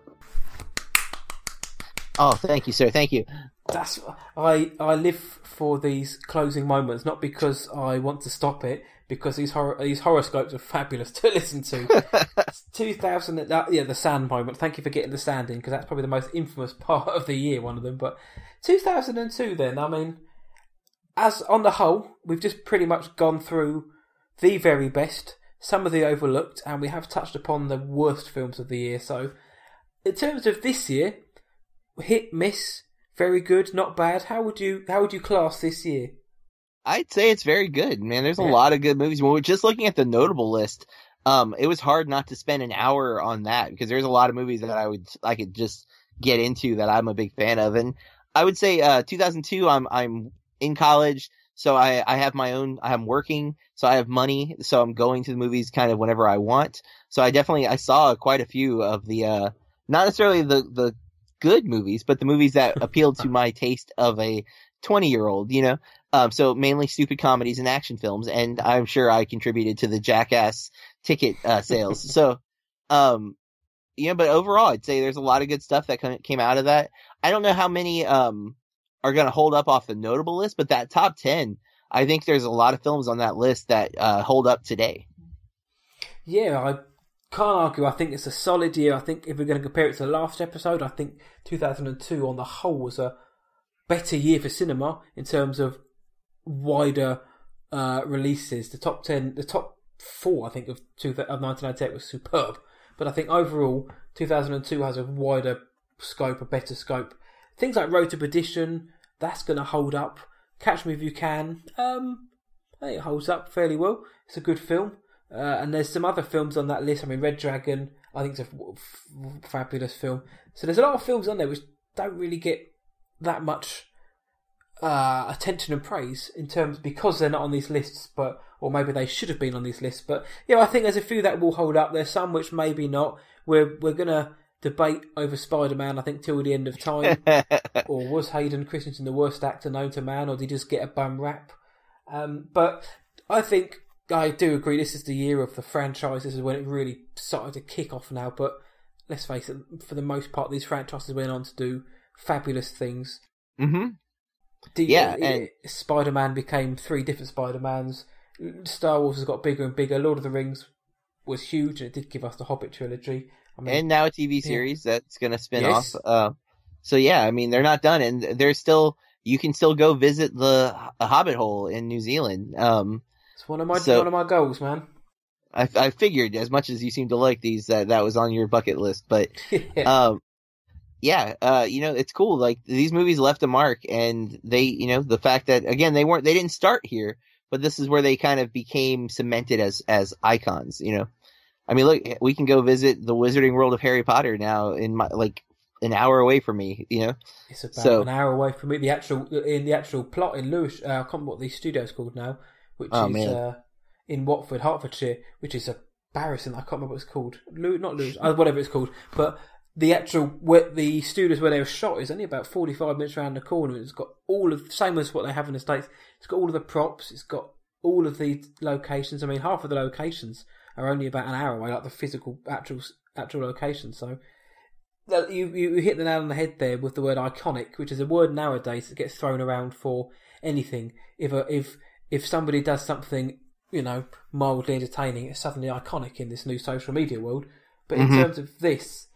Oh, thank you, sir. Thank you. I live for these closing moments, not because I want to stop it, because these horoscopes are fabulous to listen to. 2000, the sand moment. Thank you for getting the sand in, because that's probably the most infamous part of the year, one of them. But 2002 then, I mean, as on the whole, we've just pretty much gone through the very best, some of the overlooked, and we have touched upon the worst films of the year. So, in terms of this year, hit, miss, very good, not bad. How would you class this year? I'd say it's very good, man. There's a lot of good movies. When we're just looking at the notable list, it was hard not to spend an hour on that because there's a lot of movies that I could just get into that I'm a big fan of. And I would say 2002, I'm in college, so I have my own. I'm working, so I have money, so I'm going to the movies kind of whenever I want. So I saw quite a few of the not necessarily the good movies, but the movies that appealed to my taste of a 20-year-old, so mainly stupid comedies and action films, and I'm sure I contributed to the Jackass ticket sales. So, but overall, I'd say there's a lot of good stuff that came out of that. I don't know how many are going to hold up off the notable list, but that top 10, I think there's a lot of films on that list that hold up today. Yeah, I can't argue. I think it's a solid year. I think if we're going to compare it to the last episode, I think 2002 on the whole was a better year for cinema in terms of wider releases. The top 4, I think, of 1998 was superb. But I think overall, 2002 has a wider scope, a better scope. Things like Road to Perdition, that's going to hold up. Catch Me If You Can, I think it holds up fairly well. It's a good film. And there's some other films on that list. I mean, Red Dragon, I think it's a fabulous film. So there's a lot of films on there which don't really get that much attention and praise in terms because they're not on these lists, or maybe they should have been on these lists. But yeah, I think there's a few that will hold up. There's some which maybe not. We're gonna debate over Spider-Man, I think, till the end of time. Or was Hayden Christensen the worst actor known to man, or did he just get a bum rap? But I think I do agree. This is the year of the franchise. This is when it really started to kick off now. But let's face it, for the most part, these franchises went on to do fabulous things. Mm-hmm. And Spider-Man became 3 different Spider-Mans. Star Wars has got bigger and bigger. Lord of the Rings was huge, and it did give us the Hobbit trilogy. I mean, and now a TV series that's going to spin off. So yeah, I mean, they're not done, and there's still, you can still go visit the Hobbit Hole in New Zealand. It's one of my goals, man. I figured, as much as you seem to like these, that was on your bucket list, but it's cool. Like, these movies left a mark, and they, the fact that, again, they didn't start here, but this is where they kind of became cemented as icons. I mean, look, we can go visit the Wizarding World of Harry Potter now in an hour away from me. It's about an hour away from me. The actual plot in Lewis, I can't remember what the studio's called now, which is in Watford, Hertfordshire, which is embarrassing. I can't remember what it's called. Not Lewis, whatever it's called. But the studios where they were shot is only about 45 minutes around the corner. It's got all of, same as what they have in the States. It's got all of the props. It's got all of the locations. I mean, half of the locations are only about an hour away, like the physical actual locations. So you hit the nail on the head there with the word iconic, which is a word nowadays that gets thrown around for anything. If somebody does something, mildly entertaining, it's suddenly iconic in this new social media world. But in terms of this,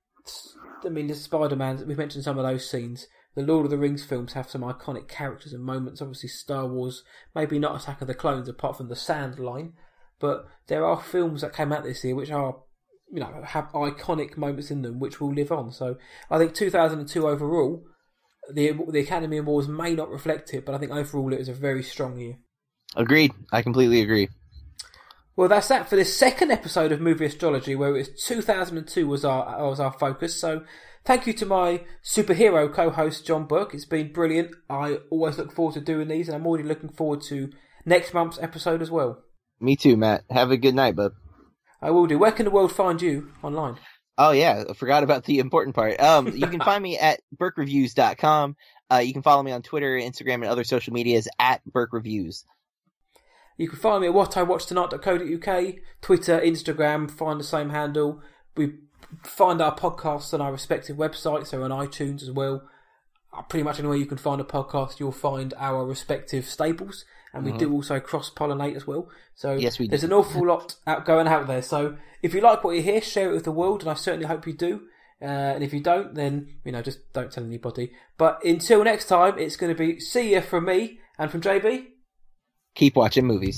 I mean, the Spider-Man, we've mentioned some of those scenes. The Lord of the Rings films have some iconic characters and moments. Obviously, Star Wars, maybe not Attack of the Clones, apart from the sand line. But there are films that came out this year which are, have iconic moments in them which will live on. So I think 2002 overall, the Academy Awards may not reflect it, but I think overall it was a very strong year. Agreed. I completely agree. Well, that's that for this second episode of Movie Astrology, where it was 2002 was our focus. So thank you to my superhero co-host, John Burke. It's been brilliant. I always look forward to doing these, and I'm already looking forward to next month's episode as well. Me too, Matt. Have a good night, bud. I will do. Where can the world find you online? Oh, yeah. I forgot about the important part. You can find me at BurkeReviews.com. You can follow me on Twitter, Instagram, and other social medias at BurkeReviews. You can find me at whatiwatchtonight.co.uk, Twitter, Instagram, find the same handle. We find our podcasts on our respective websites, so on iTunes as well. Pretty much anywhere you can find a podcast, you'll find our respective staples. And we do also cross-pollinate as well. So yes, we do. There's an awful lot going out there. So if you like what you hear, share it with the world, and I certainly hope you do. And if you don't, then, just don't tell anybody. But until next time, it's going to be see ya from me and from JB. Keep watching movies.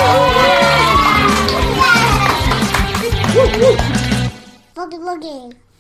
Boogie Woogie.